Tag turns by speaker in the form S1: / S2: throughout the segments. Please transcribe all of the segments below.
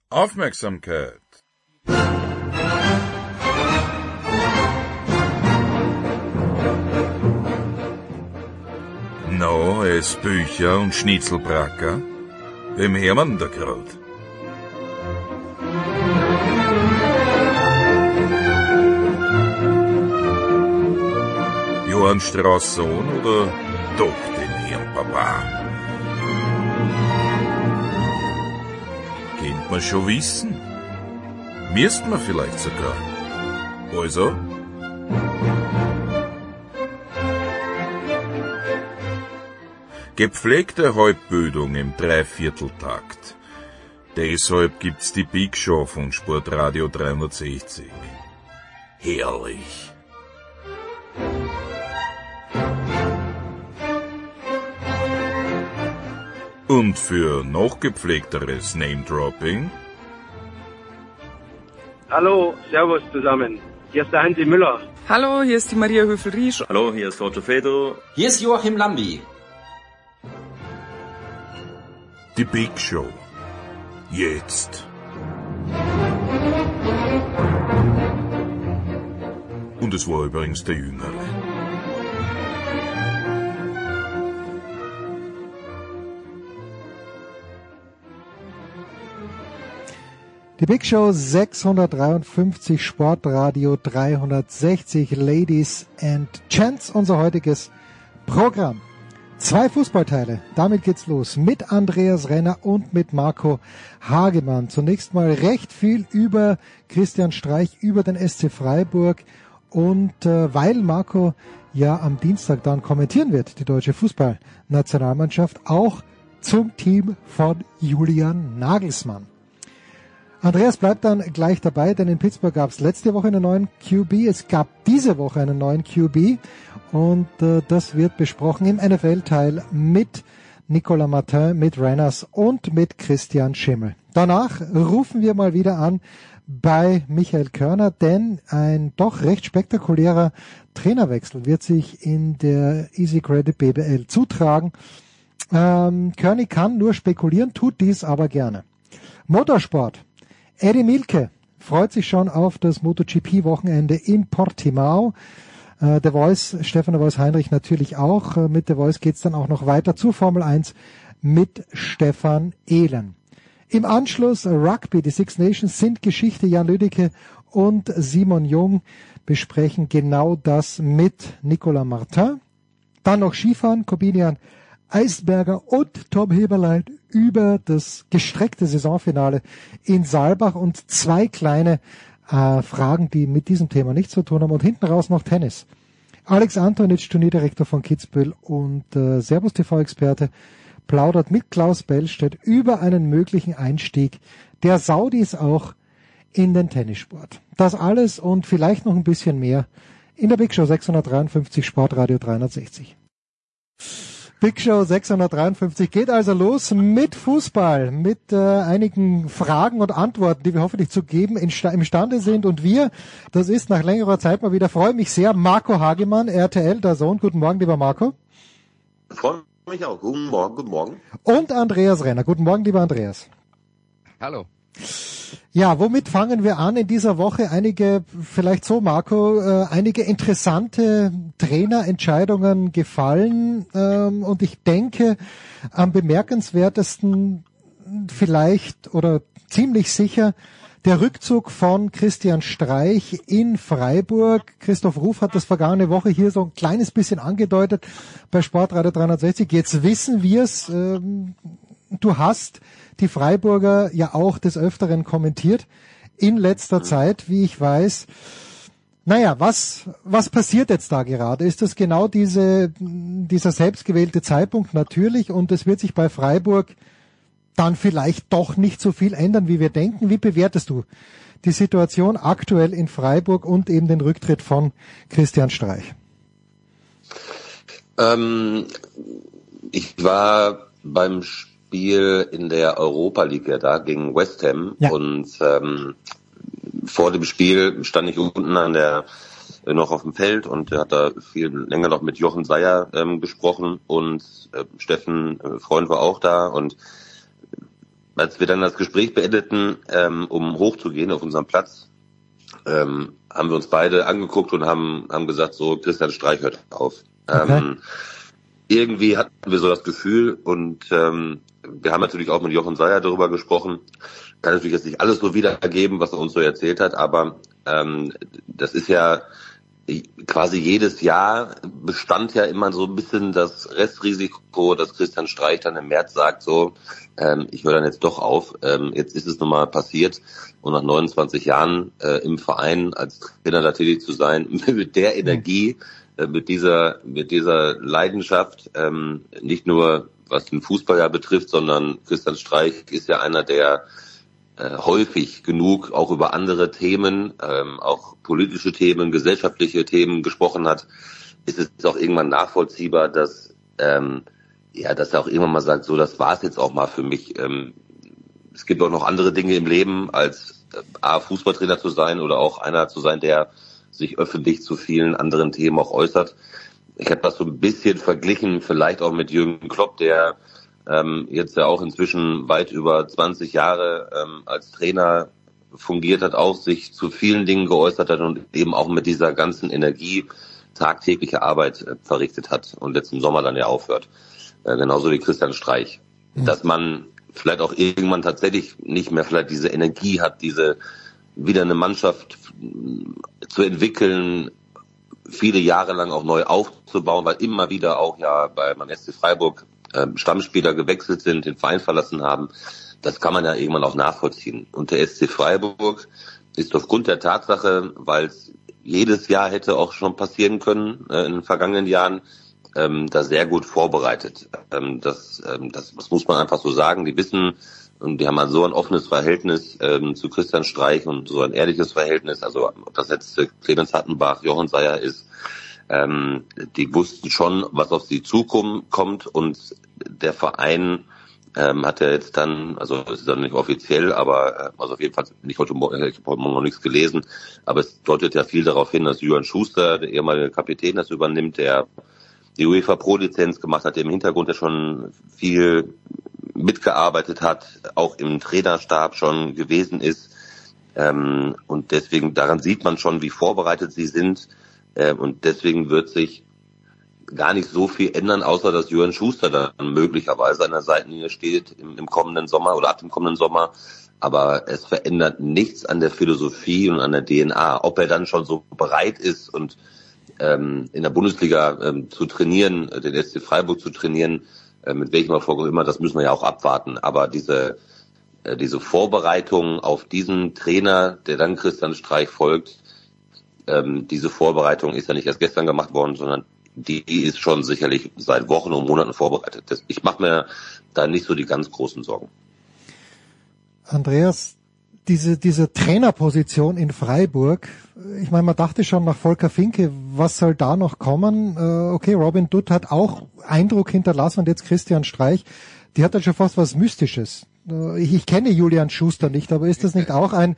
S1: Aufmerksamkeit. No, es Bücher und Schnitzelbracker. Wem Hermann da grad? Johann Strauss Sohn oder doch den Herrn Papa? Kennt man schon wissen. Müsst man vielleicht sogar. Also? Gepflegte Halbbildung im Dreivierteltakt. Deshalb gibt's die Big Show von Sportradio 360. Herrlich. Und für noch gepflegteres Name-Dropping?
S2: Hallo, servus zusammen. Hier ist der Hansi Müller.
S3: Hallo, hier ist die Maria Höfel-Riesch.
S4: Hallo, hier ist Roger Fedor.
S5: Hier ist Joachim Lambi.
S1: Die Big Show. Jetzt. Und es war übrigens der Jüngere.
S6: Die Big Show 653, Sportradio 360, Ladies and Gents, unser heutiges Programm. 2 Fußballteile, damit geht's los mit Andreas Renner und mit Marco Hagemann. Zunächst mal recht viel über Christian Streich, über den SC Freiburg und weil Marco ja am Dienstag dann kommentieren wird, die deutsche Fußballnationalmannschaft, auch zum Team von Julian Nagelsmann. Andreas bleibt dann gleich dabei, denn in Pittsburgh gab es letzte Woche einen neuen QB, es gab diese Woche einen neuen QB und das wird besprochen im NFL-Teil mit Nicolas Martin, mit Renners und mit Christian Schimmel. Danach rufen wir mal wieder an bei Michael Körner, denn ein doch recht spektakulärer Trainerwechsel wird sich in der Easy Credit BBL zutragen. Körny kann nur spekulieren, tut dies aber gerne. Motorsport. Eddie Mielke freut sich schon auf das MotoGP-Wochenende in Portimao. Der Voice, Stefan der Voice Heinrich natürlich auch. Mit der Voice geht's dann auch noch weiter zur Formel 1 mit Stefan Ehlen. Im Anschluss Rugby, die Six Nations sind Geschichte. Jan Lüdecke und Simon Jung besprechen genau das mit Nicolas Martin. Dann noch Skifahren, Corbinian Eisberger und Tom Heberlein über das gestreckte Saisonfinale in Saalbach und 2 kleine Fragen, die mit diesem Thema nichts zu tun haben. Und hinten raus noch Tennis. Alex Antonitsch, Turnierdirektor von Kitzbühel und Servus TV-Experte, plaudert mit Klaus Bellstedt über einen möglichen Einstieg der Saudis auch in den Tennissport. Das alles und vielleicht noch ein bisschen mehr in der Big Show 653 Sportradio 360. Big Show 653 geht also los mit Fußball, mit einigen Fragen und Antworten, die wir hoffentlich zu geben imstande sind. Und wir, das ist nach längerer Zeit mal wieder, freue mich sehr, Marco Hagemann, RTL, DAZN. Guten Morgen, lieber Marco.
S7: Freue mich auch. Guten Morgen, guten Morgen.
S6: Und Andreas Renner. Guten Morgen, lieber Andreas.
S8: Hallo.
S6: Ja, womit fangen wir an in dieser Woche? Einige, vielleicht so Marco, einige interessante Trainerentscheidungen gefallen und ich denke am bemerkenswertesten vielleicht oder ziemlich sicher der Rückzug von Christian Streich in Freiburg. Christoph Ruf hat das vergangene Woche hier so ein kleines bisschen angedeutet bei Sportradio 360. Jetzt wissen wir es. Du hast die Freiburger ja auch des Öfteren kommentiert in letzter Zeit, wie ich weiß. Naja, was passiert jetzt da gerade? Ist das genau dieser selbstgewählte Zeitpunkt? Natürlich, und es wird sich bei Freiburg dann vielleicht doch nicht so viel ändern, wie wir denken. Wie bewertest du die Situation aktuell in Freiburg und eben den Rücktritt von Christian Streich?
S7: Ich war beim Spiel in der Europa League da gegen West Ham und vor dem Spiel stand ich unten noch auf dem Feld und er hat da viel länger noch mit Jochen Seyer gesprochen und Steffen Freund war auch da und als wir dann das Gespräch beendeten, um hochzugehen auf unseren Platz, haben wir uns beide angeguckt und haben gesagt, so, Christian Streich hört auf. Okay. Irgendwie hatten wir so das Gefühl und wir haben natürlich auch mit Jochen Seyer darüber gesprochen. Kann natürlich jetzt nicht alles so wiedergeben, was er uns so erzählt hat, aber das ist ja quasi jedes Jahr bestand ja immer so ein bisschen das Restrisiko, dass Christian Streich dann im März sagt, so, ich höre dann jetzt doch auf. Jetzt ist es nun mal passiert und nach 29 Jahren im Verein als Trainer da tätig zu sein, mit der Energie, mit dieser Leidenschaft, nicht nur was den Fußball ja betrifft, sondern Christian Streich ist ja einer, der häufig genug auch über andere Themen, auch politische Themen, gesellschaftliche Themen gesprochen hat, ist es auch irgendwann nachvollziehbar, dass dass er auch irgendwann mal sagt, so, das war's jetzt auch mal für mich. Es gibt auch noch andere Dinge im Leben, als Fußballtrainer zu sein oder auch einer zu sein, der sich öffentlich zu vielen anderen Themen auch äußert. Ich habe das so ein bisschen verglichen, vielleicht auch mit Jürgen Klopp, der jetzt ja auch inzwischen weit über 20 Jahre als Trainer fungiert hat, auch sich zu vielen Dingen geäußert hat und eben auch mit dieser ganzen Energie tagtägliche Arbeit verrichtet hat und jetzt im Sommer dann ja aufhört. Genauso wie Christian Streich. Dass man vielleicht auch irgendwann tatsächlich nicht mehr vielleicht diese Energie hat, wieder eine Mannschaft zu entwickeln, viele Jahre lang auch neu aufzubauen, weil immer wieder auch ja beim SC Freiburg Stammspieler gewechselt sind, den Verein verlassen haben. Das kann man ja irgendwann auch nachvollziehen. Und der SC Freiburg ist aufgrund der Tatsache, weil es jedes Jahr hätte auch schon passieren können in den vergangenen Jahren, da sehr gut vorbereitet. Das muss man einfach so sagen. Die wissen, und die haben halt so ein offenes Verhältnis zu Christian Streich und so ein ehrliches Verhältnis. Also ob das jetzt Clemens Hattenbach, Jochen Seyer ist, die wussten schon, was auf sie zukommt, und der Verein hat ja jetzt dann, also es ist dann nicht offiziell, aber also auf jeden Fall nicht heute Morgen, ich habe heute Morgen noch nichts gelesen, aber es deutet ja viel darauf hin, dass Julian Schuster, der ehemalige Kapitän, das übernimmt, der die UEFA Pro-Lizenz gemacht hat, der im Hintergrund ja schon viel mitgearbeitet hat, auch im Trainerstab schon gewesen ist, und deswegen, daran sieht man schon, wie vorbereitet sie sind. Und deswegen wird sich gar nicht so viel ändern, außer dass Jürgen Schuster dann möglicherweise an der Seitenlinie steht im kommenden Sommer oder ab dem kommenden Sommer. Aber es verändert nichts an der Philosophie und an der DNA. Ob er dann schon so bereit ist und in der Bundesliga zu trainieren, den SC Freiburg zu trainieren, mit welchem Erfolg auch immer, das müssen wir ja auch abwarten. Aber diese Vorbereitung auf diesen Trainer, der dann Christian Streich folgt, diese Vorbereitung ist ja nicht erst gestern gemacht worden, sondern die ist schon sicherlich seit Wochen und Monaten vorbereitet. Ich mache mir da nicht so die ganz großen Sorgen.
S6: Andreas, diese Trainerposition in Freiburg, ich meine, man dachte schon nach Volker Finke, was soll da noch kommen? Okay, Robin Dutt hat auch Eindruck hinterlassen, und jetzt Christian Streich, die hat dann schon fast was Mystisches. Ich kenne Julian Schuster nicht, aber ist das nicht auch ein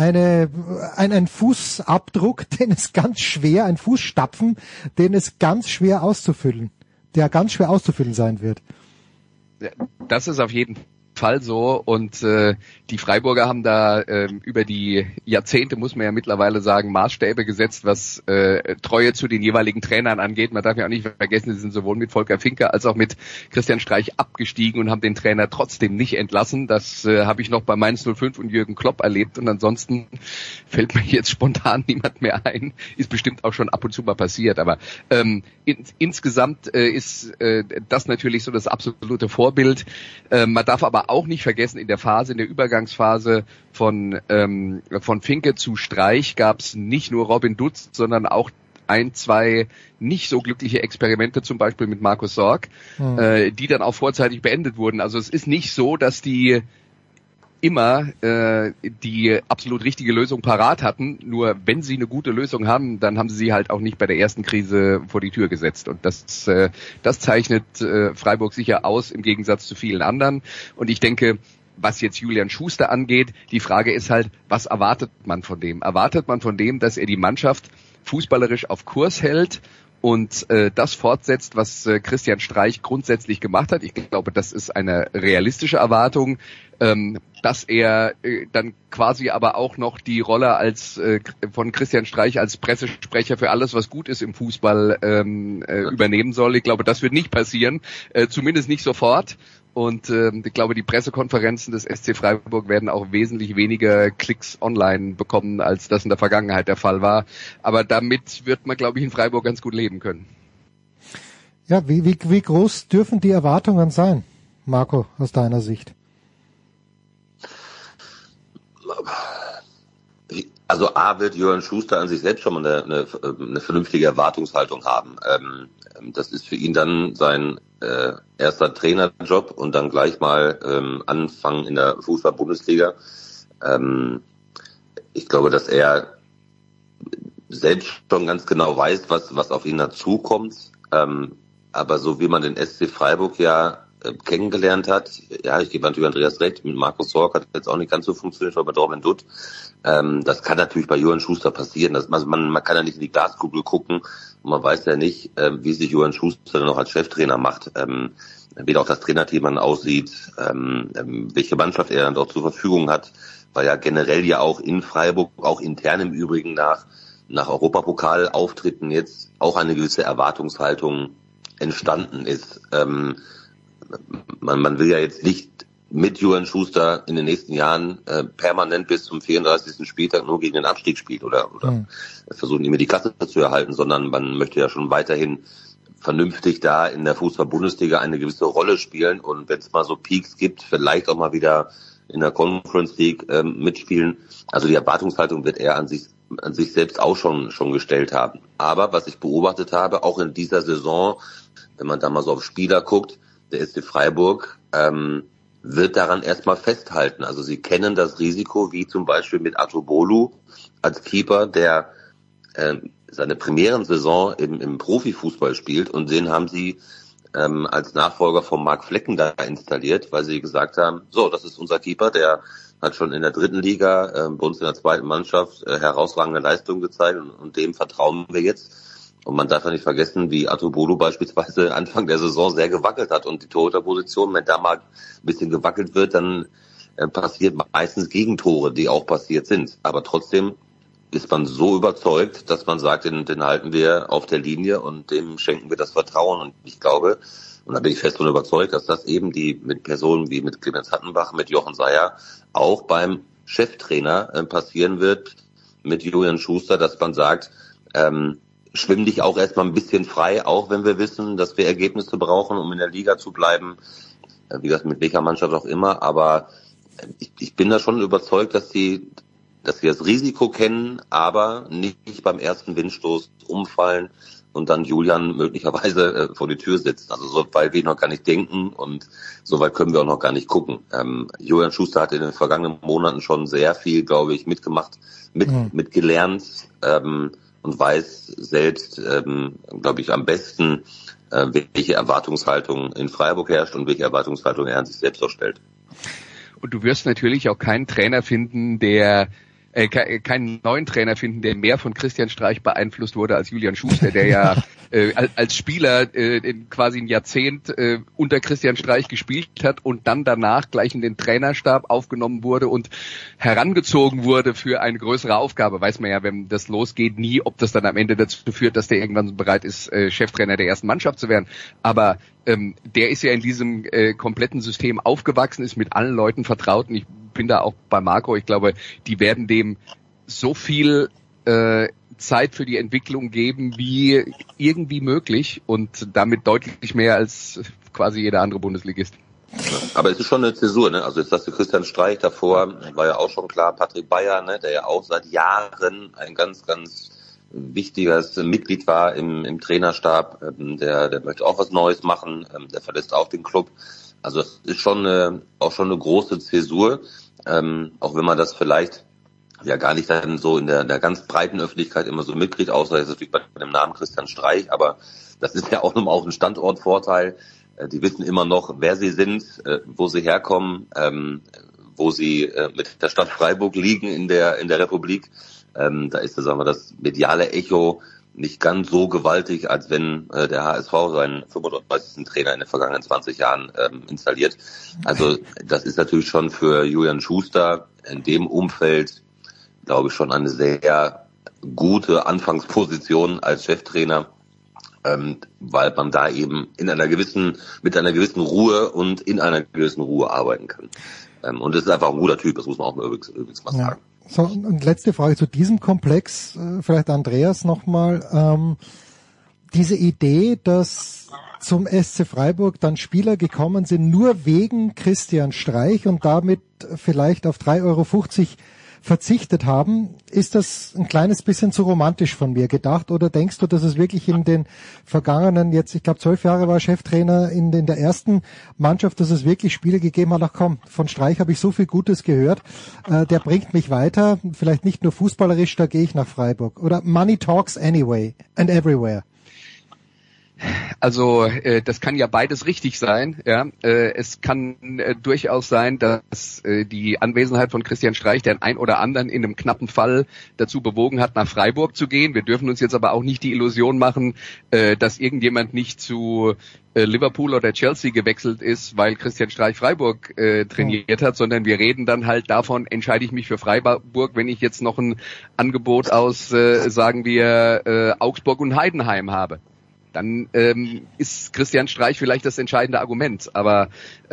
S6: Fußabdruck, ein Fußstapfen, den es ganz schwer auszufüllen, der ganz schwer auszufüllen sein wird?
S4: Das ist auf jeden Fall so, und die Freiburger haben da über die Jahrzehnte, muss man ja mittlerweile sagen, Maßstäbe gesetzt, was Treue zu den jeweiligen Trainern angeht. Man darf ja auch nicht vergessen, sie sind sowohl mit Volker Finke als auch mit Christian Streich abgestiegen und haben den Trainer trotzdem nicht entlassen. Das habe ich noch bei Mainz 05 und Jürgen Klopp erlebt, und ansonsten fällt mir jetzt spontan niemand mehr ein. Ist bestimmt auch schon ab und zu mal passiert, aber insgesamt ist das natürlich so das absolute Vorbild. Man darf aber auch nicht vergessen, in der Übergangsphase von Finke zu Streich gab es nicht nur Robin Dutt, sondern auch ein, zwei nicht so glückliche Experimente, zum Beispiel mit Markus Sorg, die dann auch vorzeitig beendet wurden. Also es ist nicht so, dass die immer die absolut richtige Lösung parat hatten. Nur wenn sie eine gute Lösung haben, dann haben sie halt auch nicht bei der ersten Krise vor die Tür gesetzt. Und das zeichnet Freiburg sicher aus, im Gegensatz zu vielen anderen. Und ich denke, was jetzt Julian Schuster angeht, die Frage ist halt, was erwartet man von dem? Erwartet man von dem, dass er die Mannschaft fußballerisch auf Kurs hält und das fortsetzt, was Christian Streich grundsätzlich gemacht hat. Ich glaube, das ist eine realistische Erwartung, dass er dann quasi aber auch noch die Rolle als von Christian Streich als Pressesprecher für alles, was gut ist im Fußball übernehmen soll. Ich glaube, das wird nicht passieren, zumindest nicht sofort. Und ich glaube, die Pressekonferenzen des SC Freiburg werden auch wesentlich weniger Klicks online bekommen, als das in der Vergangenheit der Fall war. Aber damit wird man, glaube ich, in Freiburg ganz gut leben können.
S6: Ja, wie groß dürfen die Erwartungen sein, Marco, aus deiner Sicht?
S7: Also A, wird Jürgen Schuster an sich selbst schon mal eine vernünftige Erwartungshaltung haben. Das ist für ihn dann sein erster Trainerjob und dann gleich mal anfangen in der Fußball-Bundesliga. Ich glaube, dass er selbst schon ganz genau weiß, was auf ihn dazukommt. Aber so wie man den SC Freiburg ja kennengelernt hat, ja, ich gebe natürlich Andreas recht, mit Markus Sorg hat jetzt auch nicht ganz so funktioniert, aber bei Dortmund Dutt. Das kann natürlich bei Jürgen Schuster passieren. Man kann ja nicht in die Glaskugel gucken und man weiß ja nicht, wie sich Jürgen Schuster dann noch als Cheftrainer macht, wie auch das Trainerteam dann aussieht, welche Mannschaft er dann dort zur Verfügung hat, weil ja generell ja auch in Freiburg, auch intern im Übrigen nach Europapokal-Auftritten jetzt auch eine gewisse Erwartungshaltung entstanden ist. Man will ja jetzt nicht mit Jürgen Schuster in den nächsten Jahren permanent bis zum 34. Spieltag nur gegen den Abstieg spielen oder versuchen immer die Klasse zu erhalten, sondern man möchte ja schon weiterhin vernünftig da in der Fußball-Bundesliga eine gewisse Rolle spielen und wenn es mal so Peaks gibt, vielleicht auch mal wieder in der Conference League mitspielen. Also die Erwartungshaltung wird er an sich selbst auch schon gestellt haben. Aber was ich beobachtet habe, auch in dieser Saison, wenn man da mal so auf Spieler guckt, der SC Freiburg wird daran erstmal festhalten. Also sie kennen das Risiko, wie zum Beispiel mit Atobolu als Keeper, der seine Premierensaison im Profifußball spielt und den haben sie als Nachfolger von Marc Flecken da installiert, weil sie gesagt haben, so, das ist unser Keeper, der hat schon in der 3. Liga bei uns in der 2. Mannschaft herausragende Leistungen gezeigt und dem vertrauen wir jetzt. Und man darf ja nicht vergessen, wie Atobolu beispielsweise Anfang der Saison sehr gewackelt hat und die Torhüterposition, wenn da mal ein bisschen gewackelt wird, dann passiert meistens Gegentore, die auch passiert sind. Aber trotzdem ist man so überzeugt, dass man sagt, den halten wir auf der Linie und dem schenken wir das Vertrauen. Und ich glaube, und da bin ich fest von überzeugt, dass das eben mit Personen wie mit Clemens Hattenbach, mit Jochen Seyer auch beim Cheftrainer passieren wird, mit Julian Schuster, dass man sagt, schwimm dich auch erstmal ein bisschen frei, auch wenn wir wissen, dass wir Ergebnisse brauchen, um in der Liga zu bleiben, wie das mit welcher Mannschaft auch immer, aber ich bin da schon überzeugt, dass sie das Risiko kennen, aber nicht beim ersten Windstoß umfallen und dann Julian möglicherweise vor die Tür sitzt. Also so weit will ich noch gar nicht denken und so weit können wir auch noch gar nicht gucken. Julian Schuster hat in den vergangenen Monaten schon sehr viel, glaube ich, mitgemacht, mitgelernt, und weiß selbst, glaube ich, am besten, welche Erwartungshaltung in Freiburg herrscht und welche Erwartungshaltung er an sich selbst auch stellt.
S4: Und du wirst natürlich auch keinen Trainer finden, keinen neuen Trainer finden, der mehr von Christian Streich beeinflusst wurde als Julian Schuster, der ja als Spieler quasi ein Jahrzehnt unter Christian Streich gespielt hat und dann danach gleich in den Trainerstab aufgenommen wurde und herangezogen wurde für eine größere Aufgabe. Weiß man ja, wenn das losgeht, nie, ob das dann am Ende dazu führt, dass der irgendwann bereit ist, Cheftrainer der ersten Mannschaft zu werden. Aber der ist ja in diesem kompletten System aufgewachsen, ist mit allen Leuten vertraut und ich bin da auch bei Marco. Ich glaube, die werden dem so viel Zeit für die Entwicklung geben, wie irgendwie möglich und damit deutlich mehr als quasi jeder andere Bundesligist.
S7: Aber es ist schon eine Zäsur, ne? Also jetzt hast du Christian Streich, davor war ja auch schon klar, Patrick Bayer, ne, der ja auch seit Jahren ein ganz, ganz wichtiges Mitglied war im Trainerstab, der möchte auch was Neues machen, der verlässt auch den Club. Also es ist schon auch schon eine große Zäsur, auch wenn man das vielleicht ja gar nicht dann so in der ganz breiten Öffentlichkeit immer so mitkriegt, außer jetzt natürlich bei dem Namen Christian Streich, aber das ist ja auch nochmal auch ein Standortvorteil. Die wissen immer noch, wer sie sind, wo sie herkommen, wo sie mit der Stadt Freiburg liegen in der Republik. Da ist das, sagen wir, das mediale Echo nicht ganz so gewaltig, als wenn der HSV seinen 35. Trainer in den vergangenen 20 Jahren installiert. Also das ist natürlich schon für Julian Schuster in dem Umfeld, glaube ich, schon eine sehr gute Anfangsposition als Cheftrainer, weil man da eben mit einer gewissen Ruhe und in einer gewissen Ruhe arbeiten kann. Und es ist einfach ein guter Typ, das muss man auch übrigens mal sagen.
S6: So, und letzte Frage zu diesem Komplex, vielleicht Andreas nochmal. Diese Idee, dass zum SC Freiburg dann Spieler gekommen sind, nur wegen Christian Streich und damit vielleicht auf 3,50 € verzichtet haben, ist das ein kleines bisschen zu romantisch von mir gedacht, oder denkst du, dass es wirklich in den vergangenen, jetzt ich glaube 12 Jahre war Cheftrainer in der ersten Mannschaft, dass es wirklich Spiele gegeben hat, ach komm, von Streich habe ich so viel Gutes gehört, der bringt mich weiter, vielleicht nicht nur fußballerisch, da gehe ich nach Freiburg, oder Money talks anyway and everywhere?
S4: Also das kann ja beides richtig sein. Ja, es kann durchaus sein, dass die Anwesenheit von Christian Streich den ein oder anderen in einem knappen Fall dazu bewogen hat, nach Freiburg zu gehen. Wir dürfen uns jetzt aber auch nicht die Illusion machen, dass irgendjemand nicht zu Liverpool oder Chelsea gewechselt ist, weil Christian Streich Freiburg trainiert hat, sondern wir reden dann halt davon, entscheide ich mich für Freiburg, wenn ich jetzt noch ein Angebot aus, sagen wir, Augsburg und Heidenheim habe. Dann ist Christian Streich vielleicht das entscheidende Argument. Aber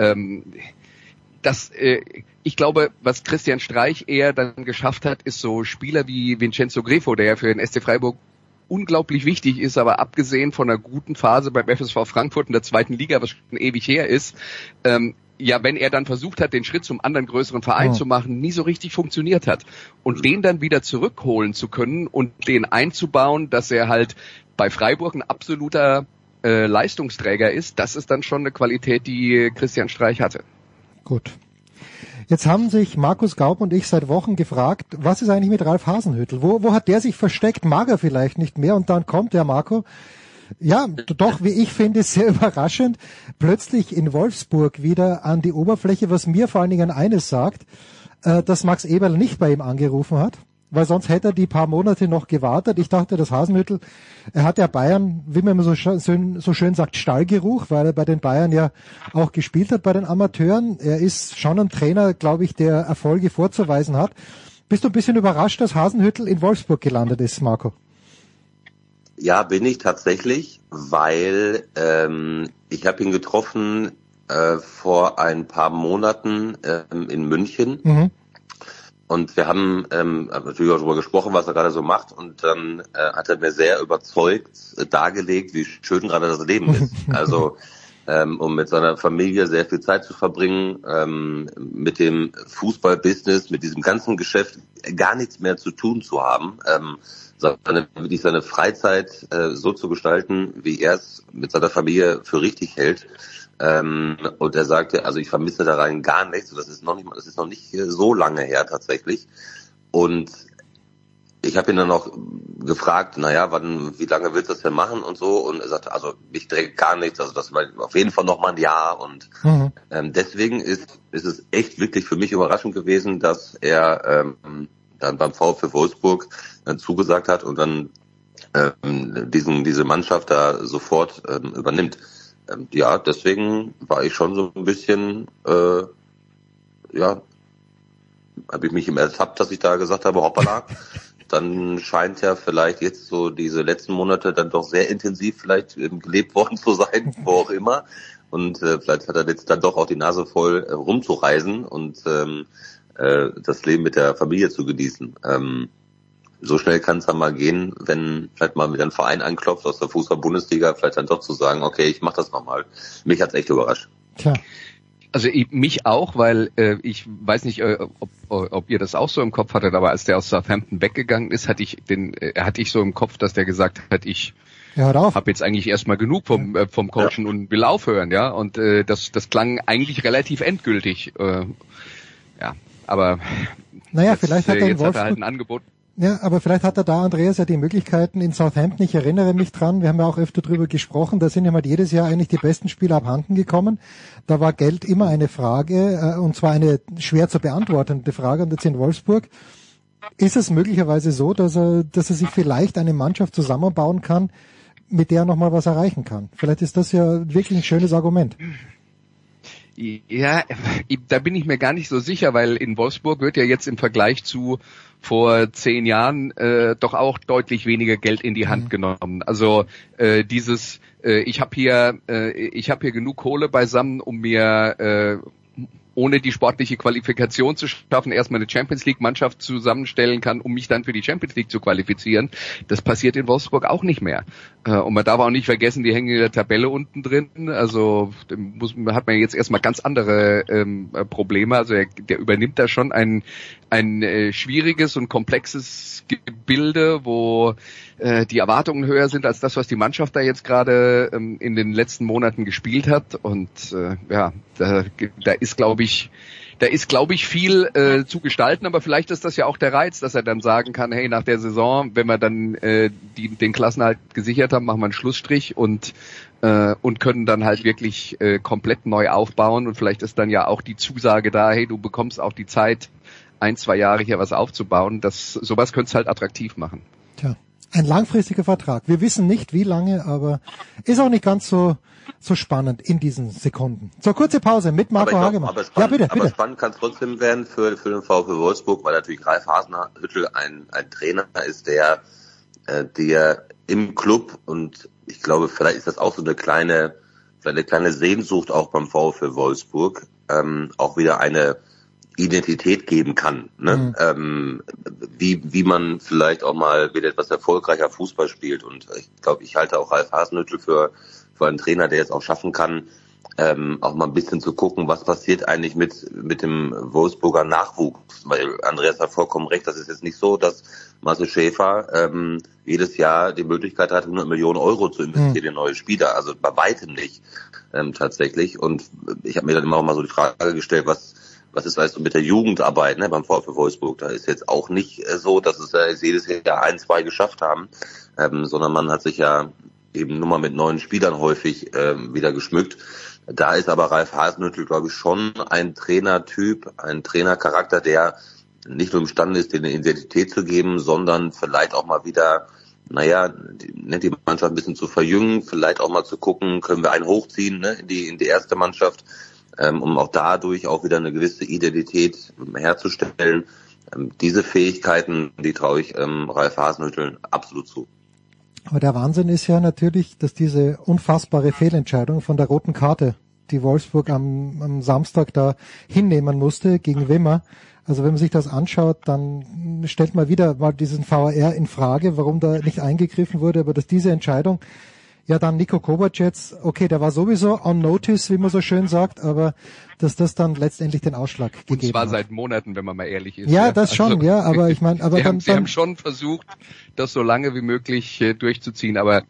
S4: ich glaube, was Christian Streich eher dann geschafft hat, ist so Spieler wie Vincenzo Grifo, der ja für den SC Freiburg unglaublich wichtig ist, aber abgesehen von einer guten Phase beim FSV Frankfurt in der 2. Liga, was schon ewig her ist, ja, wenn er dann versucht hat, den Schritt zum anderen größeren Verein zu machen, nie so richtig funktioniert hat. Und den dann wieder zurückholen zu können und den einzubauen, dass er halt bei Freiburg ein absoluter Leistungsträger ist, das ist dann schon eine Qualität, die Christian Streich hatte.
S6: Gut. Jetzt haben sich Markus Gaub und ich seit Wochen gefragt, was ist eigentlich mit Ralf Hasenhüttl? Wo hat der sich versteckt? Mag er vielleicht nicht mehr? Und dann kommt der Marco, ja, doch, wie ich finde, sehr überraschend, plötzlich in Wolfsburg wieder an die Oberfläche, was mir vor allen Dingen eines sagt, dass Max Eberl nicht bei ihm angerufen hat. Weil sonst hätte er die paar Monate noch gewartet. Ich dachte, dass Hasenhüttl, er hat ja Bayern, wie man immer so schön sagt, Stallgeruch, weil er bei den Bayern ja auch gespielt hat bei den Amateuren. Er ist schon ein Trainer, glaube ich, der Erfolge vorzuweisen hat. Bist du ein bisschen überrascht, dass Hasenhüttl in Wolfsburg gelandet ist, Marco?
S7: Ja, bin ich tatsächlich, weil ich habe ihn getroffen vor ein paar Monaten in München. Mhm. Und wir haben natürlich auch darüber gesprochen, was er gerade so macht. Und dann hat er mir sehr überzeugt dargelegt, wie schön gerade das Leben ist. Also um mit seiner Familie sehr viel Zeit zu verbringen, mit dem Fußballbusiness, mit diesem ganzen Geschäft gar nichts mehr zu tun zu haben, seine Freizeit so zu gestalten, wie er es mit seiner Familie für richtig hält. Und er sagte, also ich vermisse da rein gar nichts. Das ist noch nicht so lange her tatsächlich. Und ich habe ihn dann auch gefragt, wie lange willst du das denn machen und so? Und er sagte, also mich trägt gar nichts. Also das war auf jeden Fall noch mal ein Jahr. Und deswegen ist es echt wirklich für mich überraschend gewesen, dass er dann beim VfL Wolfsburg zugesagt hat und dann diese Mannschaft da sofort übernimmt. Ja, deswegen war ich schon so ein bisschen, habe ich mich ertappt, dass ich da gesagt habe, hoppala. Dann scheint ja vielleicht jetzt so diese letzten Monate dann doch sehr intensiv vielleicht gelebt worden zu sein, wo auch immer. Und vielleicht hat er jetzt dann doch auch die Nase voll rumzureisen und das Leben mit der Familie zu genießen. So schnell kann es dann mal gehen, wenn vielleicht mal wieder ein Verein anklopft aus der Fußball-Bundesliga, vielleicht dann doch zu sagen, okay, ich mach das nochmal. Mich hat's echt überrascht.
S6: Klar.
S4: Also mich auch, weil ich weiß nicht, ob ihr das auch so im Kopf hattet, aber als der aus Southampton weggegangen ist, hatte ich so im Kopf, dass der gesagt hat, ich habe jetzt eigentlich erstmal genug vom Coachen und will aufhören, ja. Und das klang eigentlich relativ endgültig. Aber
S6: vielleicht hat er
S4: jetzt hat er halt ein Angebot.
S6: Ja, aber vielleicht hat er da, Andreas, ja die Möglichkeiten in Southampton. Ich erinnere mich dran, wir haben ja auch öfter drüber gesprochen, da sind ihm halt jedes Jahr eigentlich die besten Spieler abhanden gekommen. Da war Geld immer eine Frage, und zwar eine schwer zu beantwortende Frage. Und jetzt in Wolfsburg ist es möglicherweise so, dass er sich vielleicht eine Mannschaft zusammenbauen kann, mit der er nochmal was erreichen kann. Vielleicht ist das ja wirklich ein schönes Argument.
S4: Ja, da bin ich mir gar nicht so sicher, weil in Wolfsburg wird ja jetzt im Vergleich zu vor 10 Jahren doch auch deutlich weniger Geld in die Hand genommen. Also ich habe hier genug Kohle beisammen, um mir ohne die sportliche Qualifikation zu schaffen, erstmal eine Champions-League-Mannschaft zusammenstellen kann, um mich dann für die Champions League zu qualifizieren. Das passiert in Wolfsburg auch nicht mehr. Und man darf auch nicht vergessen, die hängen in der Tabelle unten drin. Also hat man jetzt erstmal ganz andere Probleme. Also der übernimmt da schon ein schwieriges und komplexes Gebilde, wo die Erwartungen höher sind als das, was die Mannschaft da jetzt gerade in den letzten Monaten gespielt hat. Und da ist, glaube ich, viel zu gestalten, aber vielleicht ist das ja auch der Reiz, dass er dann sagen kann, hey, nach der Saison, wenn wir dann den Klassenerhalt gesichert haben, machen wir einen Schlussstrich und können dann halt wirklich komplett neu aufbauen. Und vielleicht ist dann ja auch die Zusage da, hey, du bekommst auch die Zeit, 1-2 Jahre hier was aufzubauen. Sowas könnte es halt attraktiv machen.
S6: Tja, ein langfristiger Vertrag. Wir wissen nicht, wie lange, aber ist auch nicht ganz so spannend in diesen Sekunden. So, kurze Pause mit Marco Hagemann.
S7: Ja, bitte. Aber spannend kann es trotzdem werden für den VfL Wolfsburg, weil natürlich Ralf Hasenhüttl ein Trainer ist, der im Club, und ich glaube, vielleicht ist das auch so eine kleine Sehnsucht auch beim VfL Wolfsburg, auch wieder eine Identität geben kann, ne? Wie man vielleicht auch mal wieder etwas erfolgreicher Fußball spielt. Und ich glaube, ich halte auch Ralf Hasenhüttl für einen Trainer, der es auch schaffen kann, auch mal ein bisschen zu gucken, was passiert eigentlich mit dem Wolfsburger Nachwuchs. Weil Andreas hat vollkommen recht, das ist jetzt nicht so, dass Marcel Schäfer jedes Jahr die Möglichkeit hat, 100 Millionen Euro zu investieren in neue Spieler. Also bei weitem nicht tatsächlich. Und ich habe mir dann immer auch mal so die Frage gestellt, was ist also mit der Jugendarbeit, ne, beim VfL Wolfsburg? Da ist jetzt auch nicht so, dass es jedes Jahr 1-2 geschafft haben, sondern man hat sich ja eben nur mal mit neuen Spielern häufig wieder geschmückt. Da ist aber Ralf Hasenhüttl, glaube ich, schon ein Trainertyp, ein Trainercharakter, der nicht nur imstande ist, dir eine Identität zu geben, sondern vielleicht auch mal wieder, die Mannschaft ein bisschen zu verjüngen, vielleicht auch mal zu gucken, können wir einen hochziehen, ne, in die erste Mannschaft, um auch dadurch auch wieder eine gewisse Identität herzustellen. Diese Fähigkeiten, die traue ich Ralf Hasenhüttl absolut zu.
S6: Aber der Wahnsinn ist ja natürlich, dass diese unfassbare Fehlentscheidung von der roten Karte, die Wolfsburg am Samstag da hinnehmen musste gegen Wimmer. Also wenn man sich das anschaut, dann stellt man wieder mal diesen VAR in Frage, warum da nicht eingegriffen wurde, aber dass diese Entscheidung, ja dann Niko Kovac jetzt, okay, der war sowieso on notice, wie man so schön sagt, aber dass das dann letztendlich den Ausschlag gegeben hat. Und zwar
S4: seit Monaten, wenn man mal ehrlich ist.
S6: Ja, das schon, also, ja, aber ich meine, aber
S4: Sie haben schon versucht, das so lange wie möglich durchzuziehen, aber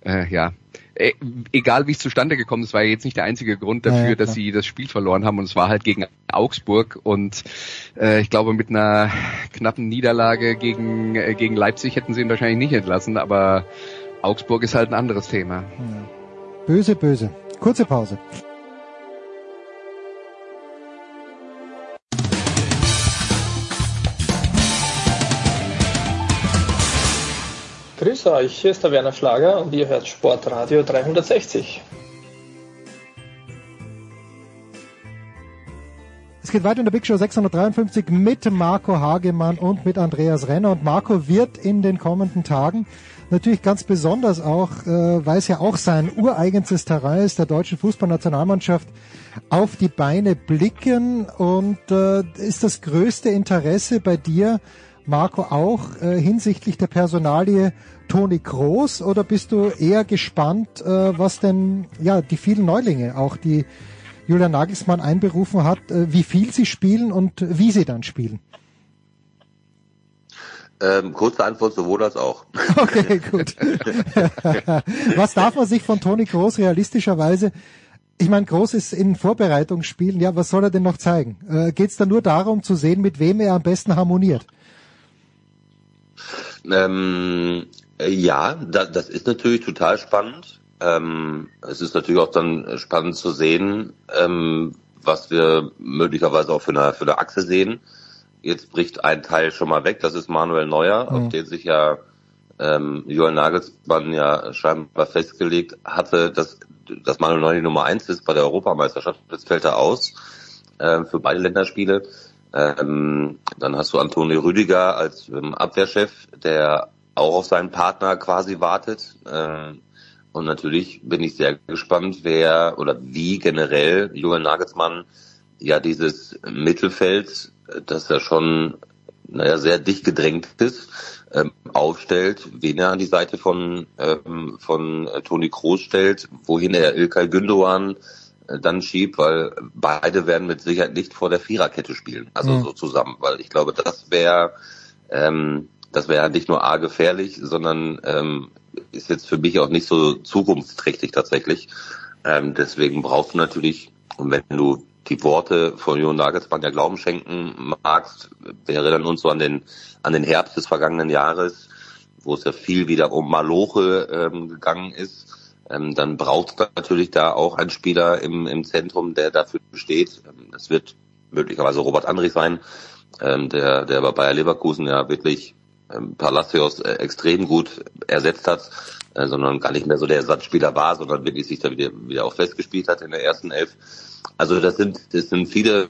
S4: egal wie es zustande gekommen ist, war ja jetzt nicht der einzige Grund dafür, dass sie das Spiel verloren haben, und es war halt gegen Augsburg, und ich glaube, mit einer knappen Niederlage gegen Leipzig hätten sie ihn wahrscheinlich nicht entlassen, aber Augsburg ist halt ein anderes Thema.
S6: Ja. Böse, böse. Kurze Pause.
S5: Grüß euch, hier ist der Werner Schlager und ihr hört Sportradio 360.
S6: Es geht weiter in der Big Show 653 mit Marco Hagemann und mit Andreas Renner. Und Marco wird in den kommenden Tagen natürlich ganz besonders auch, weil es ja auch sein ureigenstes Terrain ist, der deutschen Fußballnationalmannschaft auf die Beine blicken. Und ist das größte Interesse bei dir, Marco, auch hinsichtlich der Personalie Toni Kroos, oder bist du eher gespannt, was denn die vielen Neulinge, auch die Julian Nagelsmann einberufen hat, wie viel sie spielen und wie sie dann spielen?
S7: Kurze Antwort, sowohl als auch.
S6: Okay, gut. Was darf man sich von Toni Kroos realistischerweise, ich meine, Kroos ist in Vorbereitungsspielen, ja, was soll er denn noch zeigen? Geht es da nur darum zu sehen, mit wem er am besten harmoniert?
S7: Ja, das ist natürlich total spannend. Es ist natürlich auch dann spannend zu sehen, was wir möglicherweise auch für eine Achse sehen. jetzt bricht ein Teil schon mal weg, das ist Manuel Neuer, auf den sich ja Julian Nagelsmann ja scheinbar festgelegt hatte, dass Manuel Neuer die Nummer 1 ist bei der Europameisterschaft. Jetzt fällt er aus für beide Länderspiele. Dann hast du Antonio Rüdiger als Abwehrchef, der auch auf seinen Partner quasi wartet. Und natürlich bin ich sehr gespannt, wer oder wie generell Julian Nagelsmann ja dieses Mittelfeld, das ja schon sehr dicht gedrängt ist, aufstellt, wen er an die Seite von Toni Kroos stellt, wohin er İlkay Gündoğan dann schiebt, weil beide werden mit Sicherheit nicht vor der Viererkette spielen, also so zusammen, weil ich glaube, das wäre nicht nur gefährlich, sondern ist jetzt für mich auch nicht so zukunftsträchtig tatsächlich. Deswegen brauchst du natürlich, und wenn du die Worte von Julian Nagelsmann ja Glauben schenken magst, wäre dann uns so an den Herbst des vergangenen Jahres, wo es ja viel wieder um Maloche gegangen ist, dann braucht es natürlich da auch einen Spieler im Zentrum, der dafür steht. Das wird möglicherweise Robert Andrich sein, der bei Bayer Leverkusen ja wirklich Palacios extrem gut ersetzt hat, sondern gar nicht mehr so der Ersatzspieler war, sondern wirklich sich da wieder auch festgespielt hat in der ersten Elf. Also das sind viele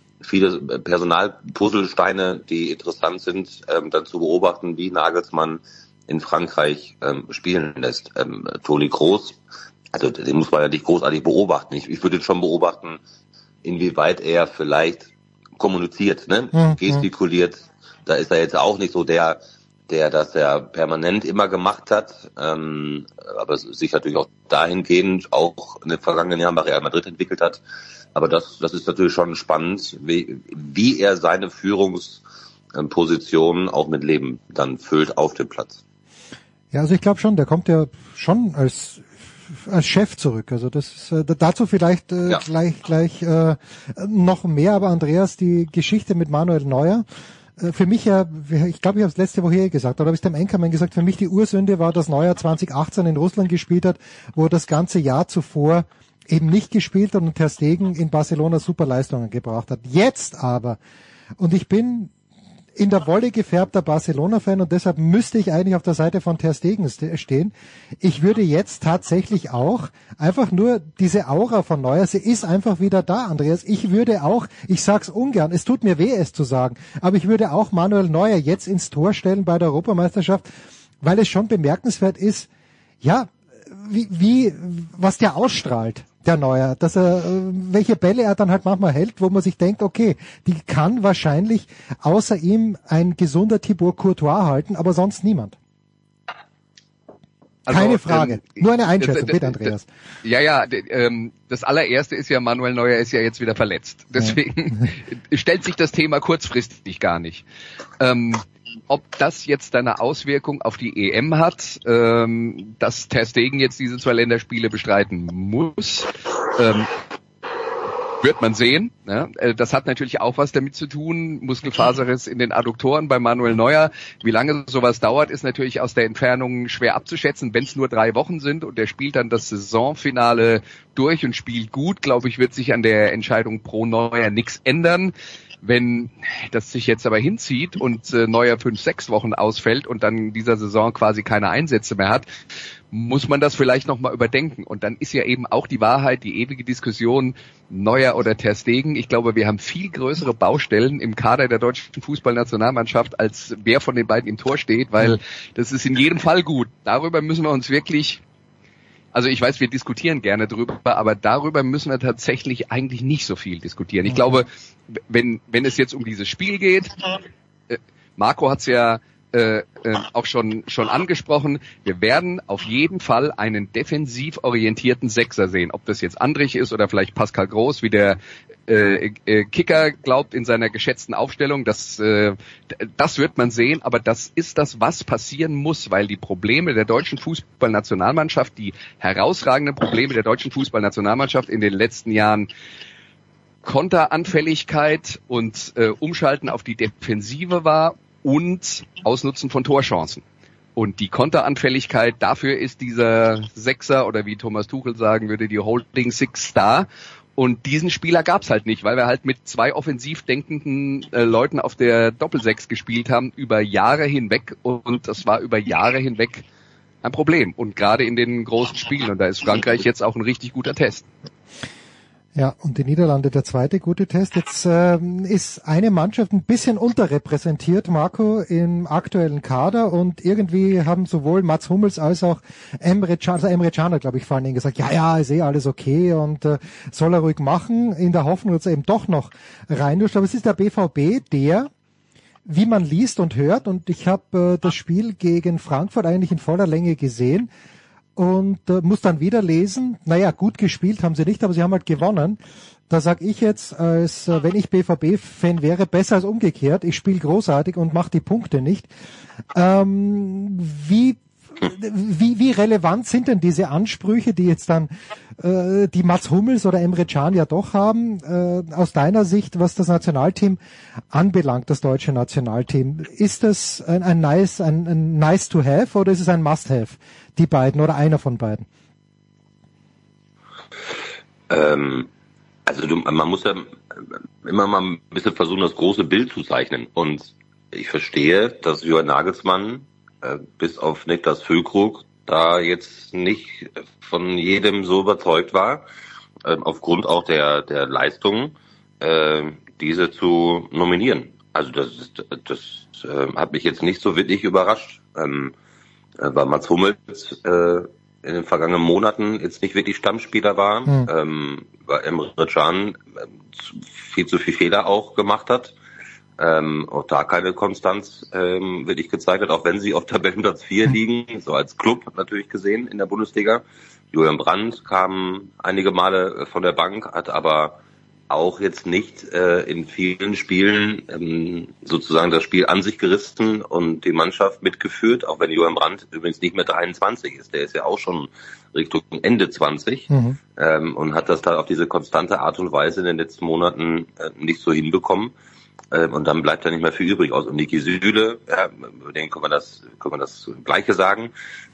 S7: Personalpuzzlesteine, die interessant sind, dann zu beobachten, wie Nagelsmann in Frankreich spielen lässt. Toni Kroos, also den muss man ja nicht großartig beobachten. Ich würde schon beobachten, inwieweit er vielleicht kommuniziert, gestikuliert. Da ist er jetzt auch nicht so der das ja permanent immer gemacht hat, aber sich natürlich auch dahingehend auch in den vergangenen Jahren bei Real Madrid entwickelt hat. Aber das ist natürlich schon spannend, wie er seine Führungsposition auch mit Leben dann füllt auf dem Platz.
S6: Ja, also ich glaube schon, der kommt ja schon als Chef zurück. Also das ist, dazu vielleicht gleich noch mehr, aber Andreas, die Geschichte mit Manuel Neuer, für mich ja, ich glaube, ich habe es letzte Woche gesagt, oder habe ich dem Anchorman gesagt, für mich die Ursünde war, dass Neuer 2018 in Russland gespielt hat, wo er das ganze Jahr zuvor eben nicht gespielt hat und Ter Stegen in Barcelona super Leistungen gebracht hat. Jetzt aber, und ich bin in der Wolle gefärbter Barcelona-Fan und deshalb müsste ich eigentlich auf der Seite von Ter Stegen stehen. Ich würde jetzt tatsächlich auch einfach nur diese Aura von Neuer, sie ist einfach wieder da, Andreas. Ich würde auch, ich sag's ungern, es tut mir weh, es zu sagen, aber ich würde auch Manuel Neuer jetzt ins Tor stellen bei der Europameisterschaft, weil es schon bemerkenswert ist, ja, was der ausstrahlt, der Neuer, dass welche Bälle er dann halt manchmal hält, wo man sich denkt, okay, die kann wahrscheinlich außer ihm ein gesunder Thibaut Courtois halten, aber sonst niemand. Also, keine Frage, nur eine Einschätzung, bitte Andreas.
S4: Das allererste ist ja, Manuel Neuer ist ja jetzt wieder verletzt. Deswegen stellt sich das Thema kurzfristig gar nicht. Ob das jetzt eine Auswirkung auf die EM hat, dass Ter Stegen jetzt diese 2 Länderspiele bestreiten muss, wird man sehen. Ja, das hat natürlich auch was damit zu tun. Muskelfaserriss in den Adduktoren bei Manuel Neuer. Wie lange sowas dauert, ist natürlich aus der Entfernung schwer abzuschätzen. Wenn es nur 3 Wochen sind und er spielt dann das Saisonfinale durch und spielt gut, glaube ich, wird sich an der Entscheidung pro Neuer nichts ändern. Wenn das sich jetzt aber hinzieht und Neuer 5-6 Wochen ausfällt und dann in dieser Saison quasi keine Einsätze mehr hat, muss man das vielleicht nochmal überdenken. Und dann ist ja eben auch die Wahrheit, die ewige Diskussion, Neuer oder Ter Stegen. Ich glaube, wir haben viel größere Baustellen im Kader der deutschen Fußballnationalmannschaft, als wer von den beiden im Tor steht, weil das ist in jedem Fall gut. Darüber müssen wir uns wirklich... Also ich weiß, wir diskutieren gerne drüber, aber darüber müssen wir tatsächlich eigentlich nicht so viel diskutieren. Ich glaube, wenn es jetzt um dieses Spiel geht, Marco hat's ja auch schon angesprochen, wir werden auf jeden Fall einen defensiv orientierten Sechser sehen. Ob das jetzt Andrich ist oder vielleicht Pascal Groß, wie der Kicker glaubt in seiner geschätzten Aufstellung, das wird man sehen, aber das ist das, was passieren muss, weil die Probleme der deutschen Fußballnationalmannschaft, die herausragenden Probleme der deutschen Fußballnationalmannschaft in den letzten Jahren Konteranfälligkeit und Umschalten auf die Defensive war und Ausnutzen von Torchancen. Und die Konteranfälligkeit, dafür ist dieser Sechser oder wie Thomas Tuchel sagen würde, die Holding Six da. Und diesen Spieler gab's halt nicht, weil wir halt mit 2 offensiv denkenden Leuten auf der Doppelsechs gespielt haben über Jahre hinweg, und das war über Jahre hinweg ein Problem. Und gerade in den großen Spielen, und da ist Frankreich jetzt auch ein richtig guter Test.
S6: Ja, und die Niederlande der zweite gute Test. Jetzt ist eine Mannschaft ein bisschen unterrepräsentiert, Marco, im aktuellen Kader, und irgendwie haben sowohl Mats Hummels als auch Emre Can, glaube ich, vor allen Dingen gesagt, ja, ist alles okay und soll er ruhig machen, in der Hoffnung, dass er eben doch noch reinduscht. Aber es ist der BVB, der, wie man liest und hört, und ich habe das Spiel gegen Frankfurt eigentlich in voller Länge gesehen, und muss dann wieder lesen, naja, gut gespielt haben sie nicht, aber sie haben halt gewonnen. Da sag ich jetzt, als wenn ich BVB-Fan wäre, besser als umgekehrt. Ich spiele großartig und mache die Punkte nicht. Wie relevant sind denn diese Ansprüche, die jetzt dann die Mats Hummels oder Emre Can ja doch haben, aus deiner Sicht, was das Nationalteam anbelangt, das deutsche Nationalteam? Ist das ein nice to have oder ist es ein must have, die beiden oder einer von beiden?
S7: Man muss ja immer mal ein bisschen versuchen, das große Bild zu zeichnen. Und ich verstehe, dass Julian Nagelsmann bis auf Niklas Füllkrug da jetzt nicht von jedem so überzeugt war, aufgrund auch der Leistung, diese zu nominieren. Also das hat mich jetzt nicht so wirklich überrascht, weil Mats Hummels in den vergangenen Monaten jetzt nicht wirklich Stammspieler war, weil Emre Can viel zu viel Fehler auch gemacht hat. Auch da keine Konstanz wirklich gezeigt hat, auch wenn sie auf Tabellenplatz 4 liegen, so als Club natürlich gesehen in der Bundesliga. Julian Brandt kam einige Male von der Bank, hat aber auch jetzt nicht in vielen Spielen sozusagen das Spiel an sich gerissen und die Mannschaft mitgeführt, auch wenn Julian Brandt übrigens nicht mehr 23 ist. Der ist ja auch schon Richtung Ende 20 und hat das da auf diese konstante Art und Weise in den letzten Monaten nicht so hinbekommen. Und dann bleibt da nicht mehr viel übrig aus. Und Niki Süle, über den können wir das Gleiche sagen,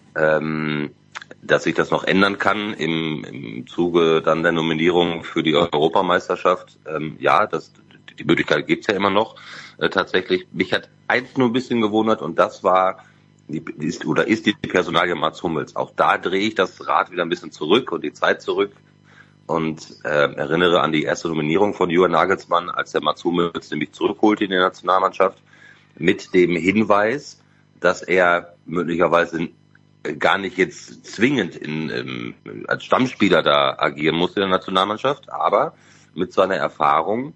S7: dass sich das noch ändern kann im Zuge dann der Nominierung für die Europameisterschaft. Die Möglichkeit gibt's ja immer noch tatsächlich. Mich hat eins nur ein bisschen gewundert, und das war ist die Personalie Mats Hummels. Auch da drehe ich das Rad wieder ein bisschen zurück und die Zeit zurück. Und erinnere an die erste Nominierung von Julian Nagelsmann, als der Mats Hummels nämlich zurückholte in der Nationalmannschaft, mit dem Hinweis, dass er möglicherweise gar nicht jetzt zwingend als Stammspieler da agieren muss in der Nationalmannschaft, aber mit seiner Erfahrung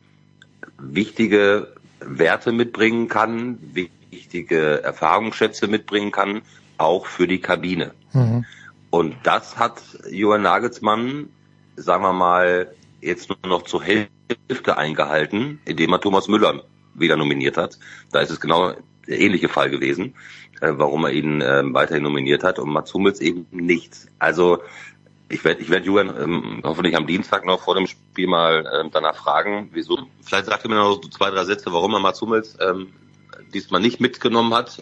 S7: wichtige Werte mitbringen kann, wichtige Erfahrungsschätze mitbringen kann, auch für die Kabine. Und das hat Julian Nagelsmann, sagen wir mal, jetzt nur noch zur Hälfte eingehalten, indem er Thomas Müller wieder nominiert hat. Da ist es genau der ähnliche Fall gewesen, warum er ihn weiterhin nominiert hat, und Mats Hummels eben nicht. Also ich werd Julian hoffentlich am Dienstag noch vor dem Spiel mal danach fragen, wieso. Vielleicht sagt er mir noch so 2, 3 Sätze, warum er Mats Hummels diesmal nicht mitgenommen hat.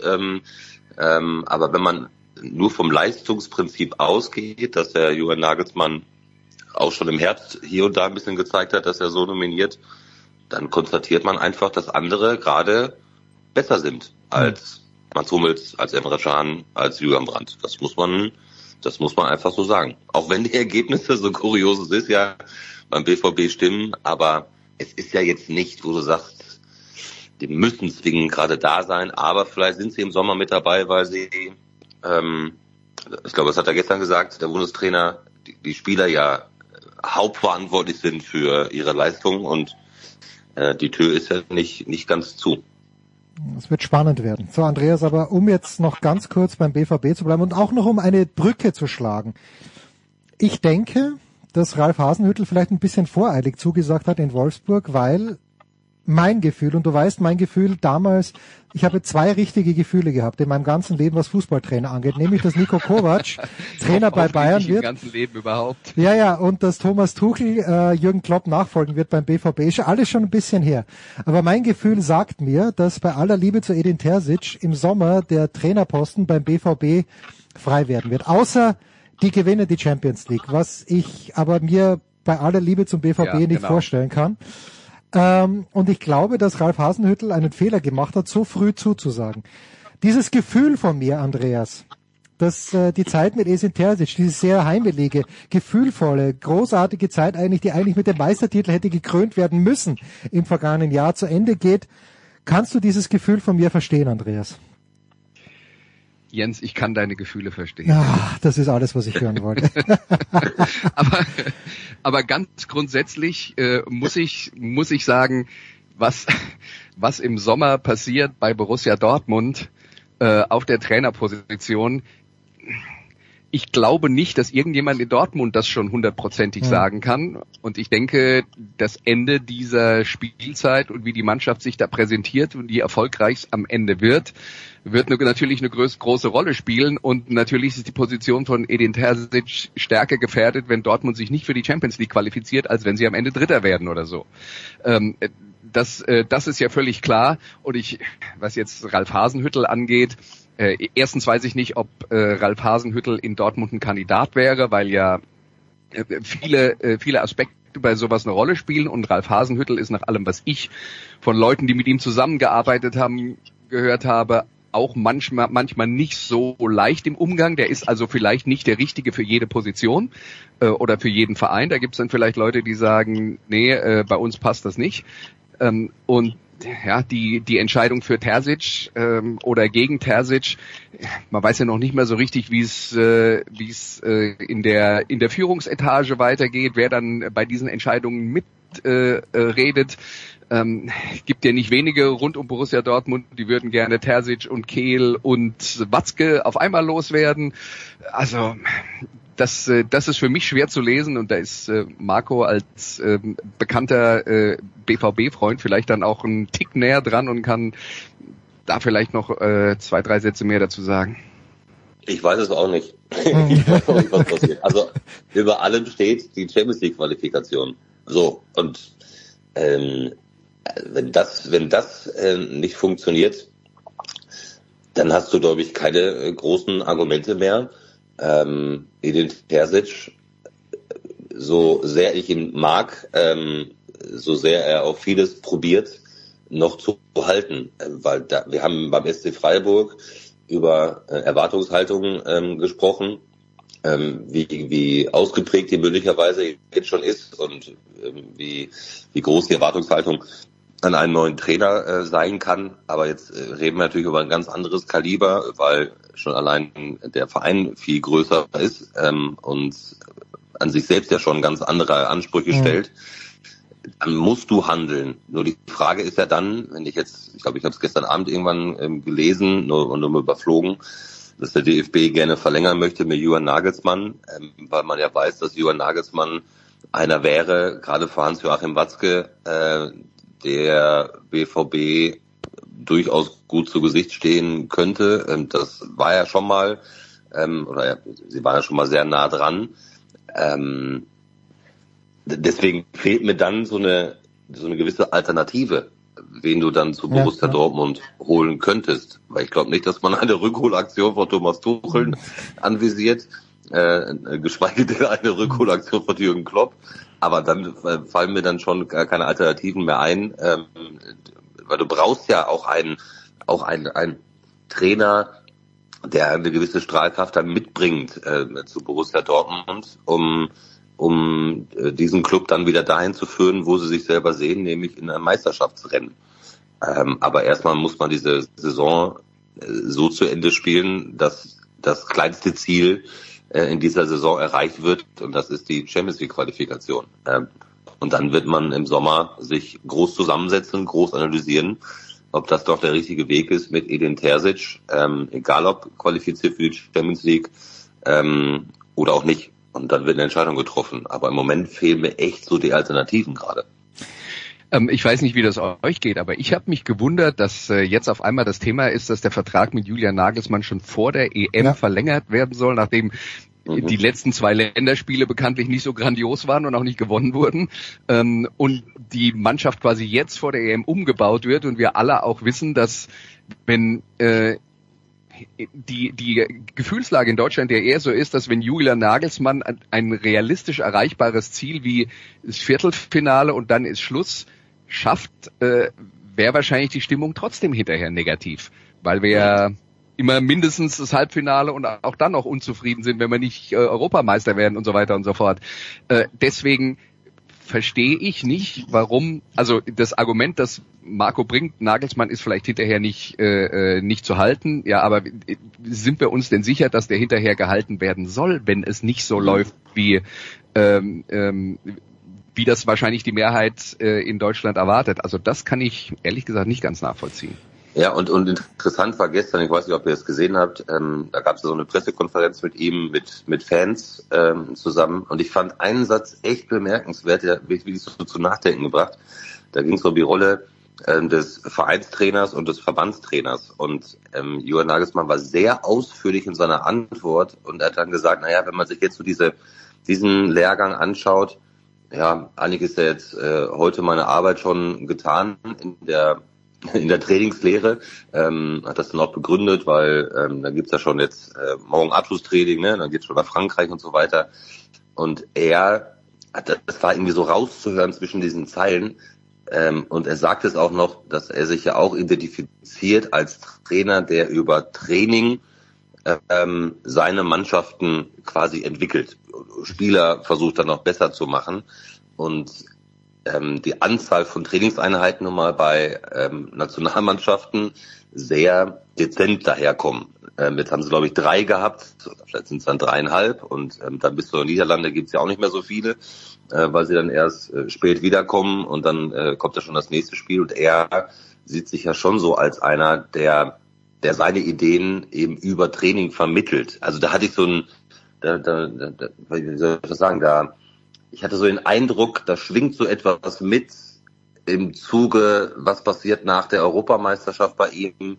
S7: Aber wenn man nur vom Leistungsprinzip ausgeht, dass der Julian Nagelsmann auch schon im Herbst hier und da ein bisschen gezeigt hat, dass er so nominiert, dann konstatiert man einfach, dass andere gerade besser sind als Mats Hummels, als Emre Can, als Julian Brandt. Das muss man einfach so sagen. Auch wenn die Ergebnisse, so kurios es ist, ja beim BVB stimmen, aber es ist ja jetzt nicht, wo du sagst, die müssen zwingend gerade da sein, aber vielleicht sind sie im Sommer mit dabei, weil sie, ich glaube, das hat er gestern gesagt, der Bundestrainer, die Spieler ja hauptverantwortlich sind für ihre Leistung, und die Tür ist ja nicht ganz zu.
S6: Es wird spannend werden. So, Andreas, aber um jetzt noch ganz kurz beim BVB zu bleiben und auch noch um eine Brücke zu schlagen. Ich denke, dass Ralf Hasenhüttl vielleicht ein bisschen voreilig zugesagt hat in Wolfsburg, weil mein Gefühl, und du weißt, mein Gefühl damals, ich habe 2 richtige Gefühle gehabt in meinem ganzen Leben, was Fußballtrainer angeht, nämlich dass Nico Kovac Trainer bei Bayern wird.
S4: Im ganzen Leben überhaupt.
S6: Ja, und dass Thomas Tuchel Jürgen Klopp nachfolgen wird beim BVB, ist alles schon ein bisschen her. Aber mein Gefühl sagt mir, dass bei aller Liebe zu Edin Terzic im Sommer der Trainerposten beim BVB frei werden wird. Außer die gewinnen die Champions League, was ich aber mir bei aller Liebe zum BVB nicht vorstellen kann. Und ich glaube, dass Ralf Hasenhüttl einen Fehler gemacht hat, so früh zuzusagen. Dieses Gefühl von mir, Andreas, dass die Zeit mit Edin Terzic, diese sehr heimelige, gefühlvolle, großartige Zeit eigentlich, die eigentlich mit dem Meistertitel hätte gekrönt werden müssen im vergangenen Jahr, zu Ende geht. Kannst du dieses Gefühl von mir verstehen, Andreas?
S4: Jens, ich kann deine Gefühle verstehen.
S6: Ja, das ist alles, was ich hören wollte.
S4: aber ganz grundsätzlich muss ich sagen, was im Sommer passiert bei Borussia Dortmund auf der Trainerposition, ich glaube nicht, dass irgendjemand in Dortmund das schon 100%ig sagen kann. Und ich denke, das Ende dieser Spielzeit und wie die Mannschaft sich da präsentiert und wie erfolgreich am Ende wird natürlich eine große Rolle spielen. Und natürlich ist die Position von Edin Terzic stärker gefährdet, wenn Dortmund sich nicht für die Champions League qualifiziert, als wenn sie am Ende Dritter werden oder so. Das ist ja völlig klar. Und was jetzt Ralf Hasenhüttl angeht, erstens weiß ich nicht, ob Ralf Hasenhüttl in Dortmund ein Kandidat wäre, weil ja viele Aspekte bei sowas eine Rolle spielen. Und Ralf Hasenhüttl ist nach allem, was ich von Leuten, die mit ihm zusammengearbeitet haben, gehört habe, auch manchmal nicht so leicht im Umgang. Der ist also vielleicht nicht der Richtige für jede Position oder für jeden Verein. Da gibt es dann vielleicht Leute, die sagen, nee, bei uns passt das nicht. Und ja, die Entscheidung für Terzic oder gegen Terzic, man weiß ja noch nicht mehr so richtig, wie es in der Führungsetage weitergeht, wer dann bei diesen Entscheidungen mitredet. Gibt ja nicht wenige rund um Borussia Dortmund, die würden gerne Terzic und Kehl und Watzke auf einmal loswerden. Also das ist für mich schwer zu lesen und da ist Marco als bekannter BVB-Freund vielleicht dann auch einen Tick näher dran und kann da vielleicht noch 2-3 Sätze mehr dazu sagen.
S7: Ich weiß es auch nicht. Ich weiß auch nicht, was passiert. Also über allem steht die Champions League Qualifikation. So, und wenn das nicht funktioniert, dann hast du, glaube ich, keine großen Argumente mehr. Edin Terzic, so sehr ich ihn mag, so sehr er auf vieles probiert, noch zu halten. Weil wir haben beim SC Freiburg über Erwartungshaltung gesprochen, wie ausgeprägt die möglicherweise jetzt schon ist und wie groß die Erwartungshaltung an einen neuen Trainer sein kann. Aber jetzt reden wir natürlich über ein ganz anderes Kaliber, weil schon allein der Verein viel größer ist und an sich selbst ja schon ganz andere Ansprüche stellt. Dann musst du handeln. Nur die Frage ist ja dann, wenn ich glaube, ich habe es gestern Abend irgendwann gelesen, nur überflogen, dass der DFB gerne verlängern möchte mit Julian Nagelsmann, weil man ja weiß, dass Julian Nagelsmann einer wäre, gerade für Hans-Joachim Watzke, der BVB durchaus gut zu Gesicht stehen könnte. Das war ja schon mal, sie waren ja schon mal sehr nah dran. Deswegen fehlt mir dann so eine gewisse Alternative, wen du dann zu Borussia Dortmund holen könntest. Weil ich glaube nicht, dass man eine Rückholaktion von Thomas Tuchel anvisiert, geschweige denn eine Rückholaktion von Jürgen Klopp. Aber dann fallen mir dann schon gar keine Alternativen mehr ein, weil du brauchst ja auch einen Trainer, der eine gewisse Strahlkraft dann mitbringt zu Borussia Dortmund, um diesen Club dann wieder dahin zu führen, wo sie sich selber sehen, nämlich in einem Meisterschaftsrennen. Aber erstmal muss man diese Saison so zu Ende spielen, dass das kleinste Ziel in dieser Saison erreicht wird, und das ist die Champions League Qualifikation. Und dann wird man im Sommer sich groß zusammensetzen, groß analysieren, ob das doch der richtige Weg ist mit Edin Terzic, egal ob qualifiziert für die Champions League oder auch nicht. Und dann wird eine Entscheidung getroffen. Aber im Moment fehlen mir echt so die Alternativen gerade.
S4: Ich weiß nicht, wie das euch geht, aber ich habe mich gewundert, dass jetzt auf einmal das Thema ist, dass der Vertrag mit Julian Nagelsmann schon vor der EM verlängert werden soll, nachdem die letzten 2 Länderspiele bekanntlich nicht so grandios waren und auch nicht gewonnen wurden, und die Mannschaft quasi jetzt vor der EM umgebaut wird und wir alle auch wissen, dass wenn die Gefühlslage in Deutschland ja eher so ist, dass wenn Julian Nagelsmann ein realistisch erreichbares Ziel wie das Viertelfinale und dann ist Schluss schafft, wäre wahrscheinlich die Stimmung trotzdem hinterher negativ, weil wir ja immer mindestens das Halbfinale und auch dann noch unzufrieden sind, wenn wir nicht Europameister werden und so weiter und so fort. Deswegen verstehe ich nicht, warum, also das Argument, das Marco bringt, Nagelsmann ist vielleicht hinterher nicht zu halten, ja, aber sind wir uns denn sicher, dass der hinterher gehalten werden soll, wenn es nicht so läuft, wie das wahrscheinlich die Mehrheit in Deutschland erwartet? Also das kann ich ehrlich gesagt nicht ganz nachvollziehen.
S7: Ja, und interessant war gestern, ich weiß nicht, ob ihr es gesehen habt, da gab es so eine Pressekonferenz mit ihm, mit Fans zusammen, und ich fand einen Satz echt bemerkenswert, der mich wirklich so zu nachdenken gebracht. Da ging es um die Rolle des Vereinstrainers und des Verbandstrainers, und Julian Nagelsmann war sehr ausführlich in seiner Antwort und er hat dann gesagt, naja, wenn man sich jetzt so diesen Lehrgang anschaut, ja, eigentlich ist ja jetzt heute meine Arbeit schon getan in der Trainingslehre, hat das dann auch begründet, weil da gibt's ja schon jetzt morgen Abschlusstraining, ne? Dann geht's schon nach Frankreich und so weiter. Und das war irgendwie so rauszuhören zwischen diesen Zeilen. Und er sagt es auch noch, dass er sich ja auch identifiziert als Trainer, der über Training seine Mannschaften quasi entwickelt. Spieler versucht dann noch besser zu machen. Und die Anzahl von Trainingseinheiten nun mal bei Nationalmannschaften sehr dezent daherkommen. Jetzt haben sie, glaube ich, 3 gehabt, vielleicht sind es dann 3,5, und dann bis zur Niederlande gibt es ja auch nicht mehr so viele, weil sie dann erst spät wiederkommen und dann kommt ja schon das nächste Spiel, und er sieht sich ja schon so als einer, der seine Ideen eben über Training vermittelt. Also da hatte ich so wie soll ich das sagen, ich hatte so den Eindruck, da schwingt so etwas mit im Zuge, was passiert nach der Europameisterschaft bei ihm.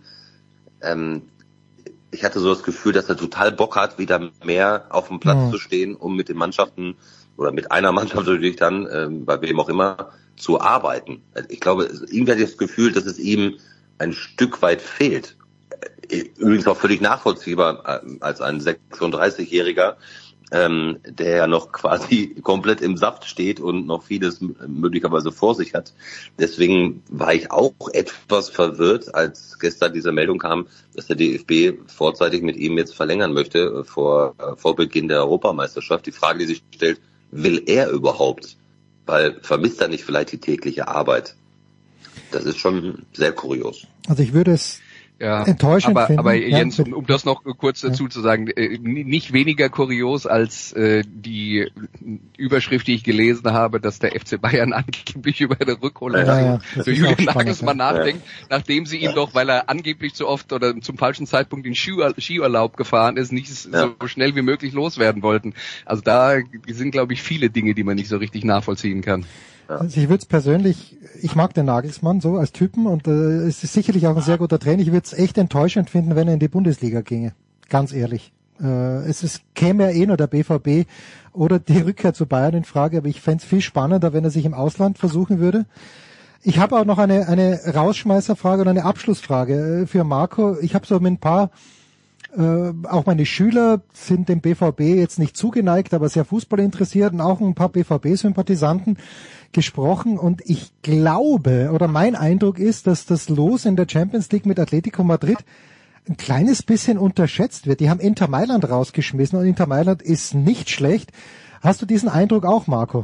S7: Ich hatte so das Gefühl, dass er total Bock hat, wieder mehr auf dem Platz zu stehen, um mit den Mannschaften oder mit einer Mannschaft natürlich dann, bei wem auch immer, zu arbeiten. Ich glaube, irgendwie hatte ich das Gefühl, dass es ihm ein Stück weit fehlt. Übrigens auch völlig nachvollziehbar als ein 36-Jähriger, der ja noch quasi komplett im Saft steht und noch vieles möglicherweise vor sich hat. Deswegen war ich auch etwas verwirrt, als gestern diese Meldung kam, dass der DFB vorzeitig mit ihm jetzt verlängern möchte vor Beginn der Europameisterschaft. Die Frage, die sich stellt, will er überhaupt? Weil vermisst er nicht vielleicht die tägliche Arbeit? Das ist schon sehr kurios.
S6: Also ich würde es enttäuschend finden.
S4: Aber Jens, um das noch kurz dazu zu sagen, nicht weniger kurios als die Überschrift, die ich gelesen habe, dass der FC Bayern angeblich über eine Rückholung für Julian Nagelsmann nachdenkt, nachdem sie ihm doch, weil er angeblich zu oft oder zum falschen Zeitpunkt in Skiurlaub gefahren ist, nicht so schnell wie möglich loswerden wollten. Also da sind, glaube ich, viele Dinge, die man nicht so richtig nachvollziehen kann.
S6: Also ich würde es persönlich, ich mag den Nagelsmann so als Typen, und es ist sicherlich auch ein sehr guter Trainer. Ich würde es echt enttäuschend finden, wenn er in die Bundesliga ginge. Ganz ehrlich. Käme ja nur der BVB oder die Rückkehr zu Bayern in Frage, aber ich fände es viel spannender, wenn er sich im Ausland versuchen würde. Ich habe auch noch eine Rausschmeißerfrage oder eine Abschlussfrage für Marco. Ich habe so mit ein paar, auch meine Schüler sind dem BVB jetzt nicht zugeneigt, aber sehr Fußball interessiert, und auch ein paar BVB-Sympathisanten gesprochen, und ich glaube, oder mein Eindruck ist, dass das Los in der Champions League mit Atletico Madrid ein kleines bisschen unterschätzt wird. Die haben Inter Mailand rausgeschmissen, und Inter Mailand ist nicht schlecht. Hast du diesen Eindruck auch, Marco?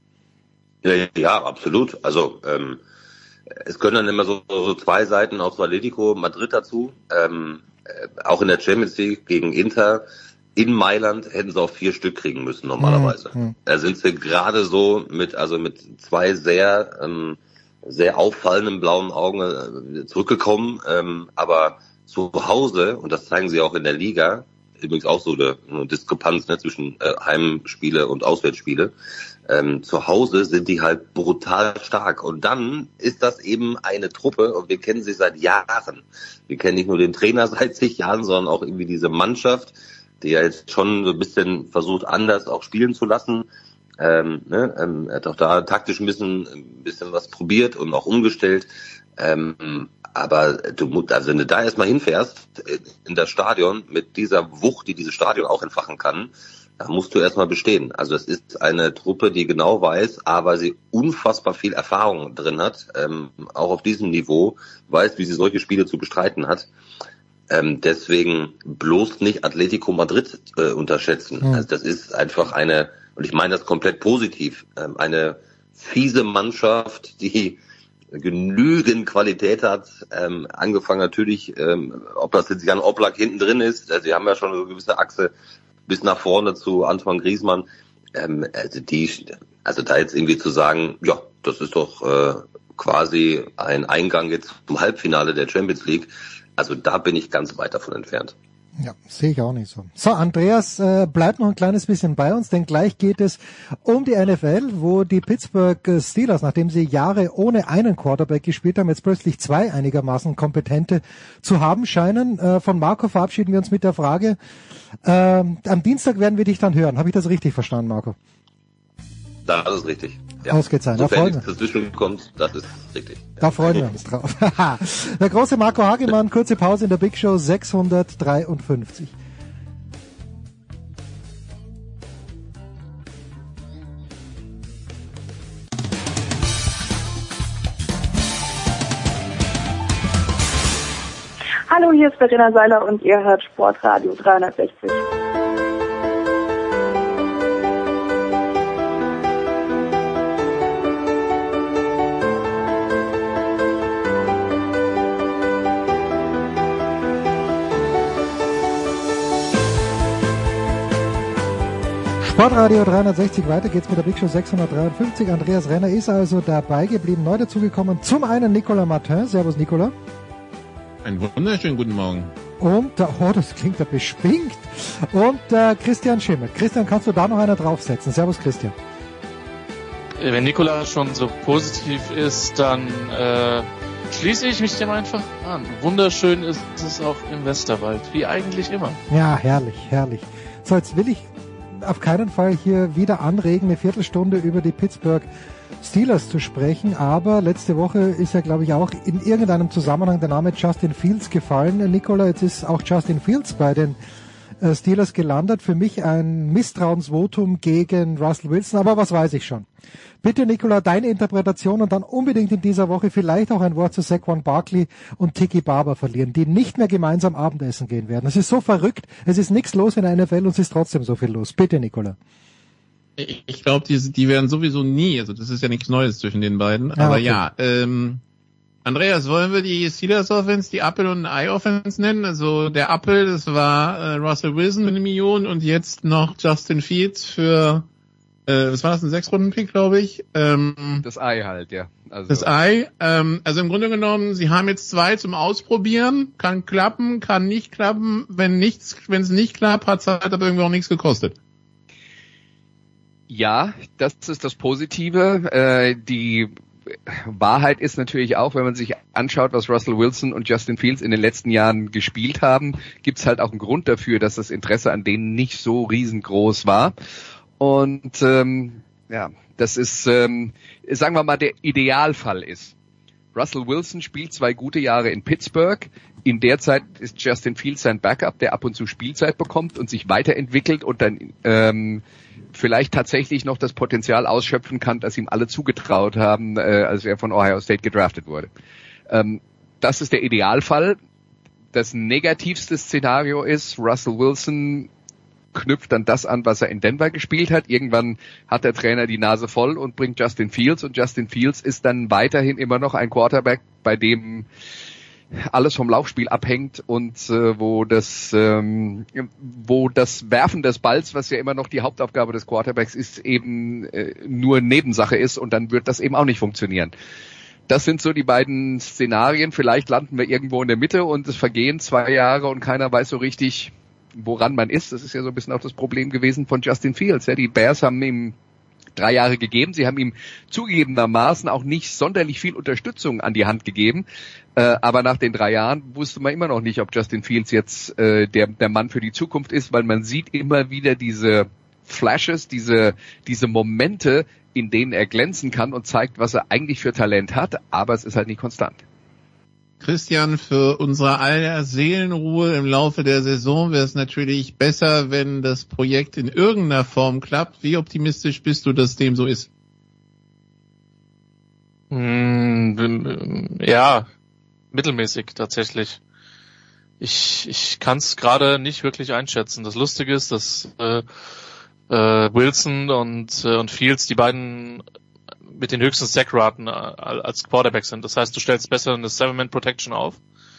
S7: Ja, absolut. Also es können dann immer so 2 Seiten aus Atletico Madrid dazu. Auch in der Champions League gegen Inter in Mailand hätten sie auch 4 Stück kriegen müssen normalerweise. Da sind sie gerade so mit 2 sehr auffallenden blauen Augen zurückgekommen. Aber zu Hause, und das zeigen sie auch in der Liga, übrigens auch so eine Diskrepanz, ne, zwischen Heimspiele und Auswärtsspiele. Zu Hause sind die halt brutal stark. Und dann ist das eben eine Truppe, und wir kennen sie seit Jahren. Wir kennen nicht nur den Trainer seit zig Jahren, sondern auch irgendwie diese Mannschaft, die ja jetzt schon so ein bisschen versucht, anders auch spielen zu lassen. Er hat auch da taktisch ein bisschen was probiert und auch umgestellt. Aber also wenn du da erstmal hinfährst, in das Stadion, mit dieser Wucht, die dieses Stadion auch entfachen kann, da musst du erstmal bestehen. Also es ist eine Truppe, die genau weiß, weil sie unfassbar viel Erfahrung drin hat, auch auf diesem Niveau, weiß, wie sie solche Spiele zu bestreiten hat. Deswegen bloß nicht Atletico Madrid unterschätzen. Also das ist einfach und ich meine das komplett positiv, eine fiese Mannschaft, die genügend Qualität hat, angefangen natürlich, ob das jetzt Jan Oblak hinten drin ist, sie haben ja schon eine gewisse Achse bis nach vorne zu Antoine Griezmann, also da jetzt irgendwie zu sagen, ja, das ist doch quasi ein Eingang jetzt zum Halbfinale der Champions League, also da bin ich ganz weit davon entfernt.
S6: Ja, sehe ich auch nicht so. So, Andreas, bleibt noch ein kleines bisschen bei uns, denn gleich geht es um die NFL, wo die Pittsburgh Steelers, nachdem sie Jahre ohne einen Quarterback gespielt haben, jetzt plötzlich zwei einigermaßen kompetente zu haben scheinen. Von Marco verabschieden wir uns mit der Frage, am Dienstag werden wir dich dann hören. Habe ich das richtig verstanden, Marco?
S7: Das ist richtig. Ja.
S6: Ausgezeichnet.
S7: Sofern nichts dazwischen kommt, das ist richtig.
S6: Da freuen wir uns drauf. Der große Marco Hagemann, kurze Pause in der Big Show 653.
S8: Hallo, hier ist Verena Seiler und ihr hört Sportradio 360.
S6: Sportradio 360, weiter geht's mit der Big Show 653. Andreas Renner ist also dabei geblieben, neu dazugekommen. Zum einen Nicolas Martin. Servus, Nicolas.
S9: Einen wunderschönen guten Morgen.
S6: Und, das klingt ja beschwingt. Und Christian Schimmel. Christian, kannst du da noch einer draufsetzen? Servus, Christian.
S10: Wenn Nicolas schon so positiv ist, dann schließe ich mich dem einfach an. Wunderschön ist es auch im Westerwald, wie eigentlich immer.
S6: Ja, herrlich, herrlich. So, jetzt will ich auf keinen Fall hier wieder anregen, eine Viertelstunde über die Pittsburgh Steelers zu sprechen, aber letzte Woche ist ja, glaube ich, auch in irgendeinem Zusammenhang der Name Justin Fields gefallen. Nicola, jetzt ist auch Justin Fields bei den Steelers gelandet. Für mich ein Misstrauensvotum gegen Russell Wilson, aber was weiß ich schon. Bitte, Nicola, deine Interpretation und dann unbedingt in dieser Woche vielleicht auch ein Wort zu Saquon Barkley und Tiki Barber verlieren, die nicht mehr gemeinsam Abendessen gehen werden. Es ist so verrückt, es ist nichts los in der NFL und es ist trotzdem so viel los. Bitte, Nicola.
S9: Ich glaube, die werden sowieso nie, also das ist ja nichts Neues zwischen den beiden, ja, aber okay. Ja, Andreas, wollen wir die Steelers Offense die Apple- und Ei-Offense nennen? Also der Apple, das war Russell Wilson für 1 Million und jetzt noch Justin Fields für, was war das, ein 6-Runden-Pick, glaube ich?
S4: Das Ei halt, ja. Also
S9: das Ei, also im Grunde genommen, sie haben jetzt 2 zum Ausprobieren, kann klappen, kann nicht klappen, wenn es nicht klappt, hat es halt aber irgendwie auch nichts gekostet.
S4: Ja, das ist das Positive. Die Wahrheit ist natürlich auch, wenn man sich anschaut, was Russell Wilson und Justin Fields in den letzten Jahren gespielt haben, gibt's halt auch einen Grund dafür, dass das Interesse an denen nicht so riesengroß war. Und das ist, sagen wir mal, der Idealfall ist. Russell Wilson spielt 2 gute Jahre in Pittsburgh. In der Zeit ist Justin Fields sein Backup, der ab und zu Spielzeit bekommt und sich weiterentwickelt und dann vielleicht tatsächlich noch das Potenzial ausschöpfen kann, das ihm alle zugetraut haben, als er von Ohio State gedraftet wurde. Das ist der Idealfall. Das negativste Szenario ist, Russell Wilson knüpft dann das an, was er in Denver gespielt hat. Irgendwann hat der Trainer die Nase voll und bringt Justin Fields und Justin Fields ist dann weiterhin immer noch ein Quarterback, bei dem alles vom Laufspiel abhängt und wo das Werfen des Balls, was ja immer noch die Hauptaufgabe des Quarterbacks ist, eben nur Nebensache ist und dann wird das eben auch nicht funktionieren. Das sind so die beiden Szenarien. Vielleicht landen wir irgendwo in der Mitte und es vergehen 2 Jahre und keiner weiß so richtig, woran man ist. Das ist ja so ein bisschen auch das Problem gewesen von Justin Fields. Ja, die Bears haben ihm 3 Jahre gegeben. Sie haben ihm zugegebenermaßen auch nicht sonderlich viel Unterstützung an die Hand gegeben. Aber nach den 3 Jahren wusste man immer noch nicht, ob Justin Fields jetzt der Mann für die Zukunft ist, weil man sieht immer wieder diese Flashes, diese Momente, in denen er glänzen kann und zeigt, was er eigentlich für Talent hat, aber es ist halt nicht konstant.
S9: Christian, für unsere aller Seelenruhe im Laufe der Saison wäre es natürlich besser, wenn das Projekt in irgendeiner Form klappt. Wie optimistisch bist du, dass dem so ist?
S10: Ja, mittelmäßig tatsächlich. Ich kann es gerade nicht wirklich einschätzen. Das Lustige ist, dass Wilson und Fields die beiden mit den höchsten Sack-Raten als Quarterback sind. Das heißt, du stellst besser eine 7-Man-Protection auf,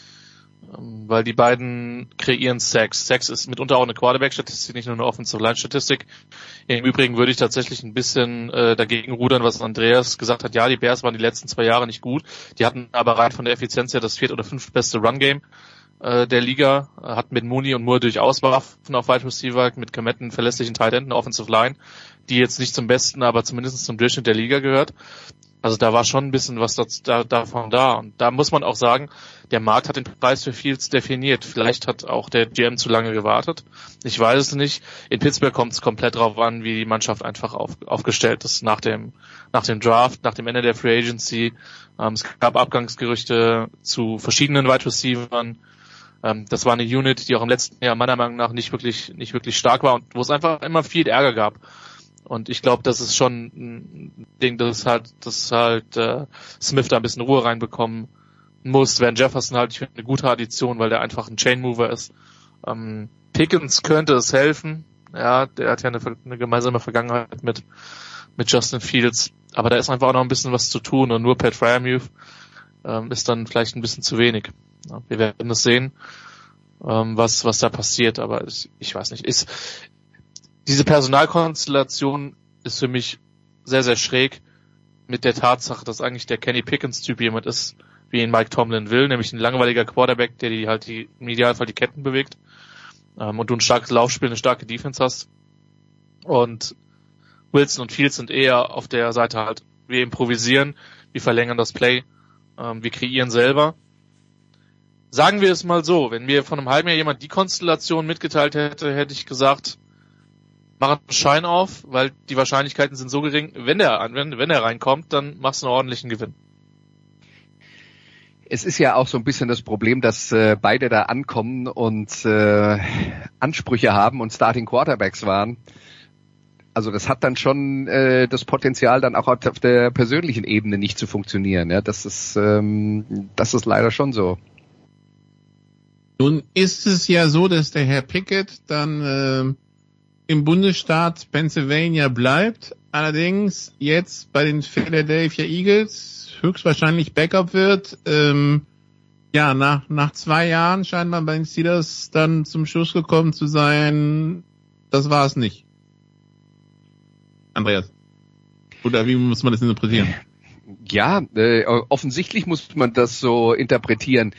S10: weil die beiden kreieren Sacks. Sacks ist mitunter auch eine Quarterback-Statistik, nicht nur eine Offensive-Line-Statistik. Im Übrigen würde ich tatsächlich ein bisschen dagegen rudern, was Andreas gesagt hat. Ja, die Bears waren die letzten 2 Jahre nicht gut. Die hatten aber rein von der Effizienz her das 4. oder 5. beste Run-Game der Liga, hat mit Mooney und Moore durchaus Waffen auf Wide Receiver, mit Kometten verlässlichen Tight Enden, Offensive Line, die jetzt nicht zum Besten, aber zumindest zum Durchschnitt der Liga gehört. Also da war schon ein bisschen was davon da. Und da muss man auch sagen, der Markt hat den Preis für Fields definiert. Vielleicht hat auch der GM zu lange gewartet. Ich weiß es nicht. In Pittsburgh kommt es komplett drauf an, wie die Mannschaft einfach aufgestellt ist nach dem Draft, nach dem Ende der Free Agency. Es gab Abgangsgerüchte zu verschiedenen Wide Receivern. Das war eine Unit, die auch im letzten Jahr meiner Meinung nach nicht wirklich stark war und wo es einfach immer viel Ärger gab. Und ich glaube, das ist schon ein Ding, dass Smith da ein bisschen Ruhe reinbekommen muss. Van Jefferson halte ich für eine gute Addition, weil der einfach ein Chain Mover ist. Pickens könnte es helfen. Ja, der hat ja eine gemeinsame Vergangenheit mit Justin Fields. Aber da ist einfach auch noch ein bisschen was zu tun und nur Pat Freiermuth ist dann vielleicht ein bisschen zu wenig. Ja, wir werden es sehen, was da passiert, aber ich weiß nicht. Diese Personalkonstellation ist für mich sehr, sehr schräg mit der Tatsache, dass eigentlich der Kenny Pickens-Typ jemand ist, wie ihn Mike Tomlin will, nämlich ein langweiliger Quarterback, der im Idealfall die Ketten bewegt, und du ein starkes Laufspiel, eine starke Defense hast. Und Wilson und Fields sind eher auf der Seite halt, wir improvisieren, wir verlängern das Play, wir kreieren selber. Sagen wir es mal so, wenn mir von einem halben Jahr jemand die Konstellation mitgeteilt hätte, hätte ich gesagt, mach einen Schein auf, weil die Wahrscheinlichkeiten sind so gering, wenn der reinkommt, dann machst du einen ordentlichen Gewinn.
S4: Es ist ja auch so ein bisschen das Problem, dass beide da ankommen und Ansprüche haben und Starting Quarterbacks waren. Also das hat dann schon das Potenzial, dann auch auf der persönlichen Ebene nicht zu funktionieren. Ja, das ist leider schon so.
S9: Nun ist es ja so, dass der Herr Pickett dann im Bundesstaat Pennsylvania bleibt, allerdings jetzt bei den Philadelphia Eagles höchstwahrscheinlich Backup wird. Nach 2 Jahren scheint man bei den Steelers dann zum Schluss gekommen zu sein, das war es nicht. Andreas, oder wie muss man das interpretieren?
S4: Ja, offensichtlich muss man das so interpretieren.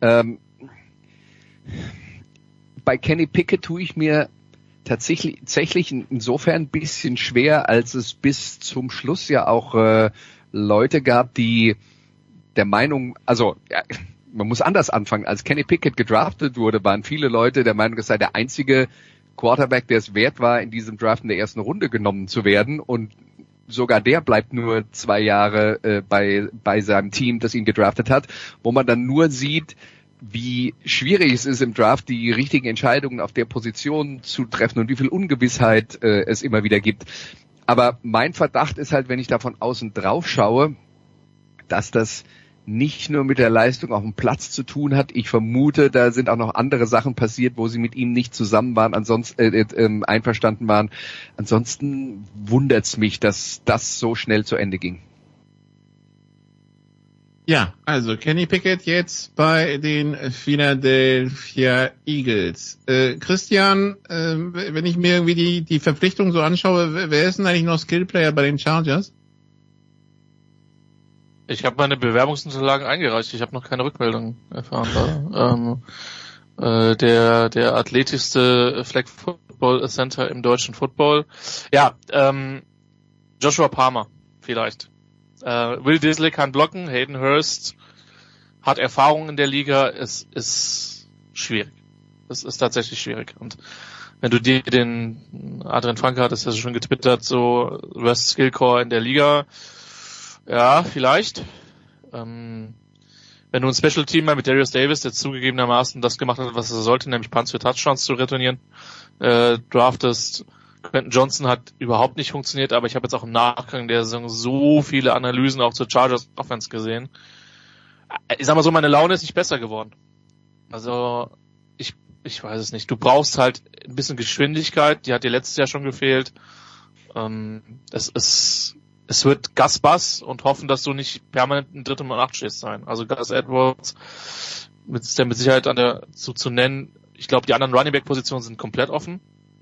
S4: Bei Kenny Pickett tue ich mir tatsächlich insofern ein bisschen schwer, als es bis zum Schluss ja auch Leute gab, die der Meinung, also ja, man muss anders anfangen, als Kenny Pickett gedraftet wurde, waren viele Leute der Meinung, es sei der einzige Quarterback, der es wert war, in diesem Draft in der ersten Runde genommen zu werden, und sogar der bleibt nur 2 Jahre bei seinem Team, das ihn gedraftet hat, wo man dann nur sieht, wie schwierig es ist im Draft, die richtigen Entscheidungen auf der Position zu treffen und wie viel Ungewissheit es immer wieder gibt. Aber mein Verdacht ist halt, wenn ich da von außen drauf schaue, dass das nicht nur mit der Leistung auf dem Platz zu tun hat. Ich vermute, da sind auch noch andere Sachen passiert, wo sie mit ihm nicht zusammen waren, ansonsten einverstanden waren. Ansonsten wundert's mich, dass das so schnell zu Ende ging.
S9: Ja, also Kenny Pickett jetzt bei den Philadelphia Eagles. Christian, wenn ich mir irgendwie die Verpflichtung so anschaue, wer ist denn eigentlich noch Skillplayer bei den Chargers?
S10: Ich habe meine Bewerbungsunterlagen eingereicht. Ich habe noch keine Rückmeldung erfahren. Der athletischste Flag Football Center im deutschen Football. Ja, Joshua Palmer vielleicht. Will Disley kann blocken. Hayden Hurst hat Erfahrung in der Liga. Es ist schwierig. Es ist tatsächlich schwierig. Und wenn du dir den Adrian Franke hat es ja schon getwittert, so Worst Skill Core in der Liga. Ja, vielleicht. Wenn wenn du ein Special Teamer mit Darius Davis, der zugegebenermaßen das gemacht hat, was er sollte, nämlich Punts für Touchdowns zu retournieren, draftest. Quentin Johnson hat überhaupt nicht funktioniert, aber ich habe jetzt auch im Nachgang der Saison so viele Analysen auch zur Chargers Offense gesehen. Ich sag mal so, meine Laune ist nicht besser geworden. Also, ich weiß es nicht. Du brauchst halt ein bisschen Geschwindigkeit, die hat dir letztes Jahr schon gefehlt. Es wird Gus Bus und hoffen, dass du nicht permanent in 3. und 8 stehst sein. Also Gus Edwards ist der mit Sicherheit zu nennen. Ich glaube, die anderen Running Back Positionen sind komplett offen.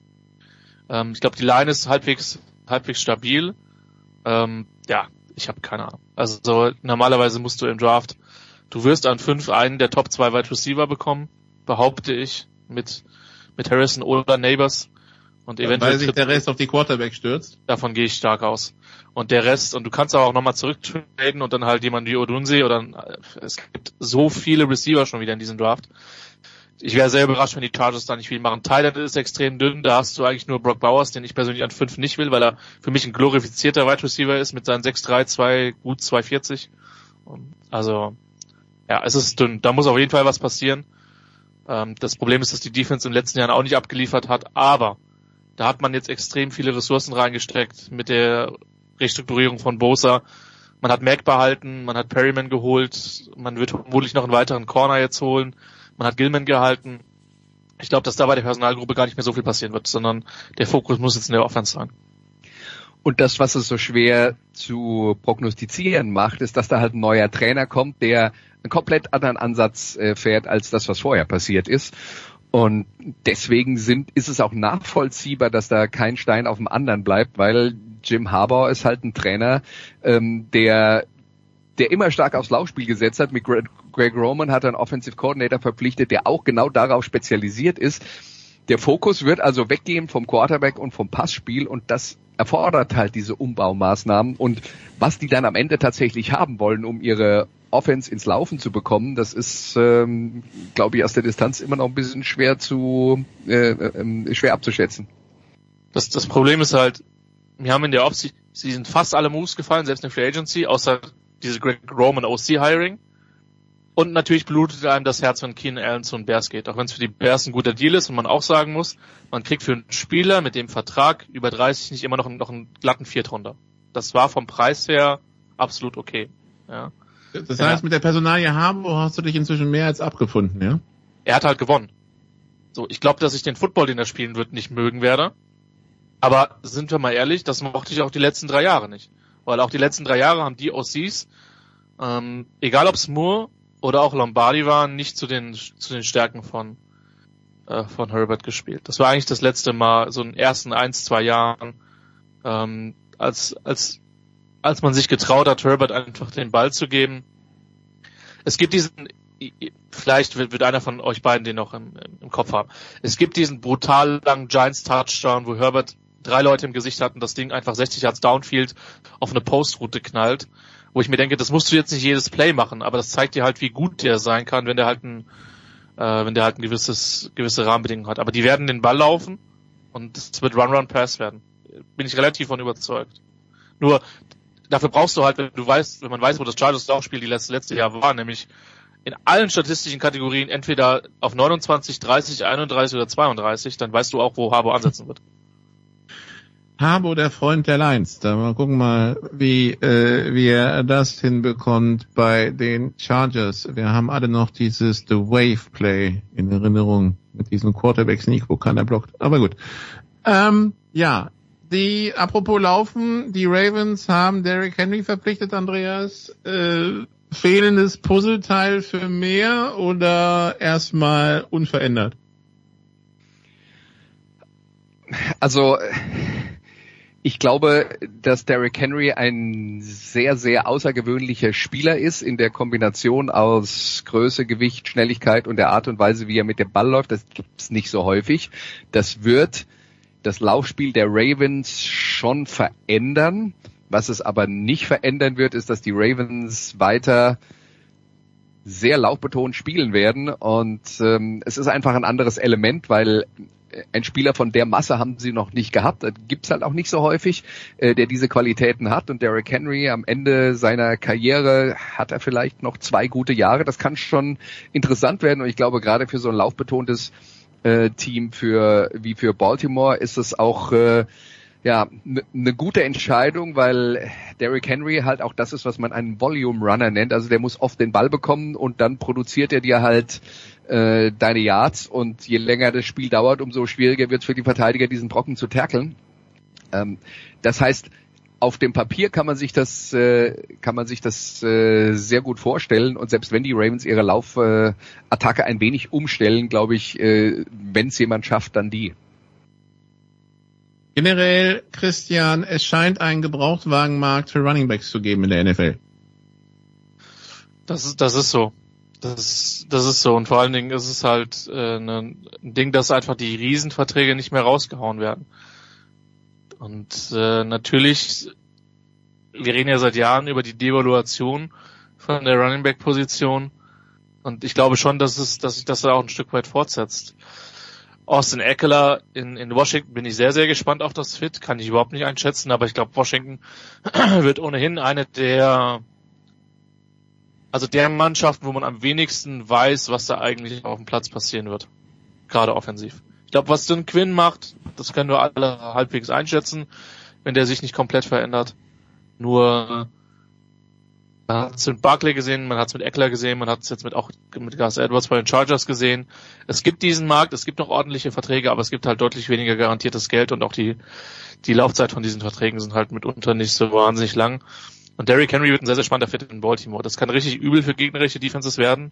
S10: Ich glaube, die Line ist halbwegs stabil. Ja, ich habe keine Ahnung. Also normalerweise musst du im Draft, du wirst an 5 einen der Top 2 Wide Receiver bekommen, behaupte ich, mit Harrison oder Neighbors. Und eventuell
S9: weil sich der Rest auf die Quarterback stürzt.
S10: Davon gehe ich stark aus. Und der Rest, und du kannst auch nochmal zurücktraden und dann halt jemanden wie Odunsi oder es gibt so viele Receiver schon wieder in diesem Draft. Ich wäre sehr überrascht, wenn die Chargers da nicht viel machen. Tyler ist extrem dünn, da hast du eigentlich nur Brock Bowers, den ich persönlich an 5 nicht will, weil er für mich ein glorifizierter Wide Receiver ist mit seinen 6'3", gut 240. Also, ja, es ist dünn. Da muss auf jeden Fall was passieren. Das Problem ist, dass die Defense in den letzten Jahren auch nicht abgeliefert hat, aber da hat man jetzt extrem viele Ressourcen reingesteckt mit der Restrukturierung von Bosa. Man hat Mack behalten, man hat Perryman geholt, man wird vermutlich noch einen weiteren Corner jetzt holen, man hat Gilman gehalten. Ich glaube, dass da bei der Personalgruppe gar nicht mehr so viel passieren wird, sondern der Fokus muss jetzt in der Offense sein.
S4: Und das, was es so schwer zu prognostizieren macht, ist, dass da halt ein neuer Trainer kommt, der einen komplett anderen Ansatz fährt, als das, was vorher passiert ist. Und deswegen ist es auch nachvollziehbar, dass da kein Stein auf dem anderen bleibt, weil Jim Harbaugh ist halt ein Trainer, der immer stark aufs Laufspiel gesetzt hat. Mit Greg Roman hat er einen Offensive Coordinator verpflichtet, der auch genau darauf spezialisiert ist. Der Fokus wird also weggehen vom Quarterback und vom Passspiel und das erfordert halt diese Umbaumaßnahmen. Und was die dann am Ende tatsächlich haben wollen, um ihre Offense ins Laufen zu bekommen, das ist, glaube ich, aus der Distanz immer noch ein bisschen schwer abzuschätzen.
S10: Das Problem ist halt, wir haben in der Offseason fast alle Moves gefallen, selbst in der Free Agency, außer diese Greg Roman OC-Hiring. Und natürlich blutet einem das Herz, wenn Keenan Allen zu den Bears geht. Auch wenn es für die Bears ein guter Deal ist und man auch sagen muss, man kriegt für einen Spieler mit dem Vertrag über 30 nicht immer noch einen glatten Viertrunder. Das war vom Preis her absolut okay. Ja.
S9: Das heißt, mit der Personalie Harbaugh hast du dich inzwischen mehr als abgefunden, ja?
S10: Er hat halt gewonnen. So, ich glaube, dass ich den Football, den er spielen wird, nicht mögen werde. Aber sind wir mal ehrlich, das mochte ich auch die letzten 3 Jahre nicht. Weil auch die letzten 3 Jahre haben die OCs, egal ob es Moore oder auch Lombardi waren, nicht zu den Stärken von Herbert gespielt. Das war eigentlich das letzte Mal, so in den ersten 1-2 Jahren, als man sich getraut hat, Herbert einfach den Ball zu geben. Es gibt diesen, vielleicht wird einer von euch beiden den noch im Kopf haben. Es gibt diesen brutal langen Giants-Touchdown, wo Herbert 3 Leute im Gesicht hat und das Ding einfach 60 Yards Downfield auf eine Postroute knallt, wo ich mir denke, das musst du jetzt nicht jedes Play machen, aber das zeigt dir halt, wie gut der sein kann, wenn der halt ein gewisse Rahmenbedingungen hat. Aber die werden den Ball laufen und es wird Run-Run-Pass werden. Bin ich relativ von überzeugt. Nur, dafür brauchst du halt, wenn man weiß, wo das Chargers-Laufspiel die letzte Jahr war, nämlich in allen statistischen Kategorien entweder auf 29, 30, 31 oder 32, dann weißt du auch, wo Harbaugh ansetzen wird.
S9: Harbaugh, der Freund der Lions. Da mal gucken mal, wie er das hinbekommt bei den Chargers. Wir haben alle noch dieses The Wave Play in Erinnerung mit diesem Quarterback-Sneak, wo keiner blockt. Aber gut. Ja, apropos Laufen, die Ravens haben Derrick Henry verpflichtet, Andreas. Fehlendes Puzzleteil für mehr oder erstmal unverändert?
S4: Also, ich glaube, dass Derrick Henry ein sehr, sehr außergewöhnlicher Spieler ist in der Kombination aus Größe, Gewicht, Schnelligkeit und der Art und Weise, wie er mit dem Ball läuft. Das gibt's nicht so häufig. Das wird das Laufspiel der Ravens schon verändern. Was es aber nicht verändern wird, ist, dass die Ravens weiter sehr laufbetont spielen werden. Und es ist einfach ein anderes Element, weil ein Spieler von der Masse haben sie noch nicht gehabt. Das gibt's halt auch nicht so häufig, der diese Qualitäten hat. Und Derrick Henry am Ende seiner Karriere hat er vielleicht noch 2 gute Jahre. Das kann schon interessant werden. Und ich glaube, gerade für so ein laufbetontes Team wie für Baltimore ist es auch eine gute Entscheidung, weil Derrick Henry halt auch das ist, was man einen Volume Runner nennt. Also der muss oft den Ball bekommen und dann produziert er dir halt deine Yards, und je länger das Spiel dauert, umso schwieriger wird es für die Verteidiger, diesen Brocken zu tackeln. Das heißt, auf dem Papier kann man sich das sehr gut vorstellen, und selbst wenn die Ravens ihre Laufattacke ein wenig umstellen, glaube ich, wenn es jemand schafft, dann die.
S9: Generell, Christian, es scheint einen Gebrauchtwagenmarkt für Runningbacks zu geben in der NFL.
S10: Das ist so. Das ist so. Und vor allen Dingen ist es halt ein Ding, dass einfach die Riesenverträge nicht mehr rausgehauen werden. Und natürlich, wir reden ja seit Jahren über die Devaluation von der Runningback-Position. Und ich glaube schon, dass sich das auch ein Stück weit fortsetzt. Austin Ekeler in Washington bin ich sehr, sehr gespannt auf das Fit. Kann ich überhaupt nicht einschätzen, aber ich glaube, Washington wird ohnehin eine der Mannschaften, wo man am wenigsten weiß, was da eigentlich auf dem Platz passieren wird. Gerade offensiv. Ich glaube, was Don Quinn macht, das können wir alle halbwegs einschätzen, wenn der sich nicht komplett verändert. Nur man hat es mit Barkley gesehen, man hat es mit Ekeler gesehen, man hat es jetzt mit Gus Edwards bei den Chargers gesehen. Es gibt diesen Markt, es gibt noch ordentliche Verträge, aber es gibt halt deutlich weniger garantiertes Geld, und auch die Laufzeit von diesen Verträgen sind halt mitunter nicht so wahnsinnig lang. Und Derrick Henry wird ein sehr, sehr spannender Fit in Baltimore. Das kann richtig übel für gegnerische Defenses werden.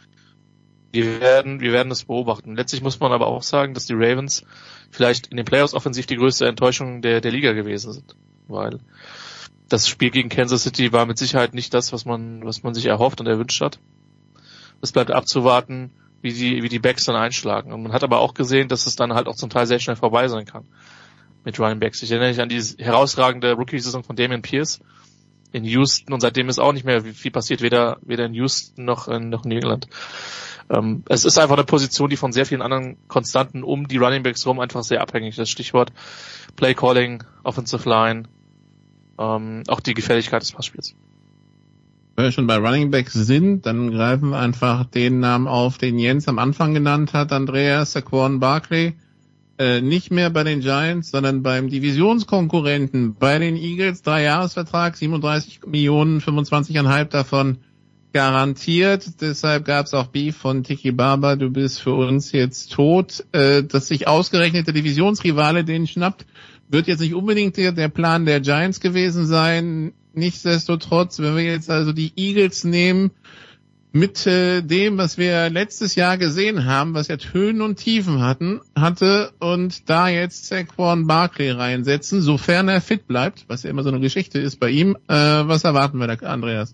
S10: Wir werden es beobachten. Letztlich muss man aber auch sagen, dass die Ravens vielleicht in den Playoffs offensiv die größte Enttäuschung der Liga gewesen sind. Weil das Spiel gegen Kansas City war mit Sicherheit nicht das, was man sich erhofft und erwünscht hat. Es bleibt abzuwarten, wie die Backs dann einschlagen. Und man hat aber auch gesehen, dass es dann halt auch zum Teil sehr schnell vorbei sein kann mit Running Backs. Ich erinnere mich an die herausragende Rookie-Saison von Dameon Pierce in Houston, und seitdem ist auch nicht mehr viel passiert, weder in Houston noch in England. Es ist einfach eine Position, die von sehr vielen anderen Konstanten um die Running Backs rum einfach sehr abhängig ist. Das Stichwort Play Calling, Offensive Line, auch die Gefährlichkeit des Passspiels.
S9: Wenn wir schon bei Running Backs sind, dann greifen wir einfach den Namen auf, den Jens am Anfang genannt hat, Andreas, Saquon Barkley. Nicht mehr bei den Giants, sondern beim Divisionskonkurrenten, bei den Eagles, 3-Jahres-Vertrag, 37 Millionen, 25,5 davon garantiert. Deshalb gab es auch Beef von Tiki Barber, du bist für uns jetzt tot. Dass sich ausgerechnet der Divisionsrivale den schnappt, wird jetzt nicht unbedingt der Plan der Giants gewesen sein. Nichtsdestotrotz, wenn wir jetzt also die Eagles nehmen, mit dem, was wir letztes Jahr gesehen haben, was jetzt Höhen und Tiefen hatte, und da jetzt Saquon Barkley reinsetzen, sofern er fit bleibt, was ja immer so eine Geschichte ist bei ihm. Was erwarten wir da, Andreas?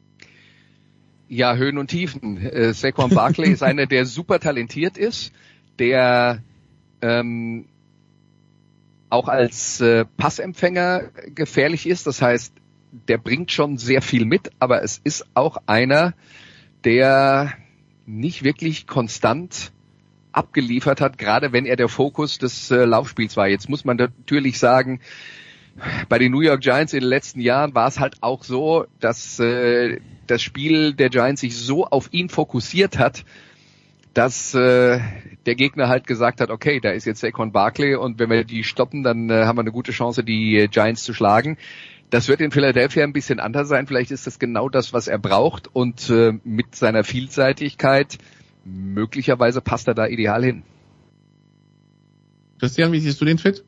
S4: Ja, Höhen und Tiefen. Saquon Barkley ist einer, der super talentiert ist, der auch als Passempfänger gefährlich ist. Das heißt, der bringt schon sehr viel mit, aber es ist auch einer, der nicht wirklich konstant abgeliefert hat, gerade wenn er der Fokus des Laufspiels war. Jetzt muss man natürlich sagen, bei den New York Giants in den letzten Jahren war es halt auch so, dass das Spiel der Giants sich so auf ihn fokussiert hat, dass der Gegner halt gesagt hat, okay, da ist jetzt Saquon Barkley, und wenn wir die stoppen, dann haben wir eine gute Chance, die Giants zu schlagen. Das wird in Philadelphia ein bisschen anders sein. Vielleicht ist das genau das, was er braucht, und mit seiner Vielseitigkeit möglicherweise passt er da ideal hin.
S9: Christian, wie siehst du den Fit?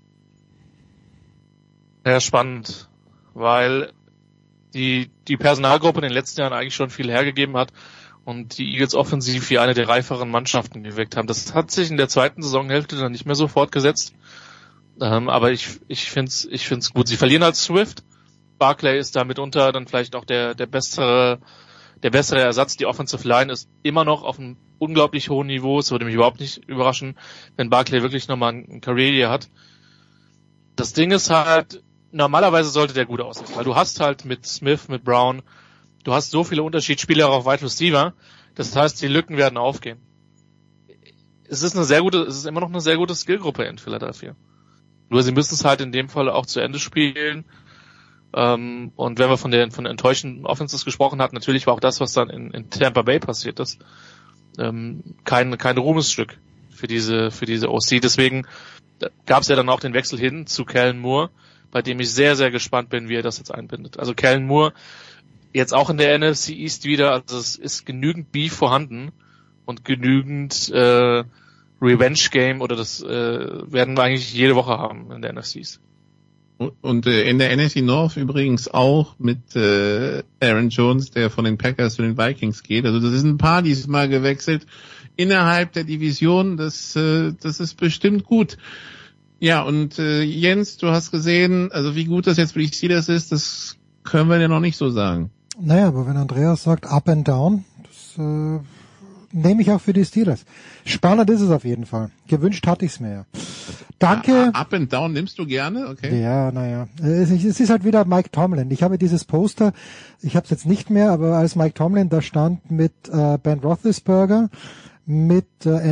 S10: Ja, spannend, weil die Personalgruppe in den letzten Jahren eigentlich schon viel hergegeben hat und die Eagles offensiv wie eine der reiferen Mannschaften gewirkt haben. Das hat sich in der zweiten Saisonhälfte dann nicht mehr so fortgesetzt, aber ich find's gut. Sie verlieren als Swift. Barkley ist da mitunter dann vielleicht auch der bessere Ersatz. Die Offensive Line ist immer noch auf einem unglaublich hohen Niveau. Es würde mich überhaupt nicht überraschen, wenn Barkley wirklich nochmal ein Career Year hat. Das Ding ist halt, normalerweise sollte der gut aussehen, weil du hast halt mit Smith, mit Brown, du hast so viele Unterschiedsspieler auf Wide Receiver. Das heißt, die Lücken werden aufgehen. es ist immer noch eine sehr gute Skillgruppe in Philadelphia. Nur sie müssen es halt in dem Fall auch zu Ende spielen. Und wenn wir von den enttäuschenden Offenses gesprochen hatten, natürlich war auch das, was dann in Tampa Bay passiert ist, kein Ruhmesstück für diese OC. Deswegen gab es ja dann auch den Wechsel hin zu Kellen Moore, bei dem ich sehr, sehr gespannt bin, wie er das jetzt einbindet. Also Kellen Moore jetzt auch in der NFC East wieder, also es ist genügend Beef vorhanden und genügend Revenge-Game, oder das werden wir eigentlich jede Woche haben in der NFC East.
S9: Und in der NFC North übrigens auch mit Aaron Jones, der von den Packers zu den Vikings geht. Also das ist ein paar diesmal gewechselt innerhalb der Division. Das ist bestimmt gut. Ja, und Jens, du hast gesehen, also wie gut das jetzt für die Steelers ist, das können wir dir noch nicht so sagen.
S6: Naja, aber wenn Andreas sagt up and down, das nehme ich auch für die Steelers. Spannend ist es auf jeden Fall. Gewünscht hatte ich es mir ja. Danke.
S9: Up and down nimmst du gerne? Okay.
S6: Ja, naja. Es ist halt wieder Mike Tomlin. Ich habe dieses Poster, ich habe es jetzt nicht mehr, aber als Mike Tomlin da stand mit Ben Roethlisberger, mit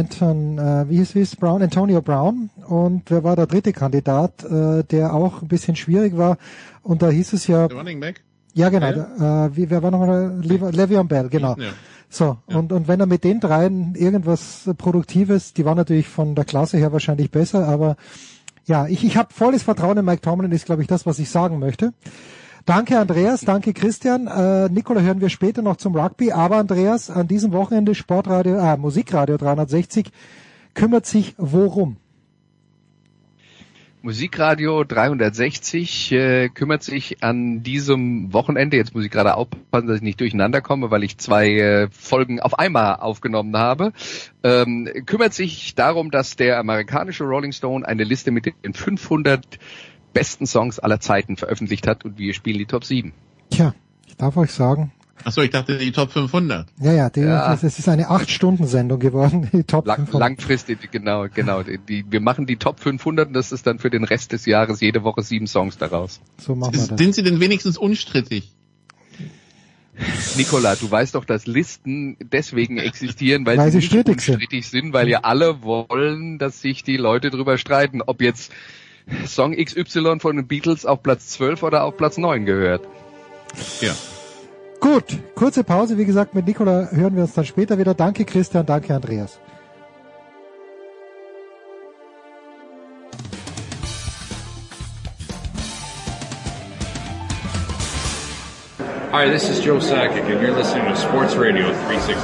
S6: Antonio Brown, und wer war der dritte Kandidat, der auch ein bisschen schwierig war, und da hieß es ja...
S9: Der Running Back?
S6: Ja, genau. Wer war nochmal? Le'Veon Bell, genau. Ja. So, ja. Und wenn er mit den dreien irgendwas Produktives, die waren natürlich von der Klasse her wahrscheinlich besser, aber ja, ich habe volles Vertrauen in Mike Tomlin, ist, glaube ich, das, was ich sagen möchte. Danke Andreas, danke Christian. Nicola hören wir später noch zum Rugby, aber Andreas, an diesem Wochenende Musikradio 360 kümmert sich worum?
S4: Musikradio 360 kümmert sich an diesem Wochenende, jetzt muss ich gerade aufpassen, dass ich nicht durcheinander komme, weil ich 2 Folgen auf einmal aufgenommen habe, kümmert sich darum, dass der amerikanische Rolling Stone eine Liste mit den 500 besten Songs aller Zeiten veröffentlicht hat, und wir spielen die Top 7.
S6: Tja, ich darf euch sagen...
S9: Achso, ich dachte die Top 500.
S6: Ja, das ist eine 8-Stunden-Sendung geworden, die Top 500.
S4: Langfristig, genau. Wir machen die Top 500 und das ist dann für den Rest des Jahres jede Woche 7 Songs daraus.
S6: So machen wir das.
S9: Sind sie denn wenigstens unstrittig?
S4: Nicola, du weißt doch, dass Listen deswegen existieren, weil sie nicht unstrittig sind, weil ja alle wollen, dass sich die Leute drüber streiten, ob jetzt Song XY von den Beatles auf Platz 12 oder auf Platz 9 gehört.
S9: Ja.
S6: Gut, kurze Pause. Wie gesagt, mit Nicola hören wir uns dann später wieder. Danke Christian, danke Andreas.
S11: Hi, this is Joe Sakic and you're listening to Sports Radio 360.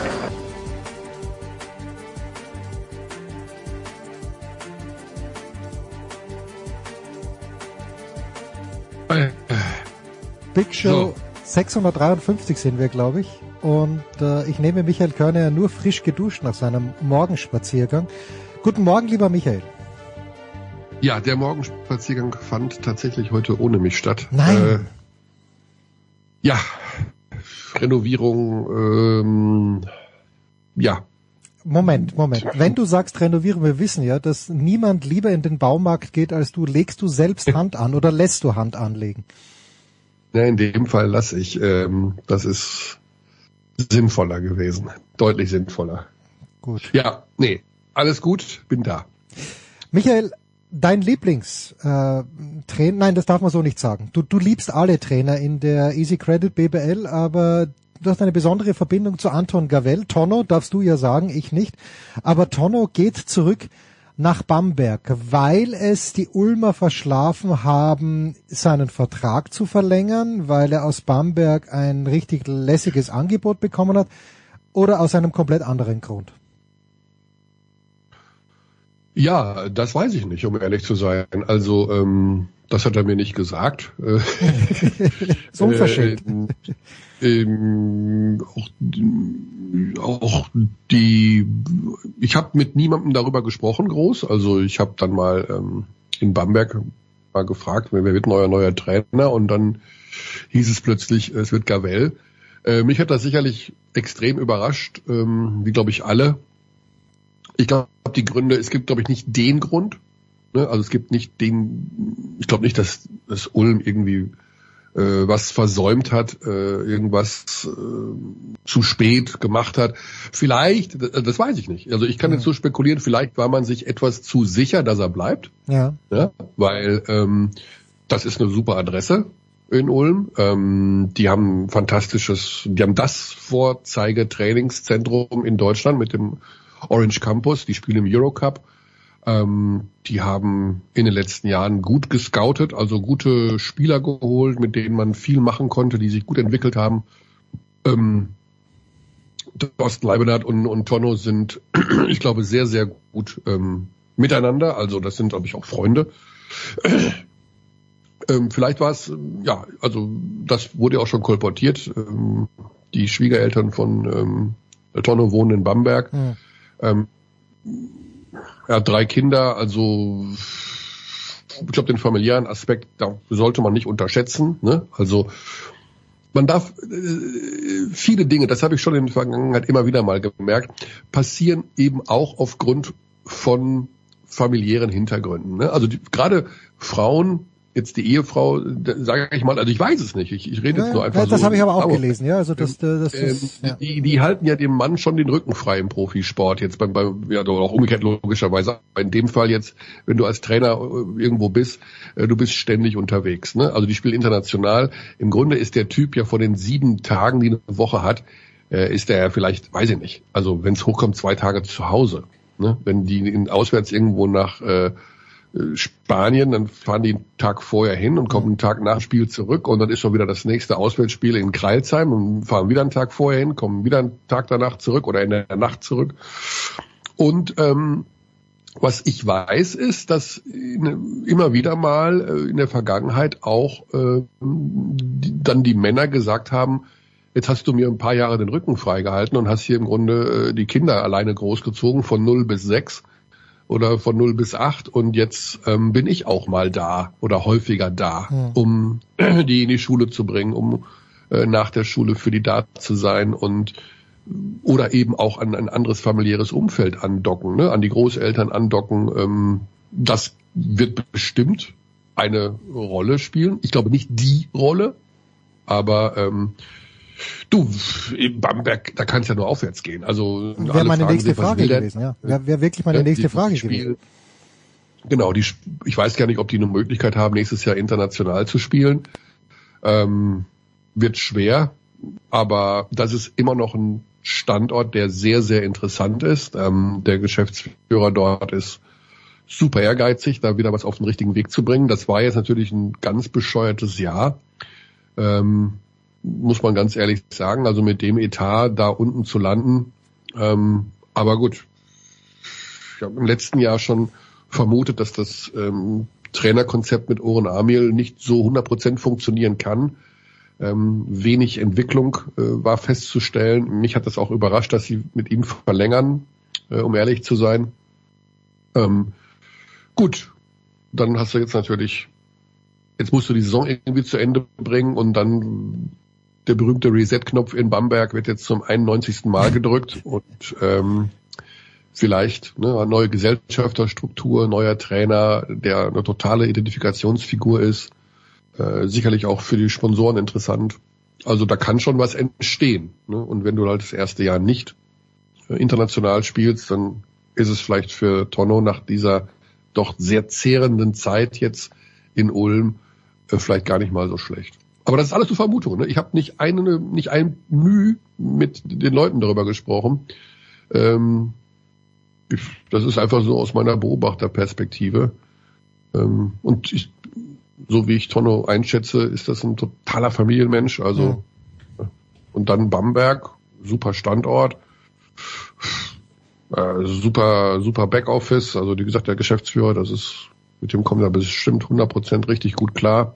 S6: Big Show. So. 653 sind wir, glaube ich. Und ich nehme Michael Körner ja nur frisch geduscht nach seinem Morgenspaziergang. Guten Morgen, lieber Michael.
S12: Ja, der Morgenspaziergang fand tatsächlich heute ohne mich statt.
S6: Nein.
S12: Ja, Renovierung, ja.
S6: Moment. Wenn du sagst Renovierung, wir wissen ja, dass niemand lieber in den Baumarkt geht als du. Legst du selbst Hand an oder lässt du Hand anlegen?
S12: Ja, in dem Fall lasse ich. Das ist sinnvoller gewesen. Deutlich sinnvoller.
S6: Gut.
S12: Ja, nee, alles gut, bin da.
S6: Michael, dein Lieblingstrainer, nein, das darf man so nicht sagen. Du liebst alle Trainer in der Easy Credit BBL, aber du hast eine besondere Verbindung zu Anton Gavell. Tonno darfst du ja sagen, ich nicht. Aber Tonno geht zurück nach Bamberg, weil es die Ulmer verschlafen haben, seinen Vertrag zu verlängern, weil er aus Bamberg ein richtig lässiges Angebot bekommen hat, oder aus einem komplett anderen Grund?
S12: Ja, das weiß ich nicht, um ehrlich zu sein. Also, das hat er mir nicht gesagt.
S6: So unverschämt.
S12: Ich habe mit niemandem darüber gesprochen groß. Also ich habe dann mal in Bamberg mal gefragt, wer wird neuer Trainer, und dann hieß es plötzlich, es wird Gavell. Mich hat das sicherlich extrem überrascht, wie glaube ich alle. Ich glaube die Gründe, es gibt glaube ich nicht den Grund. Ne? Also es gibt nicht ich glaube nicht, dass Ulm irgendwie was versäumt hat, irgendwas zu spät gemacht hat. Vielleicht, das weiß ich nicht. Also ich kann jetzt so spekulieren, vielleicht war man sich etwas zu sicher, dass er bleibt. Ja, weil das ist eine super Adresse in Ulm. Die haben das Vorzeigetrainingszentrum in Deutschland mit dem Orange Campus, die spielen im Eurocup. Die haben in den letzten Jahren gut gescoutet, also gute Spieler geholt, mit denen man viel machen konnte, die sich gut entwickelt haben. Thorsten Leibenhardt und Tonno sind, ich glaube, sehr, sehr gut miteinander. Also das sind, glaube ich, auch Freunde. Vielleicht war es, also das wurde ja auch schon kolportiert. Die Schwiegereltern von Tonno wohnen in Bamberg. Er hat 3 Kinder, also ich glaube, den familiären Aspekt, da sollte man nicht unterschätzen. Ne? Also man darf viele Dinge, das habe ich schon in der Vergangenheit immer wieder mal gemerkt, passieren eben auch aufgrund von familiären Hintergründen. Ne? Also gerade Frauen, jetzt die Ehefrau, sage ich mal, also ich weiß es nicht, ich rede jetzt nur einfach so.
S6: Das habe ich aber auch gelesen, ja. Also das ist,
S12: die halten ja dem Mann schon den Rücken frei im Profisport, jetzt beim auch umgekehrt logischerweise. In dem Fall jetzt, wenn du als Trainer irgendwo bist, du bist ständig unterwegs. Ne? Also die spielen international. Im Grunde ist der Typ ja von den 7 Tagen, die eine Woche hat, ist er ja vielleicht, weiß ich nicht, also wenn es hochkommt, 2 Tage zu Hause. Ne? Wenn die auswärts irgendwo nach Spanien, dann fahren die einen Tag vorher hin und kommen einen Tag nach dem Spiel zurück und dann ist schon wieder das nächste Auswärtsspiel in Crailsheim und fahren wieder einen Tag vorher hin, kommen wieder einen Tag danach zurück oder in der Nacht zurück. Und was ich weiß, ist, dass immer wieder mal in der Vergangenheit auch dann die Männer gesagt haben, jetzt hast du mir ein paar Jahre den Rücken freigehalten und hast hier im Grunde die Kinder alleine großgezogen von 0 bis 6. Oder von 0 bis 8 und jetzt bin ich auch mal da oder häufiger da, um die in die Schule zu bringen, um nach der Schule für die da zu sein und oder eben auch an ein anderes familiäres Umfeld andocken, ne? An die Großeltern andocken. Das wird bestimmt eine Rolle spielen. Ich glaube nicht die Rolle, aber du, in Bamberg, da kann es ja nur aufwärts gehen. Also
S6: wäre meine nächste Frage gewesen, ja. Wäre wirklich meine nächste Frage gewesen.
S12: Genau, ich weiß gar nicht, ob die eine Möglichkeit haben, nächstes Jahr international zu spielen. Wird schwer, aber das ist immer noch ein Standort, der sehr, sehr interessant ist. Der Geschäftsführer dort ist super ehrgeizig, da wieder was auf den richtigen Weg zu bringen. Das war jetzt natürlich ein ganz bescheuertes Jahr. Muss man ganz ehrlich sagen, also mit dem Etat da unten zu landen. Aber gut, ich habe im letzten Jahr schon vermutet, dass das Trainerkonzept mit Orhan Amil nicht so 100% funktionieren kann. Wenig Entwicklung war festzustellen. Mich hat das auch überrascht, dass sie mit ihm verlängern, um ehrlich zu sein. Gut, dann hast du jetzt musst du die Saison irgendwie zu Ende bringen und dann der berühmte Reset-Knopf in Bamberg wird jetzt zum 91. Mal gedrückt und vielleicht eine neue Gesellschafterstruktur, neuer Trainer, der eine totale Identifikationsfigur ist, sicherlich auch für die Sponsoren interessant. Also da kann schon was entstehen. Ne? Und wenn du halt das erste Jahr nicht international spielst, dann ist es vielleicht für Tonno nach dieser doch sehr zehrenden Zeit jetzt in Ulm vielleicht gar nicht mal so schlecht. Aber das ist alles nur Vermutung. Ne? Ich habe nicht ein Mühe mit den Leuten darüber gesprochen. Das ist einfach so aus meiner Beobachterperspektive. Und so wie ich Tonno einschätze, ist das ein totaler Familienmensch. Also und dann Bamberg, super Standort, super Backoffice. Also wie gesagt, der Geschäftsführer, mit dem kommt er bestimmt 100% richtig gut klar.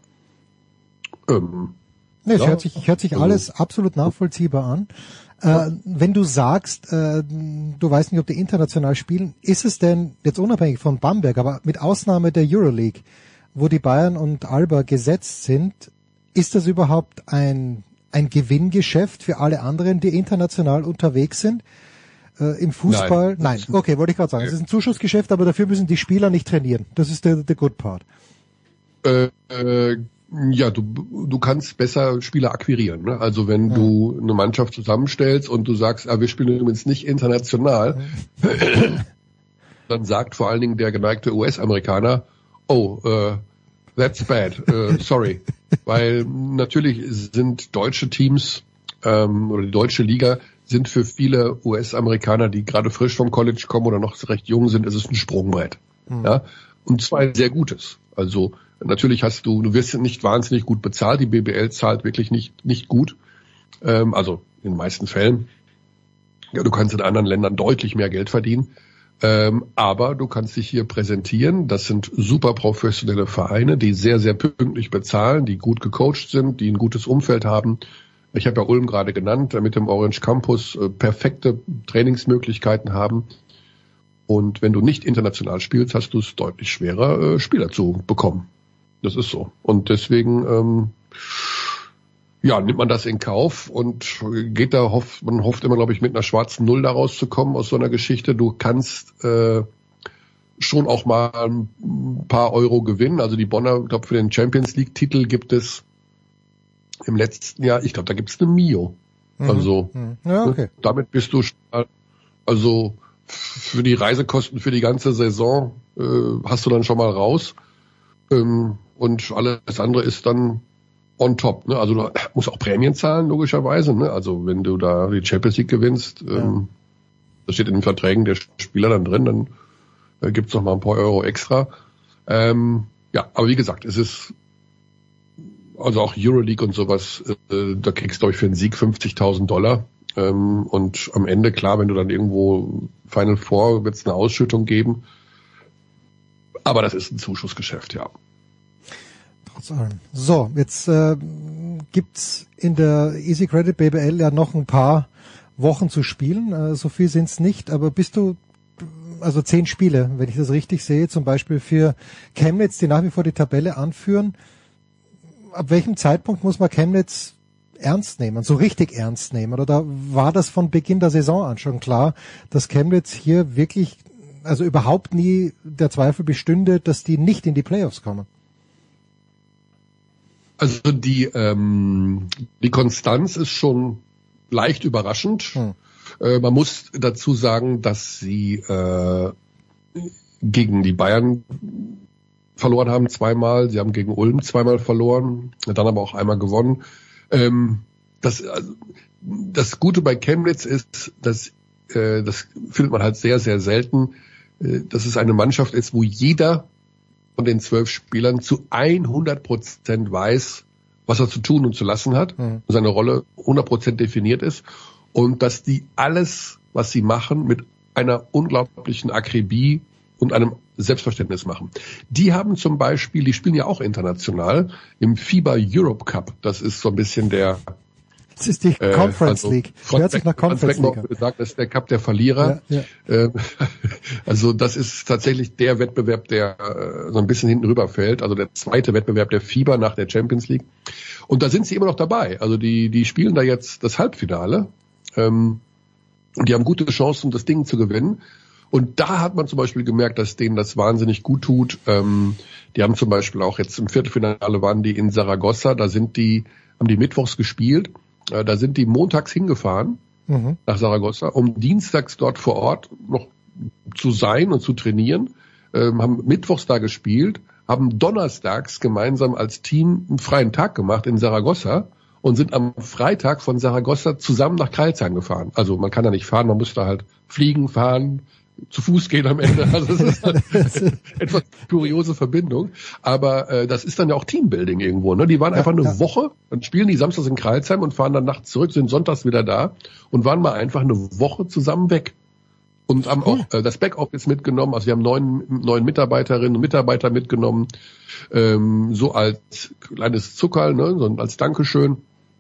S6: Es hört sich alles absolut nachvollziehbar an. Wenn du sagst, du weißt nicht, ob die international spielen, ist es denn, jetzt unabhängig von Bamberg, aber mit Ausnahme der Euroleague, wo die Bayern und Alba gesetzt sind, ist das überhaupt ein Gewinngeschäft für alle anderen, die international unterwegs sind? Im Fußball? Nein. Okay, wollte ich gerade sagen. Es ist ein Zuschussgeschäft, aber dafür müssen die Spieler nicht trainieren. Das ist der good part.
S12: Ja, du kannst besser Spieler akquirieren. Ne? Also wenn du eine Mannschaft zusammenstellst und du sagst, wir spielen übrigens nicht international, dann sagt vor allen Dingen der geneigte US-Amerikaner, that's bad, sorry. Weil natürlich sind deutsche Teams oder die deutsche Liga sind für viele US-Amerikaner, die gerade frisch vom College kommen oder noch recht jung sind, ist es ein Sprungbrett. Ja? Und zwar ein sehr gutes. Also natürlich du wirst nicht wahnsinnig gut bezahlt, die BBL zahlt wirklich nicht gut, also in den meisten Fällen. Ja, du kannst in anderen Ländern deutlich mehr Geld verdienen, aber du kannst dich hier präsentieren. Das sind super professionelle Vereine, die sehr, sehr pünktlich bezahlen, die gut gecoacht sind, die ein gutes Umfeld haben. Ich habe ja Ulm gerade genannt, mit dem Orange Campus perfekte Trainingsmöglichkeiten haben. Und wenn du nicht international spielst, hast du es deutlich schwerer, Spieler zu bekommen. Das ist so. Und deswegen nimmt man das in Kauf und man hofft immer, glaube ich, mit einer schwarzen Null da rauszukommen aus so einer Geschichte. Du kannst schon auch mal ein paar Euro gewinnen. Also die Bonner, ich glaube, für den Champions League-Titel gibt es im letzten Jahr, ich glaube, da gibt es eine Mio. Also
S6: ja, okay.
S12: Damit bist du also für die Reisekosten für die ganze Saison hast du dann schon mal raus. Und alles andere ist dann on top. Ne? Also du musst auch Prämien zahlen, logischerweise. Ne? Also wenn du da die Champions League gewinnst, das steht in den Verträgen der Spieler dann drin, dann gibt's noch mal ein paar Euro extra. Aber wie gesagt, es ist also auch Euroleague und sowas, da kriegst du, glaube ich, für einen Sieg $50.000. Und am Ende, klar, wenn du dann irgendwo Final Four, wird es eine Ausschüttung geben. Aber das ist ein Zuschussgeschäft, ja.
S6: Trotz allem. So, jetzt gibt's in der Easy Credit BBL ja noch ein paar Wochen zu spielen. So viel sind's nicht, aber also 10 Spiele, wenn ich das richtig sehe, zum Beispiel für Chemnitz, die nach wie vor die Tabelle anführen. Ab welchem Zeitpunkt muss man Chemnitz ernst nehmen, so richtig ernst nehmen? Oder da war das von Beginn der Saison an schon klar, dass Chemnitz hier wirklich, also überhaupt nie der Zweifel bestünde, dass die nicht in die Playoffs kommen?
S12: Also die Konstanz ist schon leicht überraschend. Man muss dazu sagen, dass sie gegen die Bayern verloren haben zweimal, sie haben gegen Ulm zweimal verloren, dann aber auch einmal gewonnen. Das Gute bei Chemnitz ist, dass das findet man halt sehr, sehr selten, dass es eine Mannschaft ist, wo jeder von den 12 Spielern zu 100% weiß, was er zu tun und zu lassen hat, seine Rolle 100% definiert ist und dass die alles, was sie machen, mit einer unglaublichen Akribie und einem Selbstverständnis machen. Die haben zum Beispiel, die spielen ja auch international im FIBA Europe Cup. Das ist so ein bisschen
S6: das ist die Conference League. Hört sich nach Conference League an.
S12: Gesagt, das ist der Cup der Verlierer. Ja. Also das ist tatsächlich der Wettbewerb, der so ein bisschen hinten rüberfällt. Also der zweite Wettbewerb der FIBA nach der Champions League. Und da sind sie immer noch dabei. Also die spielen da jetzt das Halbfinale. Und die haben gute Chancen, das Ding zu gewinnen. Und da hat man zum Beispiel gemerkt, dass denen das wahnsinnig gut tut. Die haben zum Beispiel auch jetzt im Viertelfinale waren die in Saragossa, haben die mittwochs gespielt. Da sind die montags hingefahren nach Saragossa, um dienstags dort vor Ort noch zu sein und zu trainieren. Haben mittwochs da gespielt, haben donnerstags gemeinsam als Team einen freien Tag gemacht in Saragossa und sind am Freitag von Saragossa zusammen nach Crailsheim gefahren. Also man kann da nicht fahren, man muss da halt fliegen, fahren, zu Fuß gehen am Ende. Also es ist halt etwas kuriose Verbindung. Aber das ist dann ja auch Teambuilding irgendwo. Ne? Die waren einfach eine Woche, dann spielen die samstags in Crailsheim und fahren dann nachts zurück, sind sonntags wieder da und waren mal einfach eine Woche zusammen weg. Und haben auch das Backoffice mitgenommen. Also wir haben neun Mitarbeiterinnen und Mitarbeiter mitgenommen, so als kleines Zuckerl, ne? So als Dankeschön.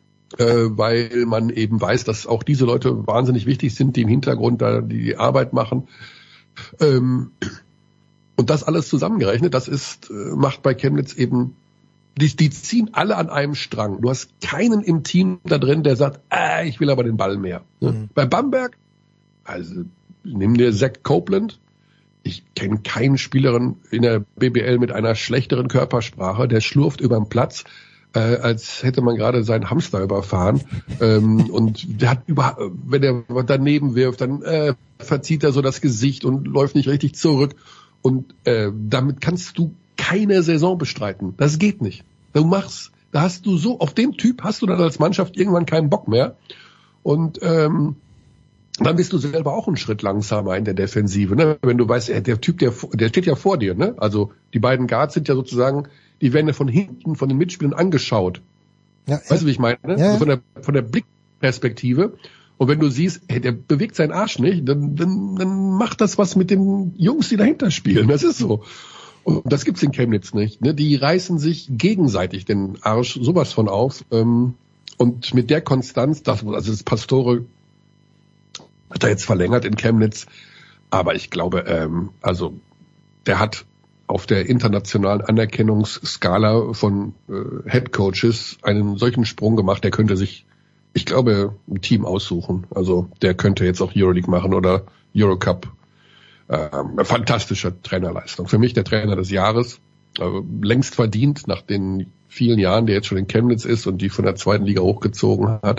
S12: Weil man eben weiß, dass auch diese Leute wahnsinnig wichtig sind, die im Hintergrund da die Arbeit machen. Und das alles zusammengerechnet, macht bei Chemnitz eben, die ziehen alle an einem Strang. Du hast keinen im Team da drin, der sagt, ich will aber den Ball mehr. Bei Bamberg, also nimm dir Zach Copeland, ich kenne keinen Spielerin in der BBL mit einer schlechteren Körpersprache, der schlurft über den Platz, als hätte man gerade seinen Hamster überfahren. Und der hat wenn er daneben wirft, dann verzieht er so das Gesicht und läuft nicht richtig zurück. Und damit kannst du keine Saison bestreiten. Das geht nicht. Auf den Typ hast du dann als Mannschaft irgendwann keinen Bock mehr. Und dann bist du selber auch einen Schritt langsamer in der Defensive, ne? Wenn du weißt, der Typ, der steht ja vor dir, ne? Also die beiden Guards sind ja sozusagen, die werden ja von hinten von den Mitspielern angeschaut. Ja, weißt du, wie ich meine? Ne? Ja. Also von der Blickperspektive. Und wenn du siehst, der bewegt seinen Arsch nicht, dann macht das was mit den Jungs, die dahinter spielen. Das ist so. Und das gibt's in Chemnitz nicht. Ne? Die reißen sich gegenseitig den Arsch sowas von auf. Und mit der Konstanz, das Pastore hat er jetzt verlängert in Chemnitz, aber ich glaube, der hat auf der internationalen Anerkennungsskala von Headcoaches einen solchen Sprung gemacht, der könnte sich, ich glaube, ein Team aussuchen. Also der könnte jetzt auch Euroleague machen oder Eurocup. Fantastische Trainerleistung. Für mich der Trainer des Jahres, längst verdient nach den vielen Jahren, der jetzt schon in Chemnitz ist und die von der zweiten Liga hochgezogen hat.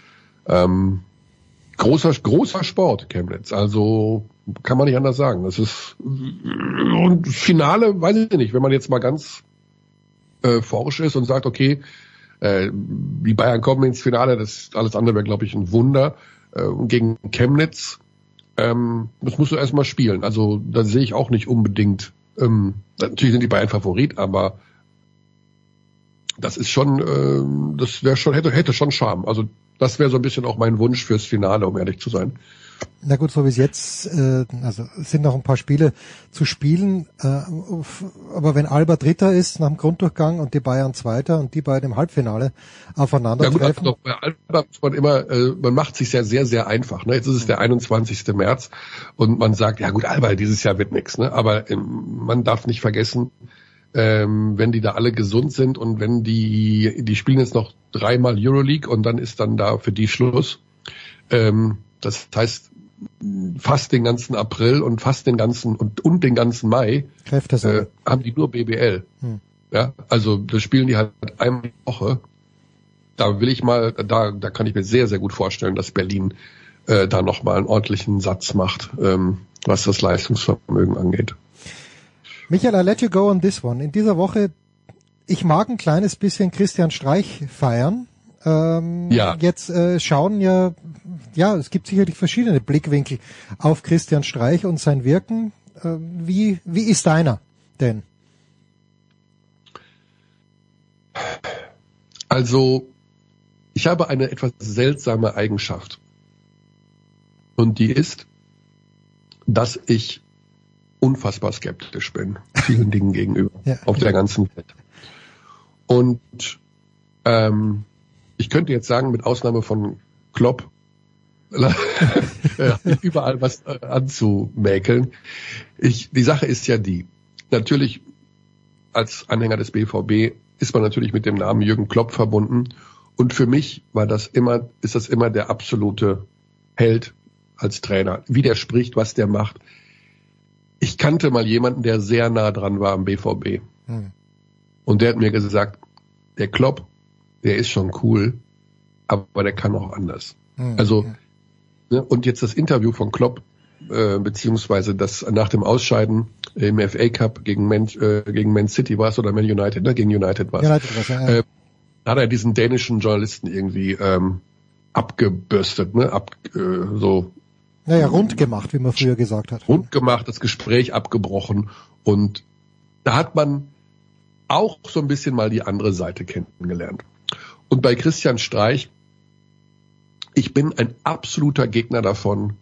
S12: Großer Sport, Chemnitz. Also kann man nicht anders sagen. Das ist und Finale, weiß ich nicht, wenn man jetzt mal ganz forsch ist und sagt, okay, die Bayern kommen ins Finale, das alles andere wäre, glaube ich, ein Wunder. Gegen Chemnitz, das musst du erstmal spielen. Also da sehe ich auch nicht unbedingt, natürlich sind die Bayern Favorit, aber das ist schon, das wäre schon, hätte schon Charme. Also das wäre so ein bisschen auch mein Wunsch fürs Finale, um ehrlich zu sein.
S6: Na gut, so wie es jetzt, also es sind noch ein paar Spiele zu spielen, aber wenn Alba Dritter ist nach dem Grunddurchgang und die Bayern Zweiter und die beiden im Halbfinale aufeinandertreffen. Ja gut, bei Alba muss man immer, man macht sich sehr, sehr, sehr einfach. Ne? Jetzt ist es der 21. März und man sagt, ja gut, Alba dieses Jahr wird nichts. Ne? Aber man darf nicht vergessen, wenn die da alle gesund sind und wenn die spielen jetzt noch 3-mal Euroleague und dann ist dann da für die Schluss. Das heißt, fast den ganzen April und fast den ganzen und den ganzen Mai haben die nur BBL. Ja, also das spielen die halt einmal die Woche. Da will ich mal, da kann ich mir sehr, sehr gut vorstellen, dass Berlin da nochmal einen ordentlichen Satz macht, was das Leistungsvermögen angeht. Michael, I let you go on this one. In dieser Woche, ich mag ein kleines bisschen Christian Streich feiern. Ja. Jetzt schauen ja, es gibt sicherlich verschiedene Blickwinkel auf Christian Streich und sein Wirken. Wie ist deiner denn?
S12: Also, ich habe eine etwas seltsame Eigenschaft. Und die ist, dass ich unfassbar skeptisch bin, vielen Dingen gegenüber, auf der ganzen Welt. Und ich könnte jetzt sagen, mit Ausnahme von Klopp, überall was anzumäkeln. Die Sache ist ja die, natürlich als Anhänger des BVB ist man natürlich mit dem Namen Jürgen Klopp verbunden und für mich ist das immer der absolute Held als Trainer. Wie der spricht, was der macht. Ich kannte mal jemanden, der sehr nah dran war am BVB. Und der hat mir gesagt, der Klopp, der ist schon cool, aber der kann auch anders. Also, ne, und jetzt das Interview von Klopp, beziehungsweise das nach dem Ausscheiden im FA Cup gegen Man City war es oder Man United, ne? Gegen United war es. Hat er diesen dänischen Journalisten irgendwie abgebürstet, ne?
S6: Rund gemacht, wie man früher gesagt hat.
S12: Rund gemacht, das Gespräch abgebrochen und da hat man auch so ein bisschen mal die andere Seite kennengelernt. Und bei Christian Streich, ich bin ein absoluter Gegner davon,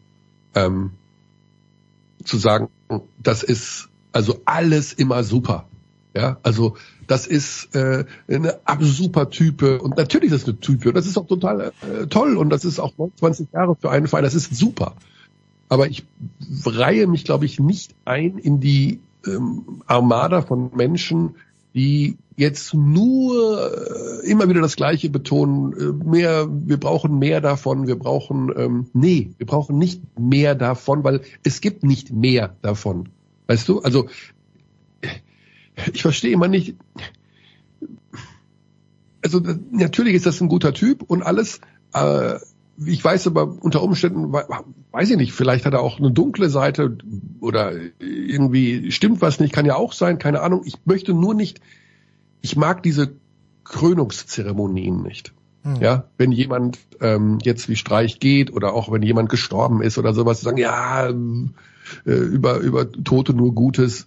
S12: zu sagen, das ist also alles immer super. Ja, also das ist eine super Type und natürlich ist das eine Type und das ist auch total toll und das ist auch 29 Jahre für einen Verein, das ist super. Aber ich reihe mich, glaube ich, nicht ein in die Armada von Menschen, die jetzt nur immer wieder das Gleiche betonen, wir brauchen mehr davon, wir brauchen nicht mehr davon, weil es gibt nicht mehr davon. Weißt du? Also ich verstehe immer nicht. Also natürlich ist das ein guter Typ und alles. Ich weiß aber unter Umständen, weiß ich nicht, vielleicht hat er auch eine dunkle Seite oder irgendwie stimmt was nicht, kann ja auch sein, keine Ahnung. Ich möchte nur nicht, ich mag diese Krönungszeremonien nicht. Ja, wenn jemand jetzt wie Streich geht oder auch wenn jemand gestorben ist oder sowas, sagen, ja, über Tote nur Gutes.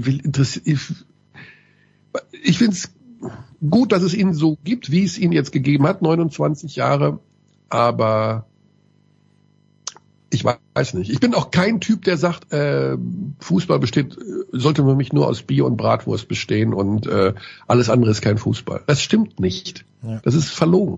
S12: Ich finde es gut, dass es ihn so gibt, wie es ihn jetzt gegeben hat, 29 Jahre. Aber ich weiß nicht. Ich bin auch kein Typ, der sagt, Fußball sollte für mich nur aus Bier und Bratwurst bestehen und alles andere ist kein Fußball. Das stimmt nicht. Ja. Das ist verlogen.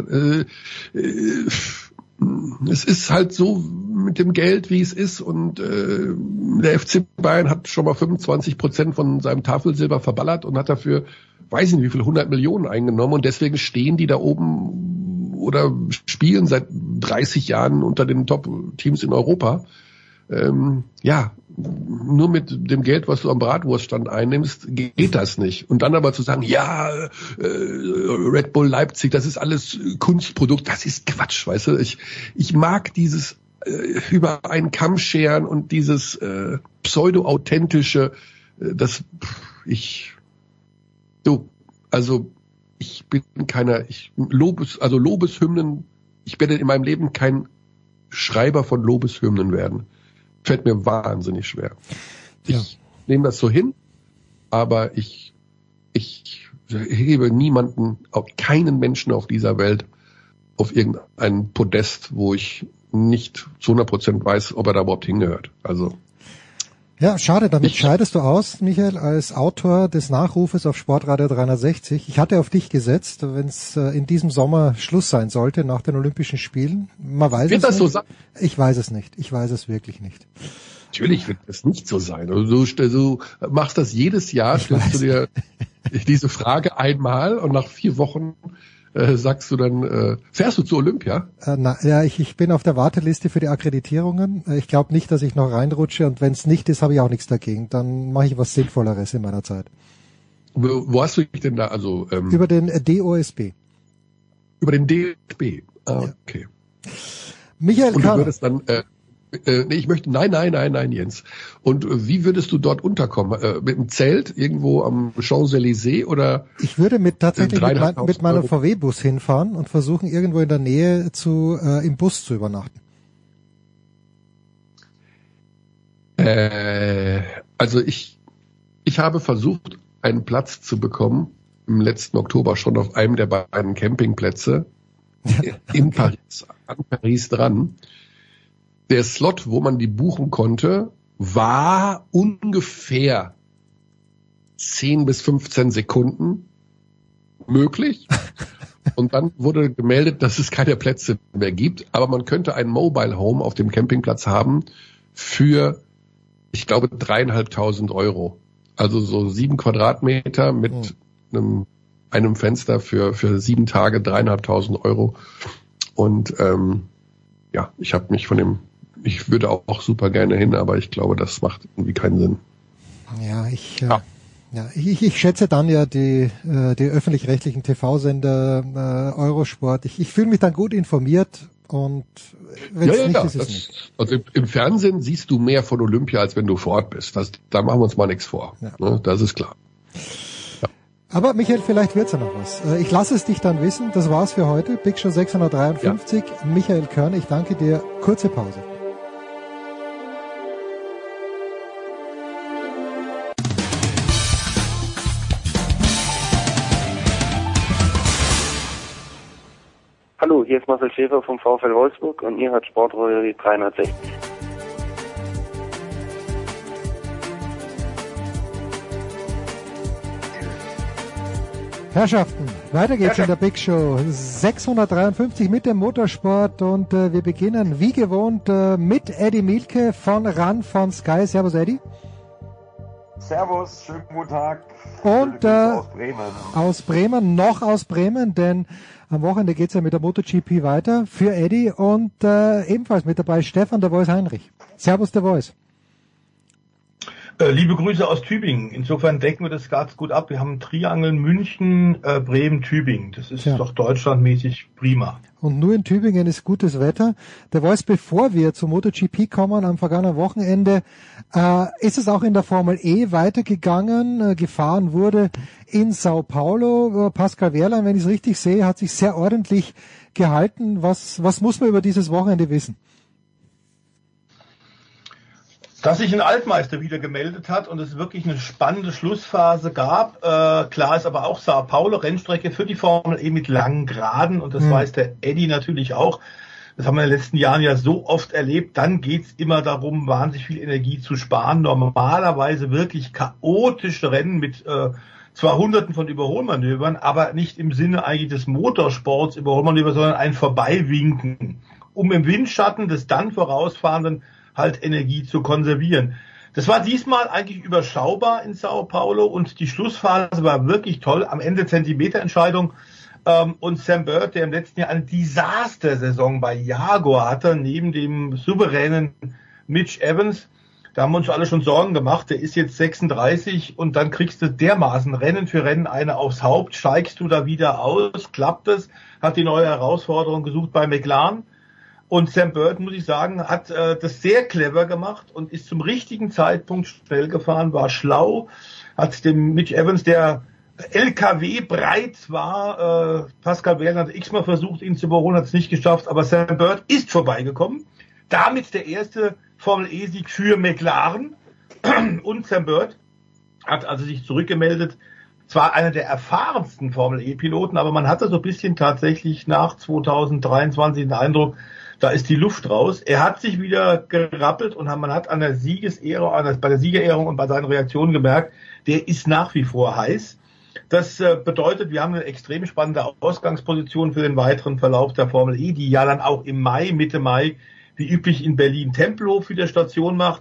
S12: Es ist halt so mit dem Geld, wie es ist und der FC Bayern hat schon mal 25% von seinem Tafelsilber verballert und hat dafür, weiß ich nicht, wie viel 100 Millionen eingenommen und deswegen stehen die da oben oder spielen seit 30 Jahren unter den Top-Teams in Europa. Ja, nur mit dem Geld, was du am Bratwurststand einnimmst, geht das nicht. Und dann aber zu sagen, ja, Red Bull Leipzig, das ist alles Kunstprodukt, das ist Quatsch, weißt du. Ich mag dieses über einen Kamm scheren und dieses pseudo-authentische, ich bin keiner, Lobeshymnen, ich werde in meinem Leben kein Schreiber von Lobeshymnen werden. Fällt mir wahnsinnig schwer. Ich nehme das so hin, aber ich hebe keinen Menschen auf dieser Welt auf irgendein Podest, wo ich nicht zu 100% weiß, ob er da überhaupt hingehört. Also.
S6: Ja, schade, damit scheidest du aus, Michael, als Autor des Nachrufes auf Sportradio 360. Ich hatte auf dich gesetzt, wenn es in diesem Sommer Schluss sein sollte, nach den Olympischen Spielen. Man weiß
S12: wird
S6: es
S12: das
S6: nicht.
S12: So sein?
S6: Ich weiß es nicht. Ich weiß es wirklich nicht.
S12: Natürlich wird es nicht so sein. Also du machst das jedes Jahr, stellst du dir diese Frage einmal und nach 4 Wochen sagst du dann, fährst du zu Olympia?
S6: Ich bin auf der Warteliste für die Akkreditierungen. Ich glaube nicht, dass ich noch reinrutsche und wenn es nicht ist, habe ich auch nichts dagegen. Dann mache ich was Sinnvolleres in meiner Zeit.
S12: Wo hast du dich denn da? Also
S6: über den DOSB.
S12: Über den DOSB. Okay.
S6: Michael
S12: und du würdest dann Nein, Jens. Und wie würdest du dort unterkommen? Mit einem Zelt irgendwo am Champs-Élysées oder?
S6: Ich würde tatsächlich mit meinem VW-Bus hinfahren und versuchen, irgendwo in der Nähe im Bus zu übernachten.
S12: Also ich habe versucht, einen Platz zu bekommen im letzten Oktober schon auf einem der beiden Campingplätze in Paris, an Paris dran. Der Slot, wo man die buchen konnte, war ungefähr 10 bis 15 Sekunden möglich. Und dann wurde gemeldet, dass es keine Plätze mehr gibt. Aber man könnte ein Mobile Home auf dem Campingplatz haben für, ich glaube, 3.500 €. Also so 7 Quadratmeter mit einem Fenster für 7 Tage, 3.500 €. Und ich habe mich ich würde auch super gerne hin, aber ich glaube, das macht irgendwie keinen Sinn.
S6: Ja, ich schätze dann ja die öffentlich-rechtlichen TV-Sender Eurosport. Ich fühle mich dann gut informiert und wenn es nicht ist, ist es nicht.
S12: Also im Fernsehen siehst du mehr von Olympia, als wenn du vor Ort bist. Da machen wir uns mal nichts vor. Ja. Ne? Das ist klar. Ja.
S6: Aber Michael, vielleicht wird's ja noch was. Ich lasse es dich dann wissen. Das war's für heute. Big Show 653. Ja. Michael Körner, ich danke dir. Kurze Pause.
S2: Hallo, hier ist Marcel Schäfer vom VfL Wolfsburg und ihr hört Sportradio 360.
S6: Herrschaften, weiter geht's in der Big Show 653 mit dem Motorsport und wir beginnen wie gewohnt mit Eddie Mielke von RAN von Sky. Servus Eddie.
S13: Servus, schönen guten Tag.
S6: Und
S13: aus Bremen,
S6: aus Bremen, denn am Wochenende geht's ja mit der MotoGP weiter für Eddie und ebenfalls mit dabei Stefan der Voice Heinrich. Servus der Voice.
S14: Liebe Grüße aus Tübingen. Insofern decken wir das ganz gut ab. Wir haben Triangel München, Bremen, Tübingen. Das ist doch deutschlandmäßig prima.
S6: Und nur in Tübingen ist gutes Wetter. Der Voice, bevor wir zum MotoGP kommen, am vergangenen Wochenende, ist es auch in der Formel E weitergegangen. Gefahren wurde in Sao Paulo. Pascal Wehrlein, wenn ich es richtig sehe, hat sich sehr ordentlich gehalten. Was muss man über dieses Wochenende wissen?
S14: Dass sich ein Altmeister wieder gemeldet hat und es wirklich eine spannende Schlussphase gab. Klar ist aber auch Sao Paulo, Rennstrecke für die Formel E mit langen Geraden und das weiß der Eddie natürlich auch. Das haben wir in den letzten Jahren ja so oft erlebt. Dann geht's immer darum, wahnsinnig viel Energie zu sparen. Normalerweise wirklich chaotische Rennen mit zwar Hunderten von Überholmanövern, aber nicht im Sinne eigentlich des Motorsports Überholmanöver, sondern ein Vorbeiwinken, um im Windschatten des dann vorausfahrenden halt Energie zu konservieren. Das war diesmal eigentlich überschaubar in Sao Paulo und die Schlussphase war wirklich toll. Am Ende Zentimeterentscheidung und Sam Bird, der im letzten Jahr eine Desastersaison bei Jaguar hatte, neben dem souveränen Mitch Evans. Da haben wir uns alle schon Sorgen gemacht. Der ist jetzt 36 und dann kriegst du dermaßen Rennen für Rennen eine aufs Haupt. Steigst du da wieder aus? Klappt es? Hat die neue Herausforderung gesucht bei McLaren. Und Sam Bird, muss ich sagen, hat das sehr clever gemacht und ist zum richtigen Zeitpunkt schnell gefahren, war schlau, hat dem Mitch Evans, der LKW breit war, Pascal Wehrlein hat x-mal versucht, ihn zu überholen, hat es nicht geschafft, aber Sam Bird ist vorbeigekommen. Damit der erste Formel-E-Sieg für McLaren und Sam Bird hat also sich zurückgemeldet. Zwar einer der erfahrensten Formel-E-Piloten, aber man hatte so ein bisschen tatsächlich nach 2023 den Eindruck, da ist die Luft raus. Er hat sich wieder gerappelt und man hat an der Siegesehrung, bei der Siegerehrung und bei seinen Reaktionen gemerkt, der ist nach wie vor heiß. Das bedeutet, wir haben eine extrem spannende Ausgangsposition für den weiteren Verlauf der Formel E, die ja dann auch im Mai, Mitte Mai, wie üblich in Berlin-Tempelhof wieder Station macht.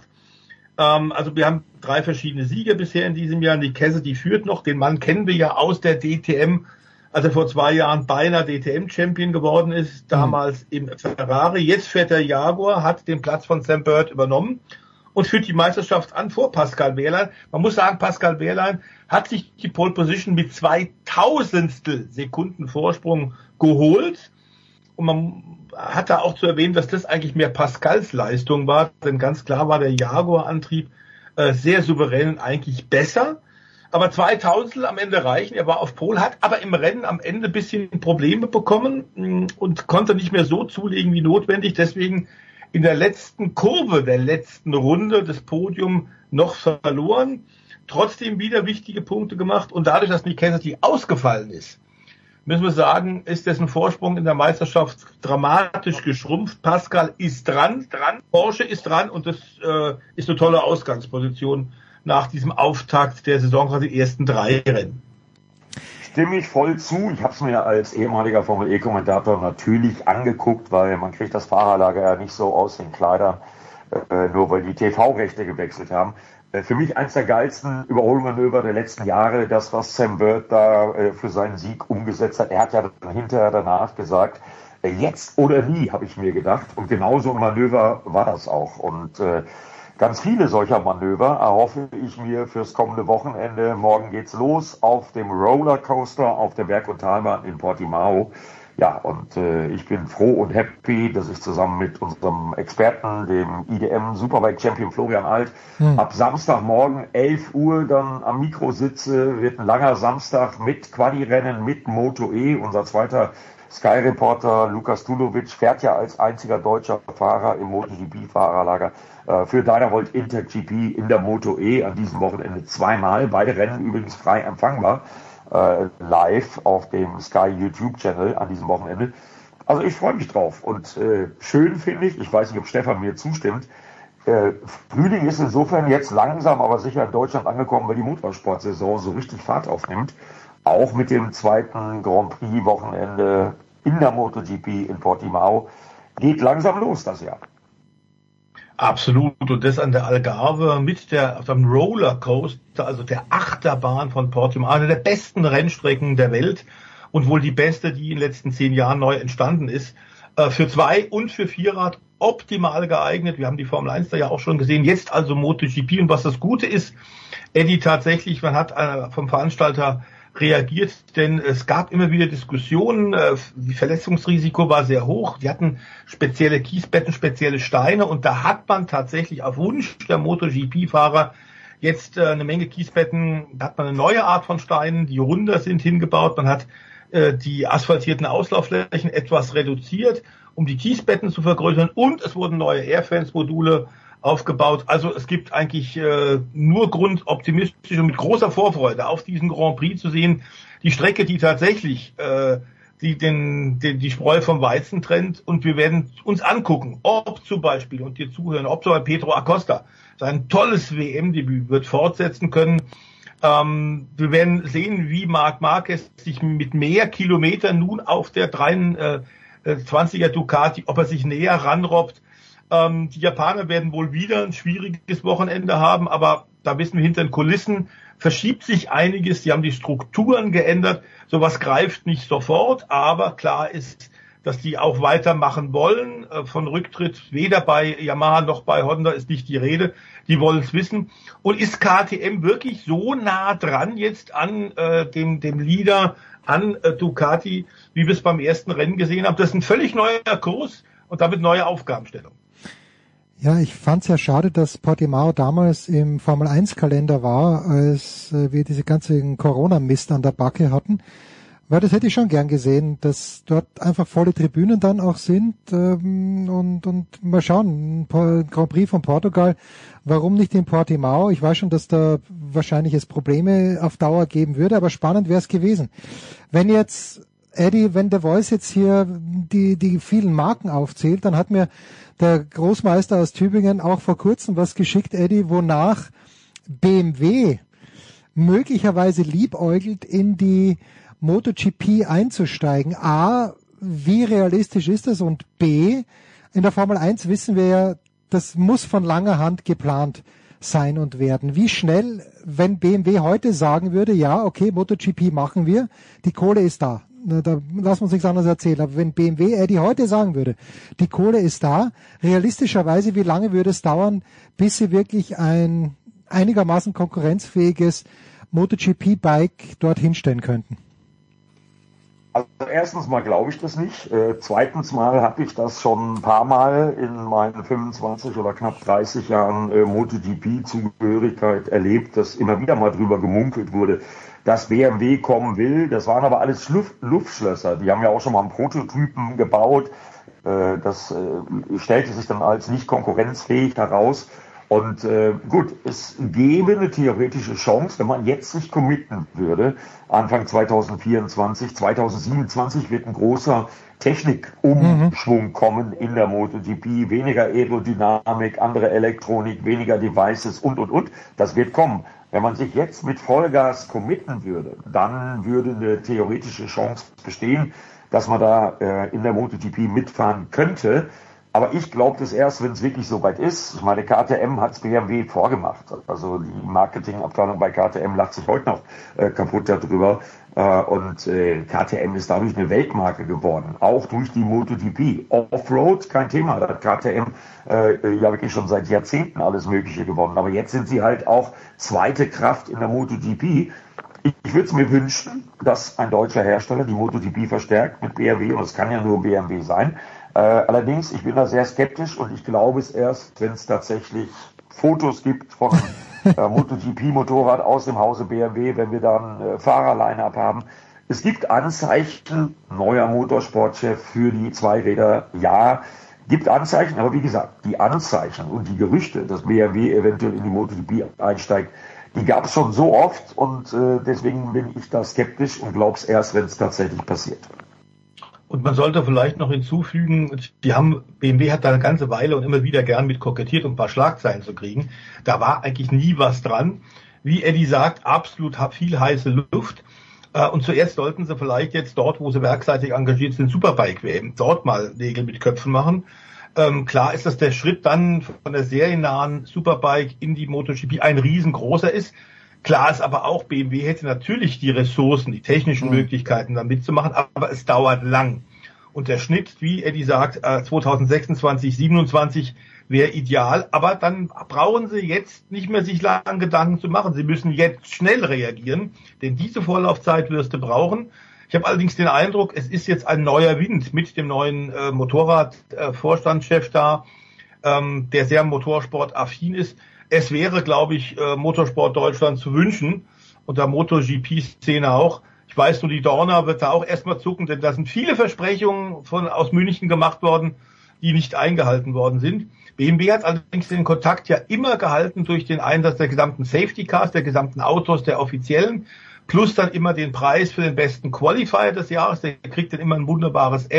S14: Also wir haben 3 verschiedene Sieger bisher in diesem Jahr. Nick Cassidy führt noch, den Mann kennen wir ja aus der DTM, als er vor 2 Jahren beinahe DTM-Champion geworden ist, damals im Ferrari. Jetzt fährt der Jaguar, hat den Platz von Sam Bird übernommen und führt die Meisterschaft an vor Pascal Wehrlein. Man muss sagen, Pascal Wehrlein hat sich die Pole Position mit 0,002 Sekunden Vorsprung geholt. Und man hat da auch zu erwähnen, dass das eigentlich mehr Pascals Leistung war, denn ganz klar war der Jaguar-Antrieb sehr souverän und eigentlich besser. Aber 0,002 am Ende reichen. Er war auf Pole, hat aber im Rennen am Ende ein bisschen Probleme bekommen und konnte nicht mehr so zulegen wie notwendig. Deswegen in der letzten Kurve der letzten Runde das Podium noch verloren. Trotzdem wieder wichtige Punkte gemacht und dadurch, dass Nick Cassidy ausgefallen ist, müssen wir sagen, ist dessen Vorsprung in der Meisterschaft dramatisch geschrumpft. Pascal ist dran, Porsche ist dran und das ist eine tolle Ausgangsposition nach diesem Auftakt der Saison, quasi die ersten 3 Rennen.
S15: Stimme ich voll zu. Ich habe es mir als ehemaliger Formel-E-Kommentator natürlich angeguckt, weil man kriegt das Fahrerlager ja nicht so aus den Kleidern, nur weil die TV-Rechte gewechselt haben. Für mich eins der geilsten Überholmanöver der letzten Jahre, das, was Sam Bird da für seinen Sieg umgesetzt hat. Er hat ja hinterher danach gesagt, jetzt oder nie, habe ich mir gedacht. Und genau so ein Manöver war das auch. Und ganz viele solcher Manöver erhoffe ich mir fürs kommende Wochenende. Morgen geht's los auf dem Rollercoaster auf der Berg- und Talbahn in Portimao. Ja, und ich bin froh und happy, dass ich zusammen mit unserem Experten, dem IDM Superbike Champion Florian Alt, ab Samstagmorgen 11 Uhr dann am Mikro sitze. Wird ein langer Samstag mit Quali-Rennen, mit Moto E. Unser zweiter Sky-Reporter Lukas Tulovic fährt ja als einziger deutscher Fahrer im MotoGP-Fahrerlager für Dynavolt InterGP in der Moto E an diesem Wochenende 2-mal. Beide Rennen übrigens frei empfangbar. Live auf dem Sky YouTube-Channel an diesem Wochenende. Also ich freue mich drauf und schön finde ich weiß nicht, ob Stefan mir zustimmt, Frühling ist insofern jetzt langsam, aber sicher in Deutschland angekommen, weil die Motorsportsaison so richtig Fahrt aufnimmt. Auch mit dem zweiten Grand Prix-Wochenende in der MotoGP in Portimao. Geht langsam los das Jahr.
S14: Absolut. Und das an der Algarve mit auf dem Rollercoaster, also der Achterbahn von Portimao, eine der besten Rennstrecken der Welt und wohl die beste, die in den letzten 10 Jahren neu entstanden ist. Für 2- und für 4-Rad optimal geeignet. Wir haben die Formel 1 da ja auch schon gesehen. Jetzt also MotoGP. Und was das Gute ist, Eddie, tatsächlich, man hat vom Veranstalter reagiert, denn es gab immer wieder Diskussionen. Die Verletzungsrisiko war sehr hoch. Die hatten spezielle Kiesbetten, spezielle Steine. Und da hat man tatsächlich auf Wunsch der MotoGP-Fahrer jetzt eine Menge Kiesbetten, da hat man eine neue Art von Steinen, die runder sind, hingebaut. Man hat die asphaltierten Auslaufflächen etwas reduziert, um die Kiesbetten zu vergrößern, und es wurden neue Airfence-Module aufgebaut. Also es gibt eigentlich nur Grund, optimistisch und mit großer Vorfreude auf diesen Grand Prix zu sehen. Die Strecke, die tatsächlich die Spreu vom Weizen trennt, und wir werden uns angucken, ob zum Beispiel, und dir zuhören, ob so ein Pedro Acosta sein tolles WM-Debüt wird fortsetzen können. Wir werden sehen, wie Marc Marquez sich mit mehr Kilometern nun auf der 23er Ducati, ob er sich näher ranrobbt. Die Japaner werden wohl wieder ein schwieriges Wochenende haben, aber da wissen wir, hinter den Kulissen verschiebt sich einiges. Die haben die Strukturen geändert. Sowas greift nicht sofort, aber klar ist, dass die auch weitermachen wollen. Von Rücktritt weder bei Yamaha noch bei Honda ist nicht die Rede. Die wollen es wissen. Und ist KTM wirklich so nah dran jetzt an dem Leader, an Ducati, wie wir es beim ersten Rennen gesehen haben? Das ist ein völlig neuer Kurs und damit neue Aufgabenstellung.
S6: Ja, ich fand's ja schade, dass Portimao damals im Formel-1-Kalender war, als wir diese ganzen Corona-Mist an der Backe hatten. Weil das hätte ich schon gern gesehen, dass dort einfach volle Tribünen dann auch sind, und mal schauen, Grand Prix von Portugal, warum nicht in Portimao? Ich weiß schon, dass da wahrscheinlich es Probleme auf Dauer geben würde, aber spannend wäre es gewesen. Wenn jetzt, Eddie, wenn der Voice jetzt hier die vielen Marken aufzählt, dann hat mir der Großmeister aus Tübingen auch vor kurzem was geschickt, Eddie, wonach BMW möglicherweise liebäugelt, in die MotoGP einzusteigen. A, wie realistisch ist das? Und B, in der Formel 1 wissen wir ja, das muss von langer Hand geplant sein und werden. Wie schnell, wenn BMW heute sagen würde, ja, okay, MotoGP machen wir, die Kohle ist da. Da lassen wir uns nichts anderes erzählen. Aber wenn BMW, Eddie, heute sagen würde, die Kohle ist da, realistischerweise, wie lange würde es dauern, bis sie wirklich ein einigermaßen konkurrenzfähiges MotoGP-Bike dort hinstellen könnten?
S15: Also erstens mal glaube ich das nicht. Zweitens mal habe ich das schon ein paar Mal in meinen 25 oder knapp 30 Jahren MotoGP-Zugehörigkeit erlebt, dass immer wieder mal drüber gemunkelt wurde, dass BMW kommen will. Das waren aber alles Luftschlösser. Die haben ja auch schon mal einen Prototypen gebaut. Das stellte sich dann als nicht konkurrenzfähig heraus. Und gut, es gäbe eine theoretische Chance, wenn man jetzt sich committen würde, Anfang 2024, 2027 wird ein großer Technikumschwung kommen in der MotoGP, weniger Aerodynamik, andere Elektronik, weniger Devices und. Das wird kommen. Wenn man sich jetzt mit Vollgas committen würde, dann würde eine theoretische Chance bestehen, dass man da in der MotoGP mitfahren könnte. Aber ich glaube das erst, wenn es wirklich soweit ist. Ich meine, KTM hat es BMW vorgemacht. Also die Marketingabteilung bei KTM lacht sich heute noch kaputt darüber. Und KTM ist dadurch eine Weltmarke geworden, auch durch die MotoGP. Offroad, kein Thema. Da hat KTM ja wirklich schon seit Jahrzehnten alles Mögliche gewonnen. Aber jetzt sind sie halt auch zweite Kraft in der MotoGP. Ich würde es mir wünschen, dass ein deutscher Hersteller die MotoGP verstärkt mit BMW. Und es kann ja nur BMW sein. Allerdings, ich bin da sehr skeptisch und ich glaube es erst, wenn es tatsächlich Fotos gibt von MotoGP-Motorrad aus dem Hause BMW, wenn wir dann Fahrer-Line-Up haben. Es gibt Anzeichen, neuer Motorsportchef für die Zweiräder, ja, gibt Anzeichen, aber wie gesagt, die Anzeichen und die Gerüchte, dass BMW eventuell in die MotoGP einsteigt, die gab es schon so oft und deswegen bin ich da skeptisch und glaube es erst, wenn es tatsächlich passiert.
S14: Und man sollte vielleicht noch hinzufügen, BMW hat da eine ganze Weile und immer wieder gern mit kokettiert, um ein paar Schlagzeilen zu kriegen. Da war eigentlich nie was dran. Wie Eddie sagt, absolut viel heiße Luft. Und zuerst sollten sie vielleicht jetzt dort, wo sie werkseitig engagiert sind, Superbike-WM, dort mal Nägel mit Köpfen machen. Klar ist, dass der Schritt dann von der seriennahen Superbike in die MotoGP ein riesengroßer ist. Klar ist aber auch, BMW hätte natürlich die Ressourcen, die technischen Möglichkeiten, da mitzumachen, aber es dauert lang. Und der Schnitt, wie Eddie sagt, 2026, 27 wäre ideal. Aber dann brauchen sie jetzt nicht mehr sich lange Gedanken zu machen. Sie müssen jetzt schnell reagieren, denn diese Vorlaufzeit wirst du brauchen. Ich habe allerdings den Eindruck, es ist jetzt ein neuer Wind mit dem neuen Motorrad-Vorstandschef da, der sehr motorsportaffin ist. Es wäre, glaube ich, Motorsport Deutschland zu wünschen und der MotoGP-Szene auch. Ich weiß nur, die Dorna wird da auch erstmal zucken, denn da sind viele Versprechungen aus München gemacht worden, die nicht eingehalten worden sind. BMW hat allerdings den Kontakt ja immer gehalten durch den Einsatz der gesamten Safety Cars, der gesamten Autos, der offiziellen, plus dann immer den Preis für den besten Qualifier des Jahres. Der kriegt dann immer ein wunderbares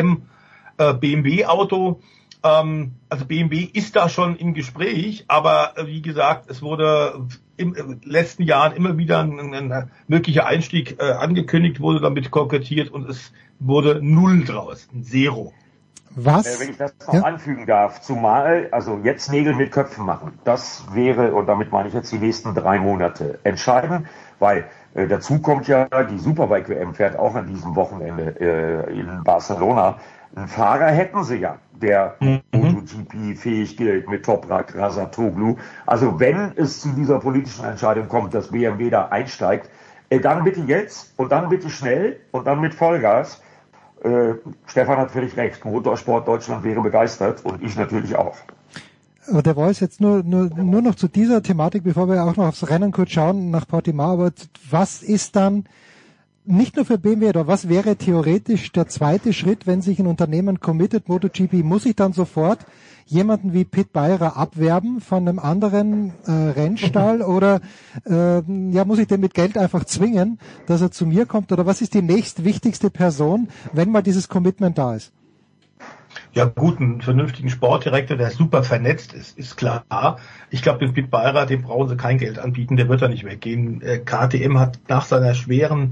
S14: BMW-Auto. Also BMW ist da schon im Gespräch, aber wie gesagt, es wurde in den letzten Jahren immer wieder ein möglicher Einstieg angekündigt, wurde damit kokettiert und es wurde null draus, ein Zero.
S15: Was? Wenn ich das noch anfügen darf, zumal, also jetzt Nägel mit Köpfen machen, das wäre, und damit meine ich jetzt die nächsten 3 Monate, entscheidend, weil dazu kommt ja, die Superbike-WM fährt auch an diesem Wochenende in Barcelona. Einen Fahrer hätten sie ja, der MotoGP fähig gilt mit Toprak Razatoglu. Also wenn es zu dieser politischen Entscheidung kommt, dass BMW da einsteigt, dann bitte jetzt und dann bitte schnell und dann mit Vollgas. Stefan hat völlig recht, Motorsport Deutschland wäre begeistert und ich natürlich auch.
S6: Aber der Voice jetzt nur noch zu dieser Thematik, bevor wir auch noch aufs Rennen kurz schauen nach Portimao, aber was ist dann nicht nur für BMW, oder was wäre theoretisch der zweite Schritt, wenn sich ein Unternehmen committet, MotoGP, muss ich dann sofort jemanden wie Pit Beirer abwerben von einem anderen Rennstall oder muss ich den mit Geld einfach zwingen, dass er zu mir kommt, oder was ist die nächstwichtigste Person, wenn mal dieses Commitment da ist?
S14: Ja gut, einen vernünftigen Sportdirektor, der super vernetzt ist klar. Ich glaube, den Pit Beirer, dem brauchen sie kein Geld anbieten, der wird da nicht weggehen. KTM hat nach seinem schweren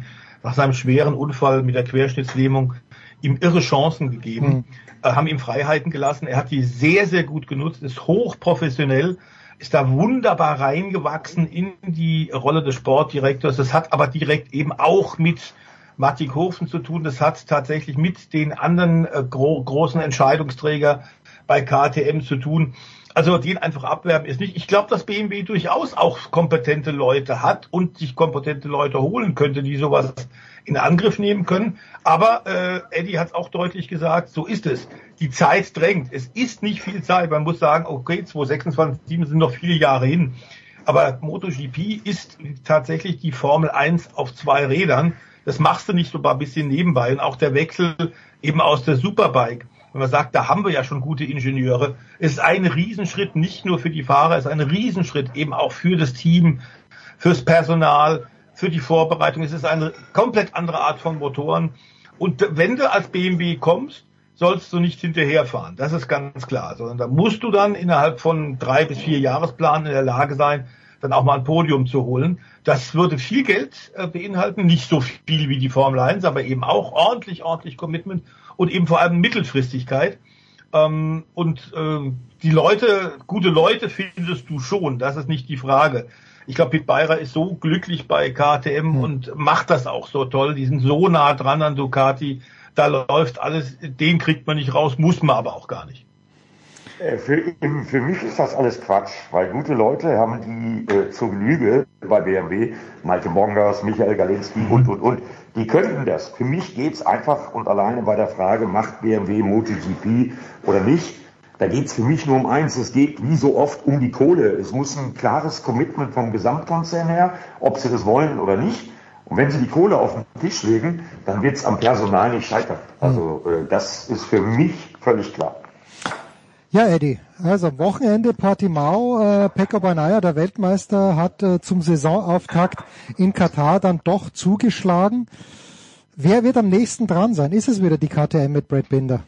S14: Unfall mit der Querschnittslähmung ihm irre Chancen gegeben, haben ihm Freiheiten gelassen. Er hat die sehr, sehr gut genutzt, ist hochprofessionell, ist da wunderbar reingewachsen in die Rolle des Sportdirektors. Das hat aber direkt eben auch mit Matti Hofen zu tun. Das hat tatsächlich mit den anderen großen Entscheidungsträgern bei KTM zu tun. Also den einfach abwerben ist nicht. Ich glaube, dass BMW durchaus auch kompetente Leute hat und sich kompetente Leute holen könnte, die sowas in Angriff nehmen können. Aber Eddie hat es auch deutlich gesagt, so ist es. Die Zeit drängt. Es ist nicht viel Zeit. Man muss sagen, okay, 2026 sind noch viele Jahre hin. Aber MotoGP ist tatsächlich die Formel 1 auf 2 Rädern. Das machst du nicht so ein bisschen nebenbei. Und auch der Wechsel eben aus der Superbike. Wenn man sagt, da haben wir ja schon gute Ingenieure, ist ein Riesenschritt, nicht nur für die Fahrer, ist ein Riesenschritt eben auch für das Team, fürs Personal, für die Vorbereitung. Es ist eine komplett andere Art von Motoren. Und wenn du als BMW kommst, sollst du nicht hinterherfahren. Das ist ganz klar. Sondern da musst du dann innerhalb von 3 bis 4 Jahresplanen in der Lage sein, dann auch mal ein Podium zu holen. Das würde viel Geld beinhalten, nicht so viel wie die Formel 1, aber eben auch ordentlich Commitment und eben vor allem Mittelfristigkeit. Die Leute, gute Leute findest du schon, das ist nicht die Frage. Ich glaube, Pit Beirer ist so glücklich bei KTM und macht das auch so toll. Die sind so nah dran an Ducati, da läuft alles, den kriegt man nicht raus, muss man aber auch gar nicht.
S15: Für mich ist das alles Quatsch, weil gute Leute haben die zur Genüge bei BMW, Malte Bongas, Michael Galinski und. Die könnten das. Für mich geht's einfach und alleine bei der Frage, macht BMW MotoGP oder nicht, da geht's für mich nur um eins, es geht wie so oft um die Kohle. Es muss ein klares Commitment vom Gesamtkonzern her, ob sie das wollen oder nicht. Und wenn sie die Kohle auf den Tisch legen, dann wird's am Personal nicht scheitern. Also das ist für mich völlig klar.
S6: Ja, Eddie, also am Wochenende Portimao, Pecco Bagnaia, der Weltmeister, hat zum Saisonauftakt in Katar dann doch zugeschlagen. Wer wird am nächsten dran sein? Ist es wieder die KTM mit Brad Binder?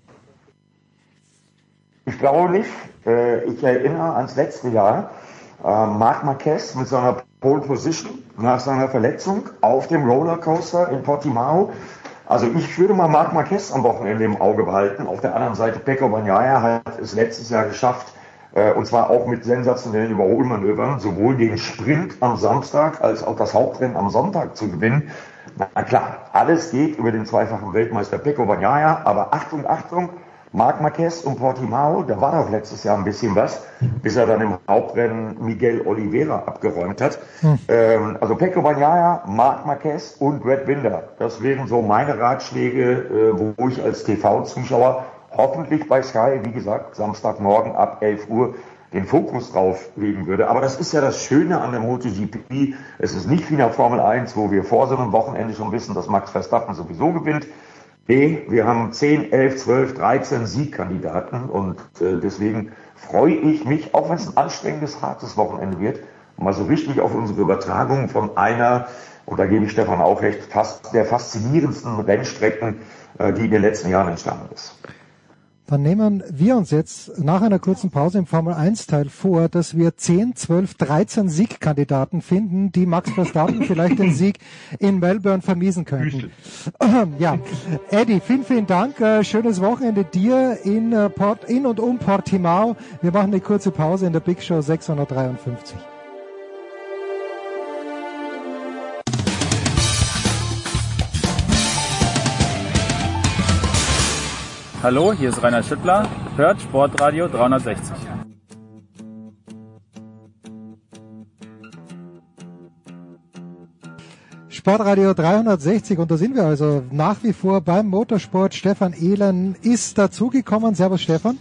S15: Ich glaube nicht. Ich erinnere ans letzte Jahr. Marc Marquez mit seiner Pole Position nach seiner Verletzung auf dem Rollercoaster in Portimao. Also ich würde mal Marc Marquez am Wochenende im Auge behalten. Auf der anderen Seite, Pecco Bagnaia hat es letztes Jahr geschafft, und zwar auch mit sensationellen Überholmanövern, sowohl den Sprint am Samstag als auch das Hauptrennen am Sonntag zu gewinnen. Na klar, alles geht über den zweifachen Weltmeister Pecco Bagnaia, aber Achtung, Marc Marquez und Portimao, da war doch letztes Jahr ein bisschen was, bis er dann im Hauptrennen Miguel Oliveira abgeräumt hat. Also Pecco Bagnaia, Marc Marquez und Brad Binder, das wären so meine Ratschläge, wo ich als TV-Zuschauer hoffentlich bei Sky, wie gesagt, Samstagmorgen ab 11 Uhr den Fokus drauf legen würde. Aber das ist ja das Schöne an der MotoGP. Es ist nicht wie in der Formel 1, wo wir vor so einem Wochenende schon wissen, dass Max Verstappen sowieso gewinnt. Nee, wir haben 10, 11, 12, 13 Siegkandidaten und deswegen freue ich mich, auch wenn es ein anstrengendes, hartes Wochenende wird, mal so richtig auf unsere Übertragung von einer, und da gebe ich Stefan auch recht, fast der faszinierendsten Rennstrecken, die in den letzten Jahren entstanden ist.
S6: Dann nehmen wir uns jetzt nach einer kurzen Pause im Formel-1-Teil vor, dass wir 10, 12, 13 Siegkandidaten finden, die Max Verstappen vielleicht den Sieg in Melbourne vermiesen könnten. Ja, Eddie, vielen Dank. Schönes Wochenende dir in und um Portimao. Wir machen eine kurze Pause in der Big Show 653.
S16: Hallo, hier ist Rainer Schüttler, hört Sportradio 360.
S6: Sportradio 360 und da sind wir also nach wie vor beim Motorsport. Stefan Ehlen ist dazugekommen. Servus Stefan.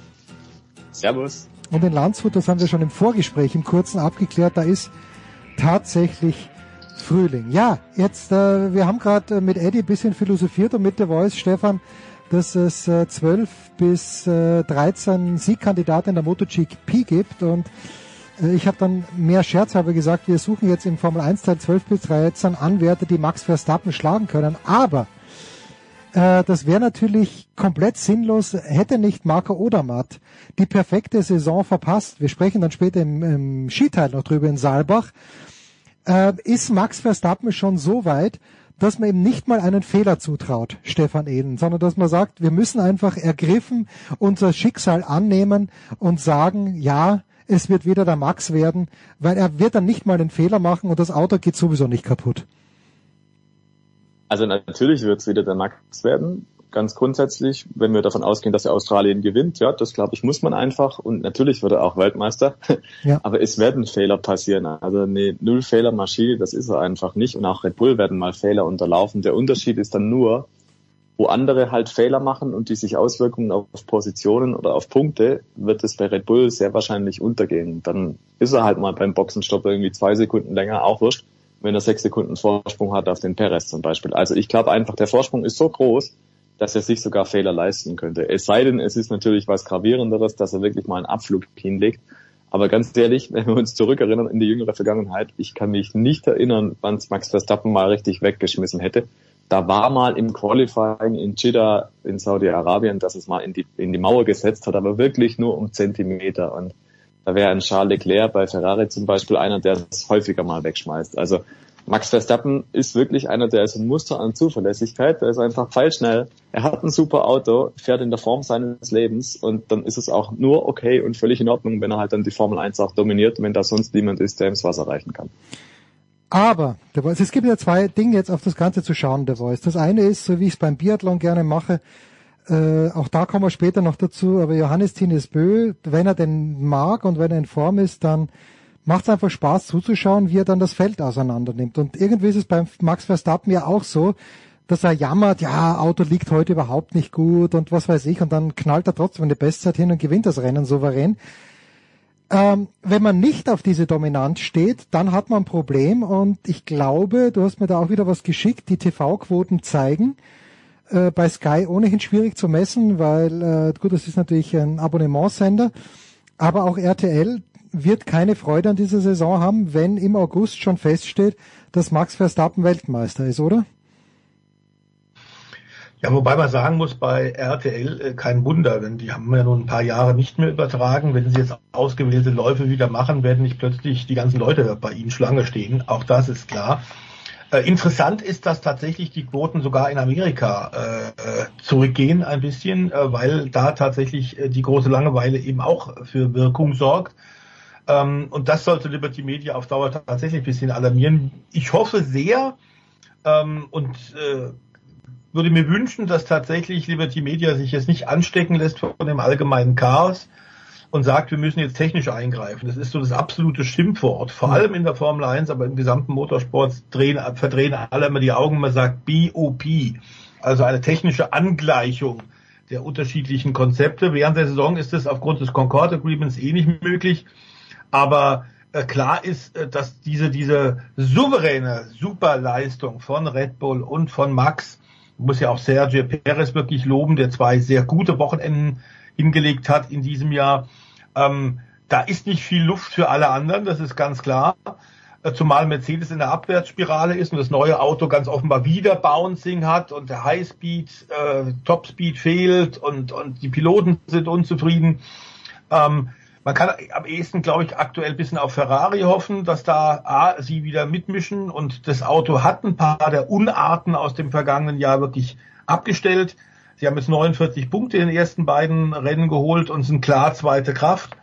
S17: Servus.
S6: Und in Landshut, das haben wir schon im Vorgespräch im Kurzen abgeklärt, da ist tatsächlich Frühling. Ja, jetzt, wir haben gerade mit Eddie ein bisschen philosophiert und mit The Voice, Stefan, dass es 12 bis 13 Siegkandidaten in der MotoGP gibt und ich habe dann mehr scherzhalber gesagt, wir suchen jetzt im Formel 1 Teil 12 bis 13 Anwärter, die Max Verstappen schlagen können, aber das wäre natürlich komplett sinnlos, hätte nicht Marco Odermatt die perfekte Saison verpasst. Wir sprechen dann später im Skiteil noch drüber in Saalbach. Ist Max Verstappen schon so weit, dass man ihm nicht mal einen Fehler zutraut, Stefan Ehlen, sondern dass man sagt, wir müssen einfach ergriffen unser Schicksal annehmen und sagen, ja, es wird wieder der Max werden, weil er wird dann nicht mal einen Fehler machen und das Auto geht sowieso nicht kaputt.
S17: Also natürlich wird es wieder der Max werden, ganz grundsätzlich, wenn wir davon ausgehen, dass er Australien gewinnt, ja, das glaube ich, muss man einfach und natürlich wird er auch Weltmeister, ja. Aber es werden Fehler passieren, also eine Null-Fehler-Maschine, das ist er einfach nicht und auch Red Bull werden mal Fehler unterlaufen. Der Unterschied ist dann nur, wo andere halt Fehler machen und die sich Auswirkungen auf Positionen oder auf Punkte, wird es bei Red Bull sehr wahrscheinlich untergehen. Dann ist er halt mal beim Boxenstopp irgendwie 2 Sekunden länger, auch wurscht, wenn er 6 Sekunden Vorsprung hat auf den Perez zum Beispiel. Also ich glaube einfach, der Vorsprung ist so groß, dass er sich sogar Fehler leisten könnte. Es sei denn, es ist natürlich was Gravierenderes, dass er wirklich mal einen Abflug hinlegt. Aber ganz ehrlich, wenn wir uns zurückerinnern in die jüngere Vergangenheit, ich kann mich nicht erinnern, wann es Max Verstappen mal richtig weggeschmissen hätte. Da war mal im Qualifying in Jeddah in Saudi-Arabien, dass es mal in die Mauer gesetzt hat, aber wirklich nur um Zentimeter. Und da wäre ein Charles Leclerc bei Ferrari zum Beispiel einer, der es häufiger mal wegschmeißt. Also Max Verstappen ist wirklich einer, der ist ein Muster an Zuverlässigkeit, der ist einfach pfeilschnell. Er hat ein super Auto, fährt in der Form seines Lebens und dann ist es auch nur okay und völlig in Ordnung, wenn er halt dann die Formel 1 auch dominiert, wenn da sonst niemand ist, der ihm das Wasser reichen kann.
S6: Aber, es gibt ja 2 Dinge jetzt auf das Ganze zu schauen, The Voice. Das eine ist, so wie ich es beim Biathlon gerne mache, auch da kommen wir später noch dazu, aber Johannes Tines Bö, wenn er denn mag und wenn er in Form ist, dann macht es einfach Spaß zuzuschauen, wie er dann das Feld auseinander nimmt. Und irgendwie ist es beim Max Verstappen ja auch so, dass er jammert, ja, Auto liegt heute überhaupt nicht gut und was weiß ich, und dann knallt er trotzdem eine Bestzeit hin und gewinnt das Rennen souverän. Wenn man nicht auf diese Dominanz steht, dann hat man ein Problem und ich glaube, du hast mir da auch wieder was geschickt, die TV-Quoten zeigen, bei Sky ohnehin schwierig zu messen, weil, gut, das ist natürlich ein Abonnementsender, aber auch RTL wird keine Freude an dieser Saison haben, wenn im August schon feststeht, dass Max Verstappen Weltmeister ist, oder?
S14: Ja, wobei man sagen muss, bei RTL kein Wunder, denn die haben ja nun ein paar Jahre nicht mehr übertragen. Wenn sie jetzt ausgewählte Läufe wieder machen, werden nicht plötzlich die ganzen Leute bei ihnen Schlange stehen. Auch das ist klar. Interessant ist, dass tatsächlich die Quoten sogar in Amerika zurückgehen ein bisschen, weil da tatsächlich die große Langeweile eben auch für Wirkung sorgt. Und das sollte Liberty Media auf Dauer tatsächlich ein bisschen alarmieren. Ich hoffe sehr, würde mir wünschen, dass tatsächlich Liberty Media sich jetzt nicht anstecken lässt von dem allgemeinen Chaos und sagt, wir müssen jetzt technisch eingreifen. Das ist so das absolute Schimpfwort, vor allem in der Formel 1, aber im gesamten Motorsport verdrehen alle immer die Augen, man sagt BOP, also eine technische Angleichung der unterschiedlichen Konzepte. Während der Saison ist es aufgrund des Concord Agreements nicht möglich, aber klar ist, dass diese souveräne Superleistung von Red Bull und von Max, muss ja auch Sergio Perez wirklich loben, der 2 sehr gute Wochenenden hingelegt hat in diesem Jahr. Da ist nicht viel Luft für alle anderen, das ist ganz klar. Zumal Mercedes in der Abwärtsspirale ist und das neue Auto ganz offenbar wieder Bouncing hat und der Highspeed, Topspeed fehlt und die Piloten sind unzufrieden. Man kann am ehesten, glaube ich, aktuell ein bisschen auf Ferrari hoffen, dass da sie wieder mitmischen und das Auto hat ein paar der Unarten aus dem vergangenen Jahr wirklich abgestellt. Sie haben jetzt 49 Punkte in den ersten beiden Rennen geholt und sind klar zweite Kraft.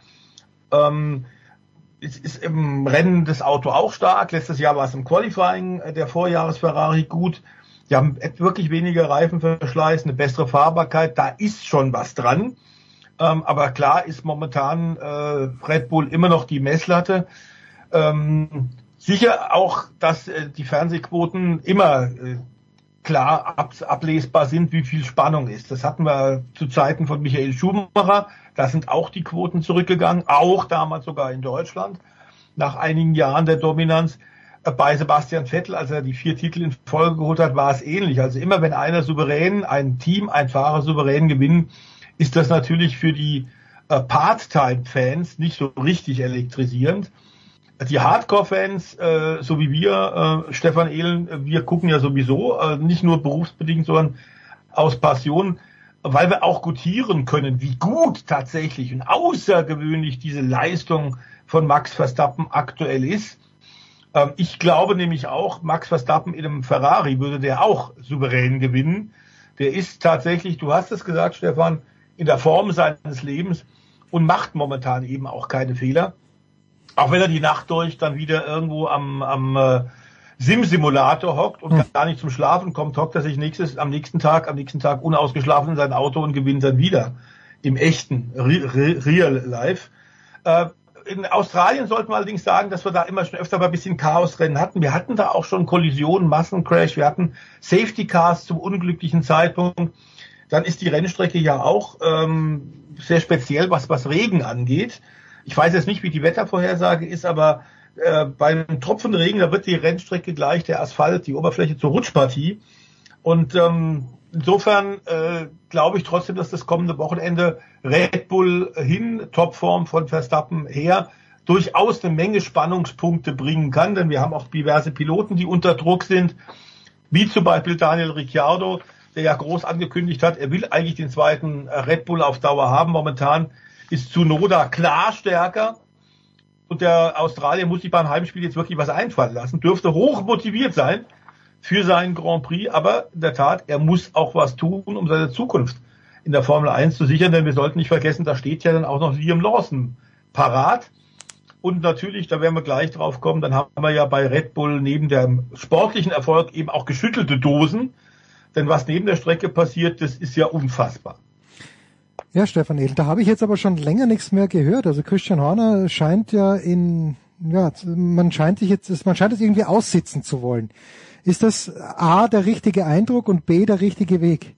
S14: Es ist im Rennen das Auto auch stark. Letztes Jahr war es im Qualifying der Vorjahres-Ferrari gut. Die haben wirklich weniger Reifenverschleiß, eine bessere Fahrbarkeit. Da ist schon was dran. Aber klar ist momentan Red Bull immer noch die Messlatte. Sicher auch, dass die Fernsehquoten immer klar ablesbar sind, wie viel Spannung ist. Das hatten wir zu Zeiten von Michael Schumacher. Da sind auch die Quoten zurückgegangen, auch damals sogar in Deutschland, nach einigen Jahren der Dominanz. Bei Sebastian Vettel, als er die 4 Titel in Folge geholt hat, war es ähnlich. Also immer wenn ein Team, ein Fahrer souverän gewinnen, ist das natürlich für die Part-Time-Fans nicht so richtig elektrisierend. Die Hardcore-Fans, so wie wir, Stefan Ehlen, wir gucken ja sowieso, nicht nur berufsbedingt, sondern aus Passion, weil wir auch gutieren können, wie gut tatsächlich und außergewöhnlich diese Leistung von Max Verstappen aktuell ist. Ich glaube nämlich auch, Max Verstappen in einem Ferrari würde der auch souverän gewinnen. Der ist tatsächlich, du hast es gesagt, Stefan, in der Form seines Lebens und macht momentan eben auch keine Fehler. Auch wenn er die Nacht durch dann wieder irgendwo am Sim-Simulator hockt und gar nicht zum Schlafen kommt, hockt er sich am nächsten Tag unausgeschlafen in sein Auto und gewinnt dann wieder im echten Real Life. In Australien sollten wir allerdings sagen, dass wir da immer schon öfter mal ein bisschen Chaosrennen hatten. Wir hatten da auch schon Kollisionen, Massencrash, wir hatten Safety Cars zum unglücklichen Zeitpunkt. Dann ist die Rennstrecke ja auch sehr speziell, was Regen angeht. Ich weiß jetzt nicht, wie die Wettervorhersage ist, aber beim Tropfen Regen, da wird die Rennstrecke gleich, der Asphalt, die Oberfläche zur Rutschpartie. Und insofern glaube ich trotzdem, dass das kommende Wochenende Red Bull hin, Topform von Verstappen her, durchaus eine Menge Spannungspunkte bringen kann. Denn wir haben auch diverse Piloten, die unter Druck sind, wie zum Beispiel Daniel Ricciardo, der ja groß angekündigt hat, er will eigentlich den zweiten Red Bull auf Dauer haben. Momentan ist Tsunoda klar stärker und der Australier muss sich beim Heimspiel jetzt wirklich was einfallen lassen, dürfte hoch motiviert sein für seinen Grand Prix, aber in der Tat, er muss auch was tun, um seine Zukunft in der Formel 1 zu sichern, denn wir sollten nicht vergessen, da steht ja dann auch noch Liam Lawson parat. Und natürlich, da werden wir gleich drauf kommen, dann haben wir ja bei Red Bull neben dem sportlichen Erfolg eben auch geschüttelte Dosen, denn was neben der Strecke passiert, das ist ja unfassbar.
S6: Ja, Stefan Ehlen, da habe ich jetzt aber schon länger nichts mehr gehört. Also Christian Horner scheint man scheint es irgendwie aussitzen zu wollen. Ist das A, der richtige Eindruck und B, der richtige Weg?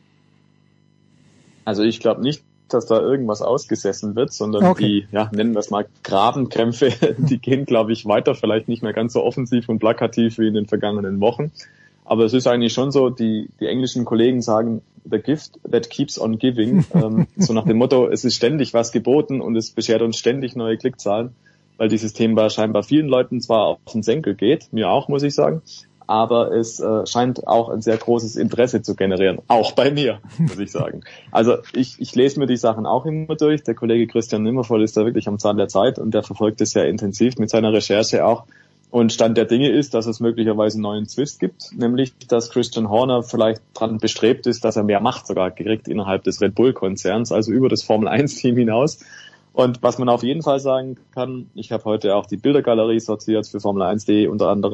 S17: Also ich glaube nicht, dass da irgendwas ausgesessen wird, sondern die, nennen wir es mal Grabenkrämpfe, die gehen, glaube ich, weiter, vielleicht nicht mehr ganz so offensiv und plakativ wie in den vergangenen Wochen. Aber es ist eigentlich schon so, die englischen Kollegen sagen, the gift that keeps on giving, so nach dem Motto, es ist ständig was geboten und es beschert uns ständig neue Klickzahlen, weil dieses Thema scheinbar vielen Leuten zwar auf den Senkel geht, mir auch, muss ich sagen, aber es scheint auch ein sehr großes Interesse zu generieren, auch bei mir, muss ich sagen. Also ich lese mir die Sachen auch immer durch, der Kollege Christian Nimmervoll ist da wirklich am Zahn der Zeit und der verfolgt es sehr intensiv mit seiner Recherche auch. Und Stand der Dinge ist, dass es möglicherweise einen neuen Twist gibt, nämlich, dass Christian Horner vielleicht dran bestrebt ist, dass er mehr Macht sogar kriegt innerhalb des Red Bull-Konzerns, also über das Formel-1-Team hinaus. Und was man auf jeden Fall sagen kann, ich habe heute auch die Bildergalerie sortiert für Formel1.de unter anderem,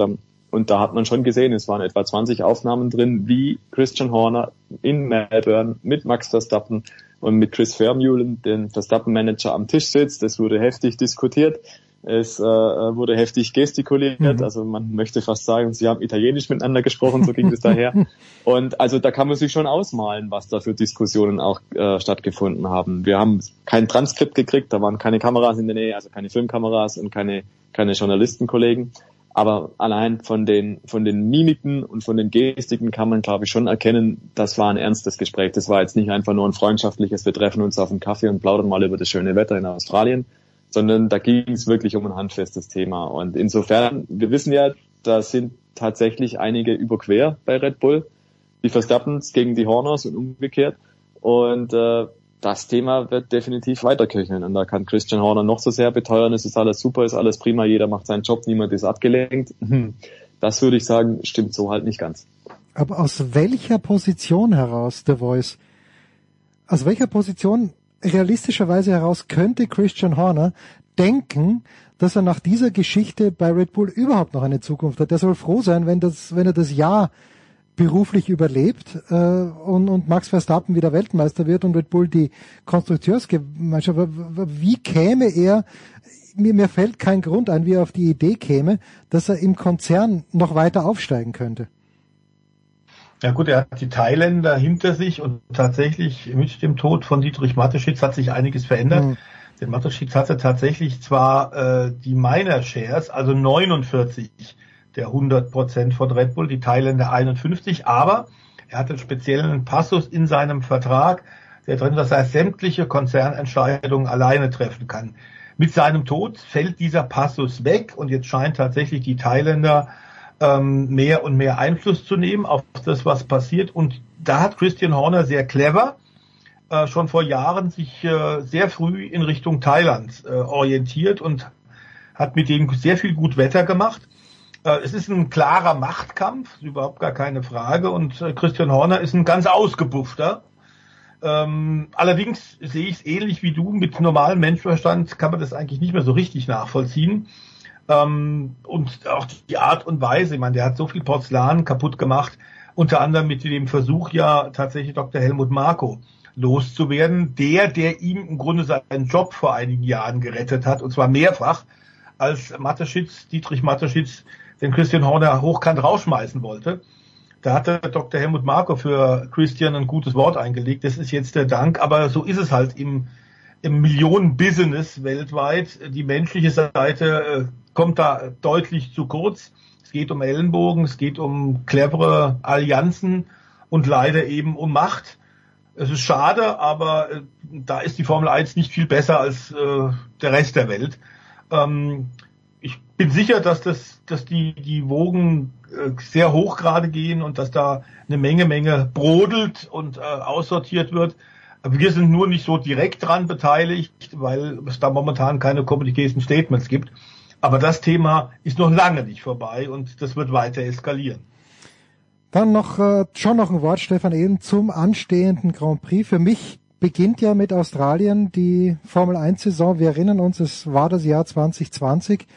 S17: Und da hat man schon gesehen, es waren etwa 20 Aufnahmen drin, wie Christian Horner in Melbourne mit Max Verstappen und mit Chris Vermeulen, dem Verstappen-Manager, am Tisch sitzt. Es wurde heftig diskutiert. Es wurde heftig gestikuliert, also man möchte fast sagen, sie haben Italienisch miteinander gesprochen, so ging es daher. Und also da kann man sich schon ausmalen, was da für Diskussionen auch stattgefunden haben. Wir haben kein Transkript gekriegt, da waren keine Kameras in der Nähe, also keine Filmkameras und keine Journalistenkollegen. Aber allein von den Mimiken und von den Gestiken kann man, glaube ich, schon erkennen, das war ein ernstes Gespräch. Das war jetzt nicht einfach nur ein freundschaftliches, wir treffen uns auf einen Kaffee und plaudern mal über das schöne Wetter in Australien, sondern da ging es wirklich um ein handfestes Thema. Und insofern, wir wissen ja, da sind tatsächlich einige überquer bei Red Bull, die Verstappens gegen die Horners und umgekehrt. Und das Thema wird definitiv weiterköcheln. Und da kann Christian Horner noch so sehr beteuern, es ist alles super, ist alles prima, jeder macht seinen Job, niemand ist abgelenkt. Das würde ich sagen, stimmt so halt nicht ganz.
S6: Aber aus welcher Position heraus, The Voice, aus welcher Position realistischerweise heraus könnte Christian Horner denken, dass er nach dieser Geschichte bei Red Bull überhaupt noch eine Zukunft hat? Er soll froh sein, wenn er das Jahr beruflich überlebt und Max Verstappen wieder Weltmeister wird und Red Bull die Konstrukteursgemeinschaft. Wie käme er, mir fällt kein Grund ein, wie er auf die Idee käme, dass er im Konzern noch weiter aufsteigen könnte.
S14: Ja gut, er hat die Thailänder hinter sich und tatsächlich mit dem Tod von Dietrich Mateschitz hat sich einiges verändert. Denn Mateschitz hatte tatsächlich zwar die Minor Shares, also 49 der 100% von Red Bull, die Thailänder 51, aber er hatte einen speziellen Passus in seinem Vertrag, der drin, dass er sämtliche Konzernentscheidungen alleine treffen kann. Mit seinem Tod fällt dieser Passus weg und jetzt scheint tatsächlich die Thailänder mehr und mehr Einfluss zu nehmen auf das, was passiert. Und da hat Christian Horner sehr clever schon vor Jahren sich sehr früh in Richtung Thailand orientiert und hat mit denen sehr viel gut Wetter gemacht. Es ist ein klarer Machtkampf, überhaupt gar keine Frage. Und Christian Horner ist ein ganz ausgebuffter. Allerdings sehe ich es ähnlich wie du. Mit normalem Menschenverstand kann man das eigentlich nicht mehr so richtig nachvollziehen. Und auch die Art und Weise, ich meine, der hat so viel Porzellan kaputt gemacht, unter anderem mit dem Versuch ja tatsächlich Dr. Helmut Marko loszuwerden, der ihm im Grunde seinen Job vor einigen Jahren gerettet hat, und zwar mehrfach, als Dietrich Mateschitz, den Christian Horner hochkant rausschmeißen wollte. Da hatte Dr. Helmut Marko für Christian ein gutes Wort eingelegt, das ist jetzt der Dank, aber so ist es halt im Millionen-Business weltweit. Die menschliche Seite kommt da deutlich zu kurz. Es geht um Ellenbogen, es geht um clevere Allianzen und leider eben um Macht. Es ist schade, aber da ist die Formel 1 nicht viel besser als der Rest der Welt. Ich bin sicher, dass die Wogen sehr hoch gerade gehen und dass da eine Menge brodelt und aussortiert wird. Wir sind nur nicht so direkt dran beteiligt, weil es da momentan keine Communication Statements gibt. Aber das Thema ist noch lange nicht vorbei und das wird weiter eskalieren.
S6: Dann schon noch ein Wort, Stefan Ehlen, zum anstehenden Grand Prix. Für mich beginnt ja mit Australien die Formel 1 Saison. Wir erinnern uns, es war das Jahr 2020,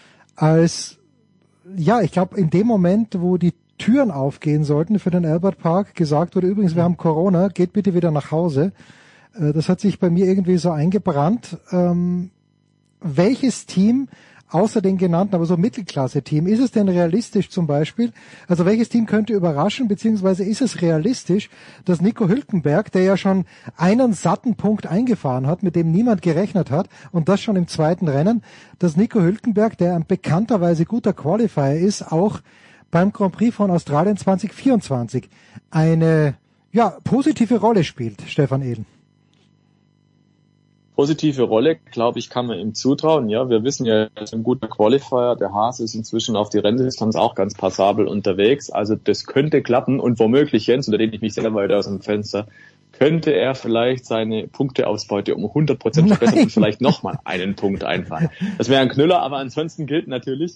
S6: ich glaube, in dem Moment, wo die Türen aufgehen sollten für den Albert Park, gesagt wurde, übrigens, wir haben Corona, geht bitte wieder nach Hause. Das hat sich bei mir irgendwie so eingebrannt. Welches Team, außer den genannten, aber so Mittelklasse-Team, ist es denn realistisch zum Beispiel? Also welches Team könnte überraschen, beziehungsweise ist es realistisch, dass Nico Hülkenberg, der ja schon einen satten Punkt eingefahren hat, mit dem niemand gerechnet hat, und das schon im zweiten Rennen, dass Nico Hülkenberg, der ein bekannterweise guter Qualifier ist, auch beim Grand Prix von Australien 2024 eine positive Rolle spielt, Stefan Ehlen?
S17: Positive Rolle, glaube ich, kann man ihm zutrauen. Ja, wir wissen ja, er ist ein guter Qualifier. Der Haas ist inzwischen auf die Renndistanz auch ganz passabel unterwegs. Also das könnte klappen und womöglich, Jens, unter dem ich mich sehr weit aus dem Fenster, könnte er vielleicht seine Punkteausbeute um 100% verbessern und vielleicht nochmal einen Punkt einfahren. Das wäre ein Knüller, aber ansonsten gilt natürlich,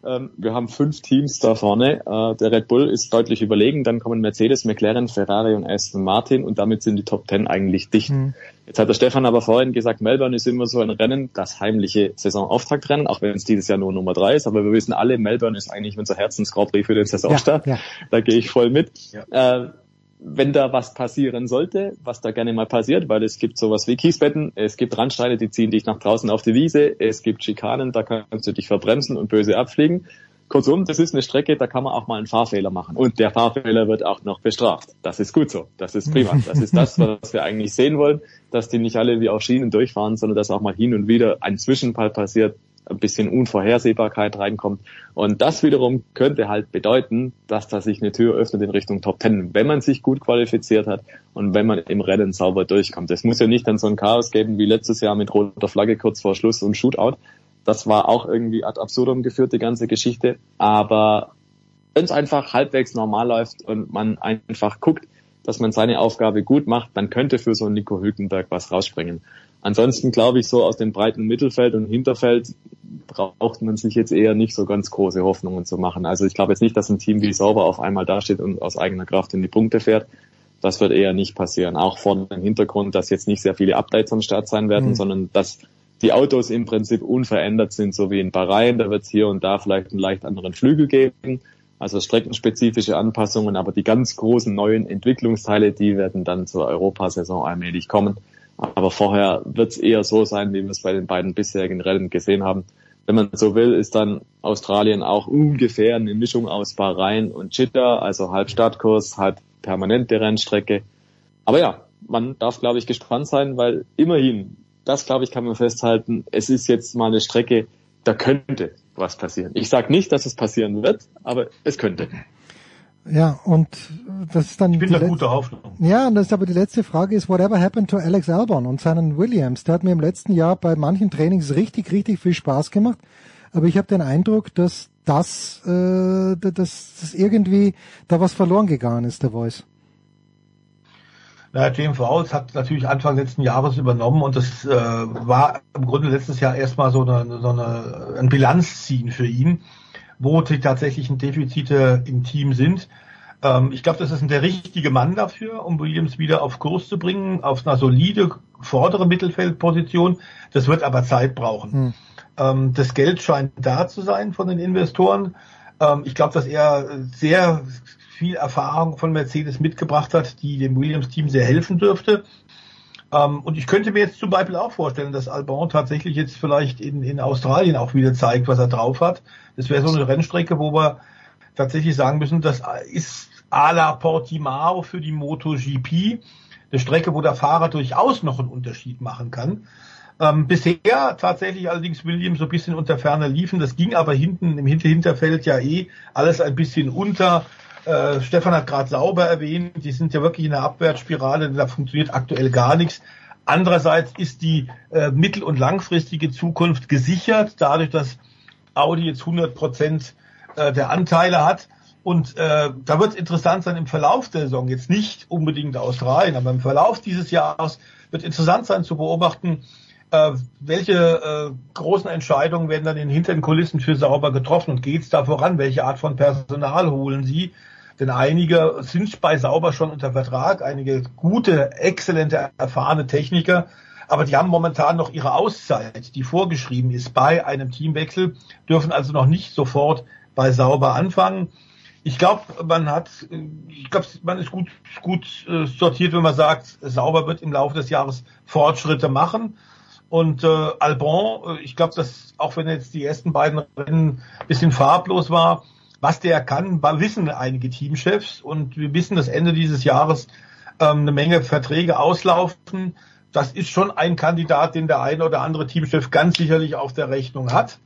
S17: Wir haben 5 Teams da vorne. Der Red Bull ist deutlich überlegen. Dann kommen Mercedes, McLaren, Ferrari und Aston Martin und damit sind die Top 10 eigentlich dicht. Jetzt hat der Stefan aber vorhin gesagt, Melbourne ist immer so ein Rennen, das heimliche Saisonauftaktrennen, auch wenn es dieses Jahr nur Nummer 3 ist. Aber wir wissen alle, Melbourne ist eigentlich unser Herzens-Grand Prix für den Saisonstart. Ja. Da gehe ich voll mit. Ja. Wenn da was passieren sollte, was da gerne mal passiert, weil es gibt sowas wie Kiesbetten, es gibt Randsteine, die ziehen dich nach draußen auf die Wiese, es gibt Schikanen, da kannst du dich verbremsen und böse abfliegen. Kurzum, das ist eine Strecke, da kann man auch mal einen Fahrfehler machen. Und der Fahrfehler wird auch noch bestraft. Das ist gut so. Das ist prima. Das ist das, was wir eigentlich sehen wollen, dass die nicht alle wie auf Schienen durchfahren, sondern dass auch mal hin und wieder ein Zwischenfall passiert, ein bisschen Unvorhersehbarkeit reinkommt. Und das wiederum könnte halt bedeuten, dass da sich eine Tür öffnet in Richtung Top 10, wenn man sich gut qualifiziert hat und wenn man im Rennen sauber durchkommt. Es muss ja nicht dann so ein Chaos geben wie letztes Jahr mit roter Flagge kurz vor Schluss und Shootout. Das war auch irgendwie ad absurdum geführt, die ganze Geschichte. Aber wenn es einfach halbwegs normal läuft und man einfach guckt, dass man seine Aufgabe gut macht, dann könnte für so einen Nico Hülkenberg was rausspringen. Ansonsten glaube ich, so aus dem breiten Mittelfeld und Hinterfeld braucht man sich jetzt eher nicht so ganz große Hoffnungen zu machen. Also ich glaube jetzt nicht, dass ein Team wie Sauber auf einmal dasteht und aus eigener Kraft in die Punkte fährt. Das wird eher nicht passieren. Auch vor dem Hintergrund, dass jetzt nicht sehr viele Updates am Start sein werden, sondern dass die Autos im Prinzip unverändert sind, so wie in Bahrain. Da wird es hier und da vielleicht einen leicht anderen Flügel geben, also streckenspezifische Anpassungen, aber die ganz großen neuen Entwicklungsteile, die werden dann zur Europasaison allmählich kommen. Aber vorher wird es eher so sein, wie wir es bei den beiden bisherigen Rennen gesehen haben. Wenn man so will, ist dann Australien auch ungefähr eine Mischung aus Bahrain und Jeddah, also halb Startkurs, halb permanente Rennstrecke. Aber ja, man darf, glaube ich, gespannt sein, weil immerhin, das, glaube ich, kann man festhalten, es ist jetzt mal eine Strecke, da könnte was passieren. Ich sage nicht, dass es passieren wird, aber es könnte.
S6: Ja, und das ist dann...
S14: Ich bin da guter Hoffnung.
S6: Ja, und das ist aber die letzte Frage ist, whatever happened to Alex Albon und seinen Williams? Der hat mir im letzten Jahr bei manchen Trainings richtig, richtig viel Spaß gemacht, aber ich habe den Eindruck, dass das irgendwie da was verloren gegangen ist, der Voice.
S14: Na, James Vowles hat natürlich Anfang letzten Jahres übernommen und das war im Grunde letztes Jahr erstmal so ein Bilanzziehen für ihn, wo die tatsächlichen Defizite im Team sind. Ich glaube, das ist der richtige Mann dafür, um Williams wieder auf Kurs zu bringen, auf eine solide vordere Mittelfeldposition. Das wird aber Zeit brauchen. Das Geld scheint da zu sein von den Investoren. Ich glaube, dass er sehr viel Erfahrung von Mercedes mitgebracht hat, die dem Williams-Team sehr helfen dürfte. Und ich könnte mir jetzt zum Beispiel auch vorstellen, dass Albon tatsächlich jetzt vielleicht in Australien auch wieder zeigt, was er drauf hat. Das wäre so eine Rennstrecke, wo wir tatsächlich sagen müssen, das ist à la Portimao für die MotoGP. Eine Strecke, wo der Fahrer durchaus noch einen Unterschied machen kann. Bisher tatsächlich allerdings Williams so ein bisschen unter Ferner liefen. Das ging aber hinten im Hinterfeld ja alles ein bisschen unter. Stefan hat gerade Sauber erwähnt, die sind ja wirklich in einer Abwärtsspirale, da funktioniert aktuell gar nichts. Andererseits ist die mittel- und langfristige Zukunft gesichert, dadurch, dass Audi jetzt 100% der Anteile hat. Und da wird es interessant sein im Verlauf der Saison, jetzt nicht unbedingt Australien, aber im Verlauf dieses Jahres wird interessant sein zu beobachten, welche großen Entscheidungen werden dann hinter den Kulissen für Sauber getroffen und geht es da voran? Welche Art von Personal holen sie? Denn einige sind bei Sauber schon unter Vertrag, einige gute, exzellente, erfahrene Techniker, aber die haben momentan noch ihre Auszeit, die vorgeschrieben ist bei einem Teamwechsel, dürfen also noch nicht sofort bei Sauber anfangen. Ich glaube, man ist gut sortiert, wenn man sagt, Sauber wird im Laufe des Jahres Fortschritte machen. Und Albon, ich glaube, dass auch wenn jetzt die ersten beiden Rennen ein bisschen farblos war, was der kann, wissen einige Teamchefs. Und wir wissen, dass Ende dieses Jahres eine Menge Verträge auslaufen. Das ist schon ein Kandidat, den der eine oder andere Teamchef ganz sicherlich auf der Rechnung hat.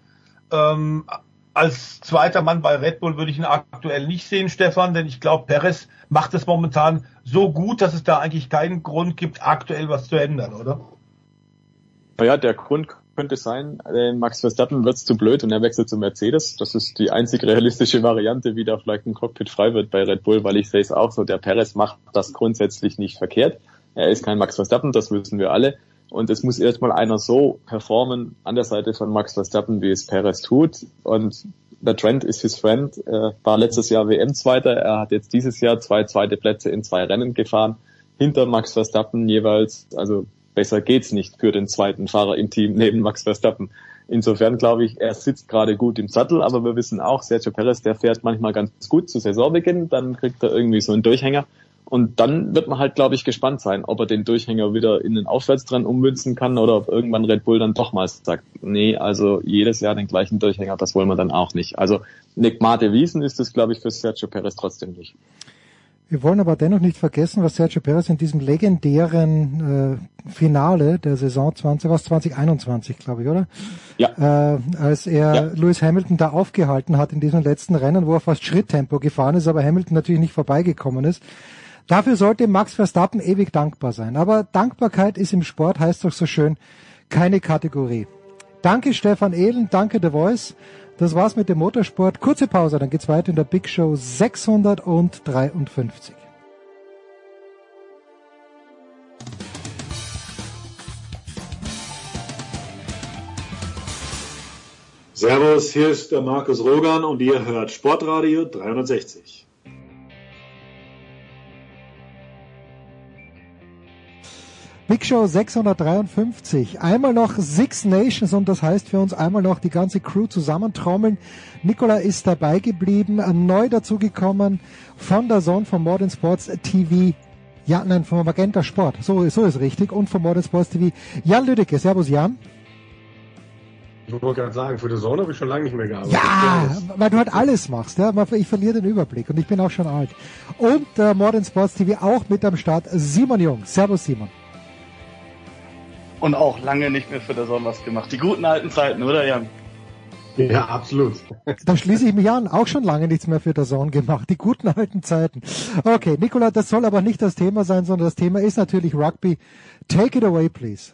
S14: Als zweiter Mann bei Red Bull würde ich ihn aktuell nicht sehen, Stefan, denn ich glaube, Perez macht es momentan so gut, dass es da eigentlich keinen Grund gibt, aktuell was zu ändern, oder?
S17: Ja, der Grund könnte sein, Max Verstappen wird's zu blöd und er wechselt zu Mercedes. Das ist die einzig realistische Variante, wie da vielleicht ein Cockpit frei wird bei Red Bull, weil ich sehe es auch so, der Perez macht das grundsätzlich nicht verkehrt. Er ist kein Max Verstappen, das wissen wir alle. Und es muss erstmal einer so performen an der Seite von Max Verstappen, wie es Perez tut. Und der Trend is his friend. Er war letztes Jahr WM-Zweiter, er hat jetzt dieses Jahr 2 zweite Plätze in 2 Rennen gefahren, hinter Max Verstappen jeweils. Also besser geht's nicht für den zweiten Fahrer im Team neben Max Verstappen. Insofern glaube ich, er sitzt gerade gut im Sattel, aber wir wissen auch, Sergio Perez, der fährt manchmal ganz gut zu Saisonbeginn, dann kriegt er irgendwie so einen Durchhänger. Und dann wird man halt, glaube ich, gespannt sein, ob er den Durchhänger wieder in den Aufwärtstrend ummünzen kann oder ob irgendwann Red Bull dann doch mal sagt, nee, also jedes Jahr den gleichen Durchhänger, das wollen wir dann auch nicht. Also eine Gmate Wiesen ist es, glaube ich, für Sergio Perez trotzdem nicht.
S6: Wir wollen aber dennoch nicht vergessen, was Sergio Perez in diesem legendären Finale der Saison 2021, glaube ich, oder?
S17: Ja.
S6: Als er Lewis Hamilton da aufgehalten hat in diesem letzten Rennen, wo er fast Schritttempo gefahren ist, aber Hamilton natürlich nicht vorbeigekommen ist. Dafür sollte Max Verstappen ewig dankbar sein. Aber Dankbarkeit ist im Sport, heißt doch so schön, keine Kategorie. Danke Stefan Ehlen, danke The Voice. Das war's mit dem Motorsport. Kurze Pause, dann geht's weiter in der Big Show 653.
S18: Servus, hier ist der Markus Rogan und ihr hört Sportradio 360.
S6: Big Show 653. Einmal noch Six Nations und das heißt für uns einmal noch die ganze Crew zusammentrommeln. Nicola ist dabei geblieben, neu dazugekommen von der Zone von Modern Sports TV. Ja, nein, von Magenta Sport. So ist richtig. Und von Modern Sports TV. Jan Lüdecke. Servus, Jan.
S19: Ich wollte gerade sagen, für die Zone habe ich schon lange nicht mehr gearbeitet.
S6: Ja, weil du halt alles machst. Ja? Ich verliere den Überblick und ich bin auch schon alt. Und Modern Sports TV auch mit am Start. Simon Jung. Servus, Simon.
S20: Und auch lange nicht mehr für der Sonne was gemacht. Die guten alten Zeiten, oder Jan?
S19: Ja, absolut.
S6: Da schließe ich mich an. Auch schon lange nichts mehr für der Zone gemacht. Die guten alten Zeiten. Okay, Nicola, das soll aber nicht das Thema sein, sondern das Thema ist natürlich Rugby. Take it away, please.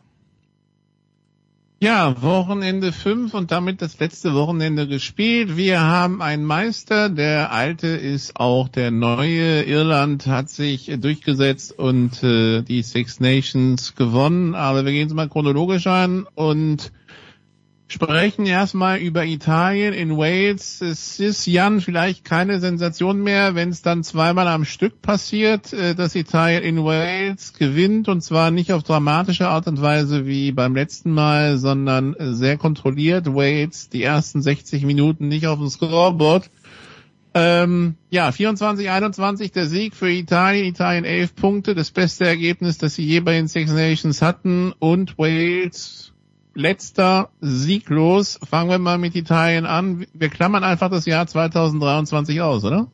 S9: Ja, Wochenende 5 und damit das letzte Wochenende gespielt. Wir haben einen Meister, der alte ist auch der neue. Irland hat sich durchgesetzt und die Six Nations gewonnen. Aber wir gehen es mal chronologisch an und sprechen erstmal über Italien in Wales. Es ist, Jan, vielleicht keine Sensation mehr, wenn es dann zweimal am Stück passiert, dass Italien in Wales gewinnt, und zwar nicht auf dramatische Art und Weise wie beim letzten Mal, sondern sehr kontrolliert. Wales die ersten 60 Minuten nicht auf dem Scoreboard. 24-21 der Sieg für Italien. Italien 11 Punkte, das beste Ergebnis, das sie je bei den Six Nations hatten, und Wales letzter sieglos. Fangen wir mal mit Italien an. Wir klammern einfach das Jahr 2023 aus, oder?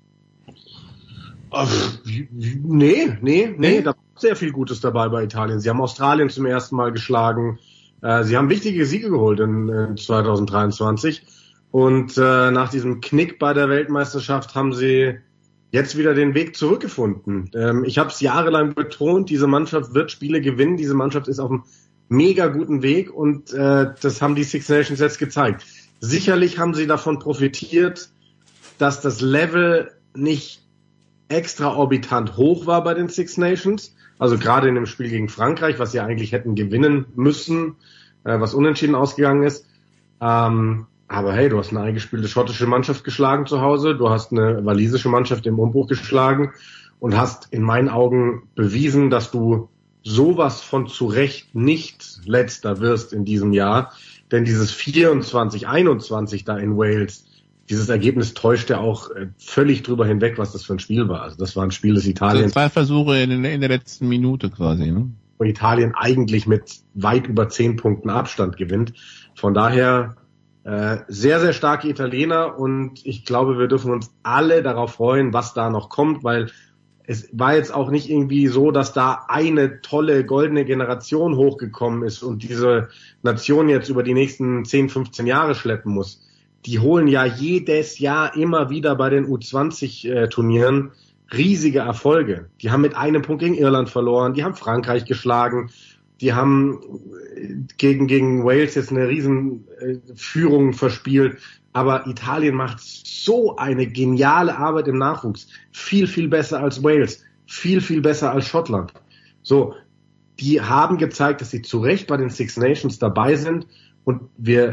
S19: Nee, da war sehr viel Gutes dabei bei Italien. Sie haben Australien zum ersten Mal geschlagen. Sie haben wichtige Siege geholt in 2023. Und nach diesem Knick bei der Weltmeisterschaft haben sie jetzt wieder den Weg zurückgefunden. Ich habe es jahrelang betont, diese Mannschaft wird Spiele gewinnen. Diese Mannschaft ist auf einem mega guten Weg und das haben die Six Nations jetzt gezeigt. Sicherlich haben sie davon profitiert, dass das Level nicht extraorbitant hoch war bei den Six Nations. Also gerade in dem Spiel gegen Frankreich, was sie eigentlich hätten gewinnen müssen, was unentschieden ausgegangen ist. Aber hey, du hast eine eingespielte schottische Mannschaft geschlagen zu Hause, du hast eine walisische Mannschaft im Umbruch geschlagen und hast in meinen Augen bewiesen, dass du sowas von zu Recht nicht Letzter wirst in diesem Jahr. Denn dieses 24-21 da in Wales, dieses Ergebnis täuscht ja auch völlig drüber hinweg, was das für ein Spiel war. Also das war ein Spiel des Italien.
S9: Also 2 Versuche in der letzten Minute quasi, ne?
S19: Wo Italien eigentlich mit weit über 10 Punkten Abstand gewinnt. Von daher sehr, sehr starke Italiener und ich glaube, wir dürfen uns alle darauf freuen, was da noch kommt, weil es war jetzt auch nicht irgendwie so, dass da eine tolle goldene Generation hochgekommen ist und diese Nation jetzt über die nächsten 10, 15 Jahre schleppen muss. Die holen ja jedes Jahr immer wieder bei den U20-Turnieren riesige Erfolge. Die haben mit einem Punkt gegen Irland verloren, die haben Frankreich geschlagen, die haben gegen Wales jetzt eine riesen Führung verspielt. Aber Italien macht so eine geniale Arbeit im Nachwuchs. Viel, viel besser als Wales. Viel, viel besser als Schottland. So, die haben gezeigt, dass sie zu Recht bei den Six Nations dabei sind. Und wir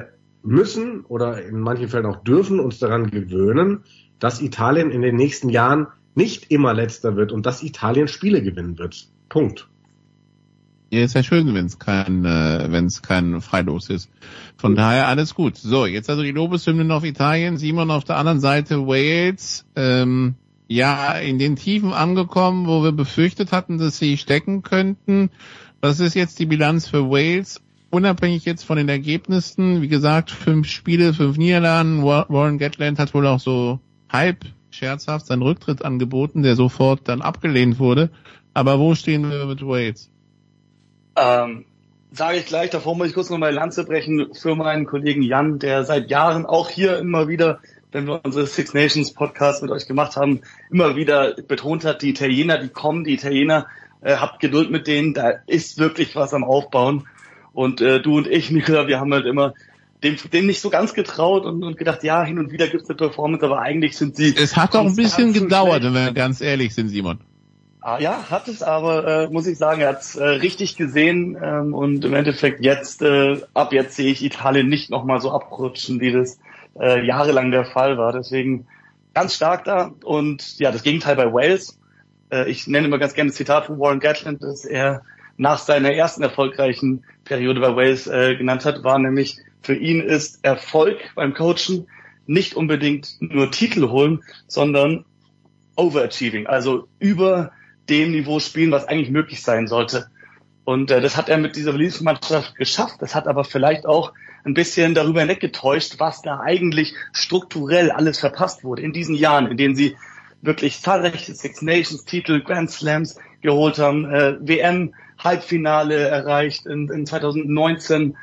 S19: müssen oder in manchen Fällen auch dürfen uns daran gewöhnen, dass Italien in den nächsten Jahren nicht immer Letzter wird und dass Italien Spiele gewinnen wird. Punkt.
S9: Ja, ist ja schön, wenn es kein Freilos ist. Von daher alles gut. So, jetzt also die Lobeshymnen auf Italien. Simon auf der anderen Seite Wales. Ja, in den Tiefen angekommen, wo wir befürchtet hatten, dass sie stecken könnten. Was ist jetzt die Bilanz für Wales? Unabhängig jetzt von den Ergebnissen. Wie gesagt, 5 Spiele, 5 Niederlagen. Warren Gatland hat wohl auch so halb scherzhaft seinen Rücktritt angeboten, der sofort dann abgelehnt wurde. Aber wo stehen wir mit Wales?
S20: Sage ich gleich, davor muss ich kurz noch mal Lanze brechen für meinen Kollegen Jan, der seit Jahren auch hier immer wieder, wenn wir unsere Six Nations Podcast mit euch gemacht haben, immer wieder betont hat, die Italiener, die kommen, die Italiener, habt Geduld mit denen, da ist wirklich was am Aufbauen. Und du und ich, Michael, wir haben halt immer dem nicht so ganz getraut und gedacht, ja, hin und wieder gibt's eine Performance, aber eigentlich sind sie...
S9: Es hat doch ein bisschen gedauert, wenn wir ganz ehrlich sind, Simon.
S20: Ja, hat es, aber muss ich sagen, er hat's richtig gesehen und im Endeffekt ab jetzt sehe ich Italien nicht nochmal so abrutschen, wie das jahrelang der Fall war. Deswegen ganz stark da und ja, das Gegenteil bei Wales. Ich nenne immer ganz gerne das Zitat von Warren Gatland, das er nach seiner ersten erfolgreichen Periode bei Wales genannt hat, war nämlich, für ihn ist Erfolg beim Coachen nicht unbedingt nur Titel holen, sondern Overachieving, also über dem Niveau spielen, was eigentlich möglich sein sollte. Und das hat er mit dieser walisischen Mannschaft geschafft. Das hat aber vielleicht auch ein bisschen darüber hinweggetäuscht, was da eigentlich strukturell alles verpasst wurde in diesen Jahren, in denen sie wirklich zahlreiche Six Nations Titel, Grand Slams geholt haben, WM Halbfinale erreicht in 2019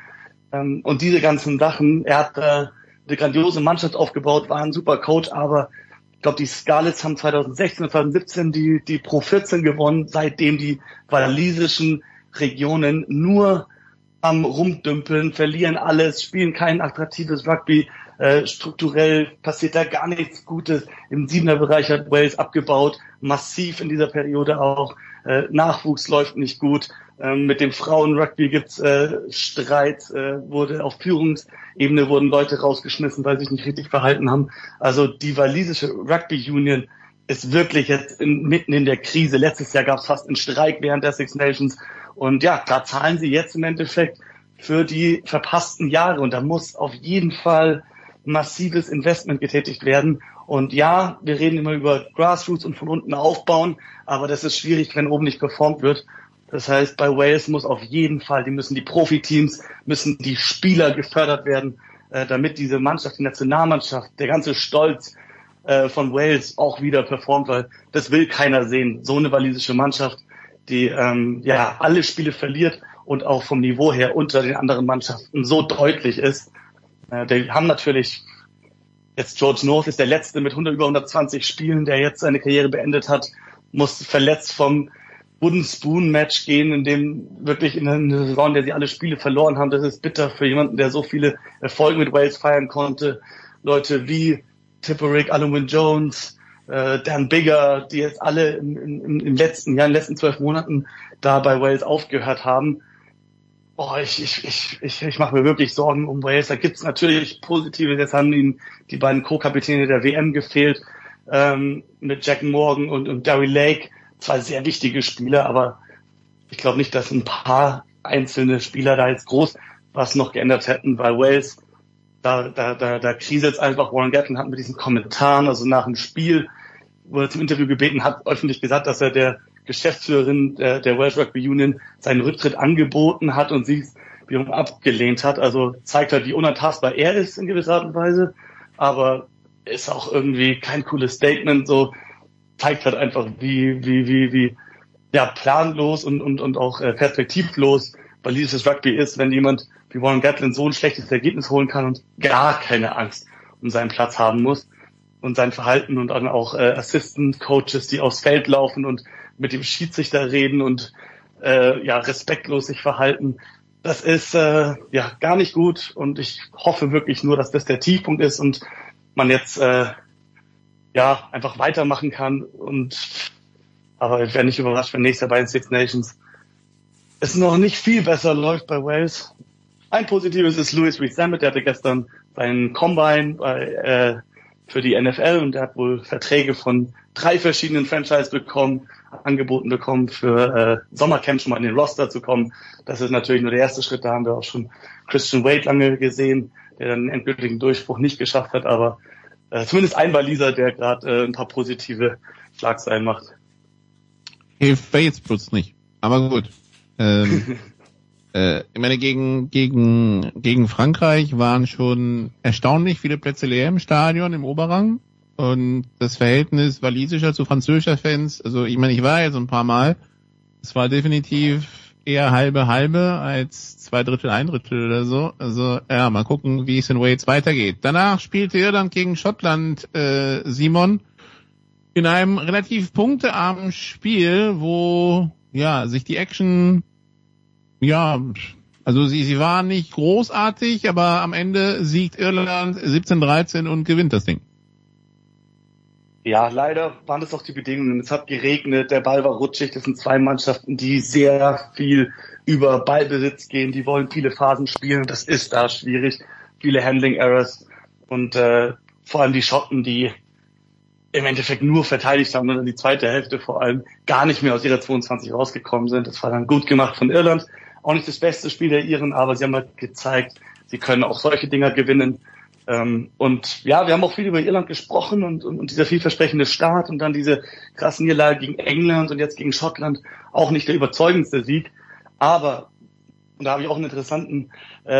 S20: und diese ganzen Sachen. Er hat eine grandiose Mannschaft aufgebaut, war ein super Coach, aber ich glaube, die Scarlets haben 2016 und 2017 die Pro 14 gewonnen, seitdem die walisischen Regionen nur am Rumdümpeln, verlieren alles, spielen kein attraktives Rugby, strukturell passiert da gar nichts Gutes. Im 7er-Bereich hat Wales abgebaut, massiv in dieser Periode auch. Nachwuchs läuft nicht gut. Mit dem Frauen-Rugby gibt's Streit, wurde auf Führungsebene wurden Leute rausgeschmissen, weil sie sich nicht richtig verhalten haben. Also die walisische Rugby Union ist wirklich jetzt mitten in der Krise. Letztes Jahr gab's fast einen Streik während der Six Nations. Und ja, da zahlen sie jetzt im Endeffekt für die verpassten Jahre. Und da muss auf jeden Fall massives Investment getätigt werden. Und ja, wir reden immer über Grassroots und von unten aufbauen, aber das ist schwierig, wenn oben nicht performt wird. Das heißt, bei Wales muss auf jeden Fall, die Profiteams, müssen die Spieler gefördert werden, damit diese Mannschaft, die Nationalmannschaft, der ganze Stolz von Wales auch wieder performt, weil das will keiner sehen. So eine walisische Mannschaft, die alle Spiele verliert und auch vom Niveau her unter den anderen Mannschaften so deutlich ist. Die haben natürlich jetzt George North ist der Letzte mit über 120 Spielen, der jetzt seine Karriere beendet hat, muss verletzt vom Wooden Spoon Match gehen, in dem wirklich in einer Saison, in der sie alle Spiele verloren haben. Das ist bitter für jemanden, der so viele Erfolge mit Wales feiern konnte. Leute wie Tipperick, Alun Jones, Dan Bigger, die jetzt alle im letzten Jahr, in den letzten 12 Monaten da bei Wales aufgehört haben. Ich mache mir wirklich Sorgen um Wales. Da gibt's natürlich Positives. Jetzt haben ihnen die beiden Co-Kapitäne der WM gefehlt, mit Jack Morgan und Gary Lake. Zwei sehr wichtige Spieler, aber ich glaube nicht, dass ein paar einzelne Spieler da jetzt groß was noch geändert hätten, weil Wales, da kriselt einfach. Warren Gatland hat mit diesen Kommentaren, also nach dem Spiel, wo er zum Interview gebeten hat, öffentlich gesagt, dass er der Geschäftsführerin der Welsh Rugby Union seinen Rücktritt angeboten hat und sie es wiederum abgelehnt hat. Also zeigt halt, wie unantastbar er ist in gewisser Art und Weise, aber ist auch irgendwie kein cooles Statement, so zeigt halt einfach, wie planlos und auch perspektivlos walisisches Rugby ist, wenn jemand wie Warren Gatland so ein schlechtes Ergebnis holen kann und gar keine Angst um seinen Platz haben muss und sein Verhalten und dann auch Assistant Coaches, die aufs Feld laufen und mit dem Schiedsrichter reden und respektlos sich verhalten. Das ist gar nicht gut und ich hoffe wirklich nur, dass das der Tiefpunkt ist und man jetzt einfach weitermachen kann aber ich wäre nicht überrascht, wenn nächstes Jahr bei den Six Nations es noch nicht viel besser läuft bei Wales. Ein positives ist Louis Rees-Zammit, der hatte gestern seinen Combine für die NFL und der hat wohl Verträge von 3 verschiedenen Franchises angeboten bekommen, für Sommercamp schon mal in den Roster zu kommen. Das ist natürlich nur der erste Schritt, da haben wir auch schon Christian Wade lange gesehen, der dann den endgültigen Durchbruch nicht geschafft hat, aber zumindest ein Waliser, der gerade ein paar positive Schlagzeilen macht.
S9: Hilft jetzt bloß nicht, aber gut. Ich meine, gegen Frankreich waren schon erstaunlich viele Plätze leer im Stadion, im Oberrang. Und das Verhältnis walisischer zu französischer Fans, also ich meine, ich war jetzt ein paar Mal, es war definitiv eher halbe als 2/3, 1/3 oder so. Also ja, mal gucken, wie es in Wales weitergeht. Danach spielte Irland gegen Schottland, Simon, in einem relativ punktearmen Spiel, wo ja sich die Action, ja, also sie war nicht großartig, aber am Ende siegt Irland 17-13 und gewinnt das Ding.
S20: Ja, leider waren das auch die Bedingungen. Es hat geregnet, der Ball war rutschig. Das sind 2 Mannschaften, die sehr viel über Ballbesitz gehen. Die wollen viele Phasen spielen. Das ist da schwierig. Viele Handling-Errors. Und vor allem die Schotten, die im Endeffekt nur verteidigt haben und in die zweite Hälfte vor allem gar nicht mehr aus ihrer 22 rausgekommen sind. Das war dann gut gemacht von Irland. Auch nicht das beste Spiel der Iren, aber sie haben halt gezeigt, sie können auch solche Dinger gewinnen. Und ja, wir haben auch viel über Irland gesprochen und dieser vielversprechende Start und dann diese krassen Niederlage gegen England und jetzt gegen Schottland, auch nicht der überzeugendste Sieg. Aber, und da habe ich auch einen interessanten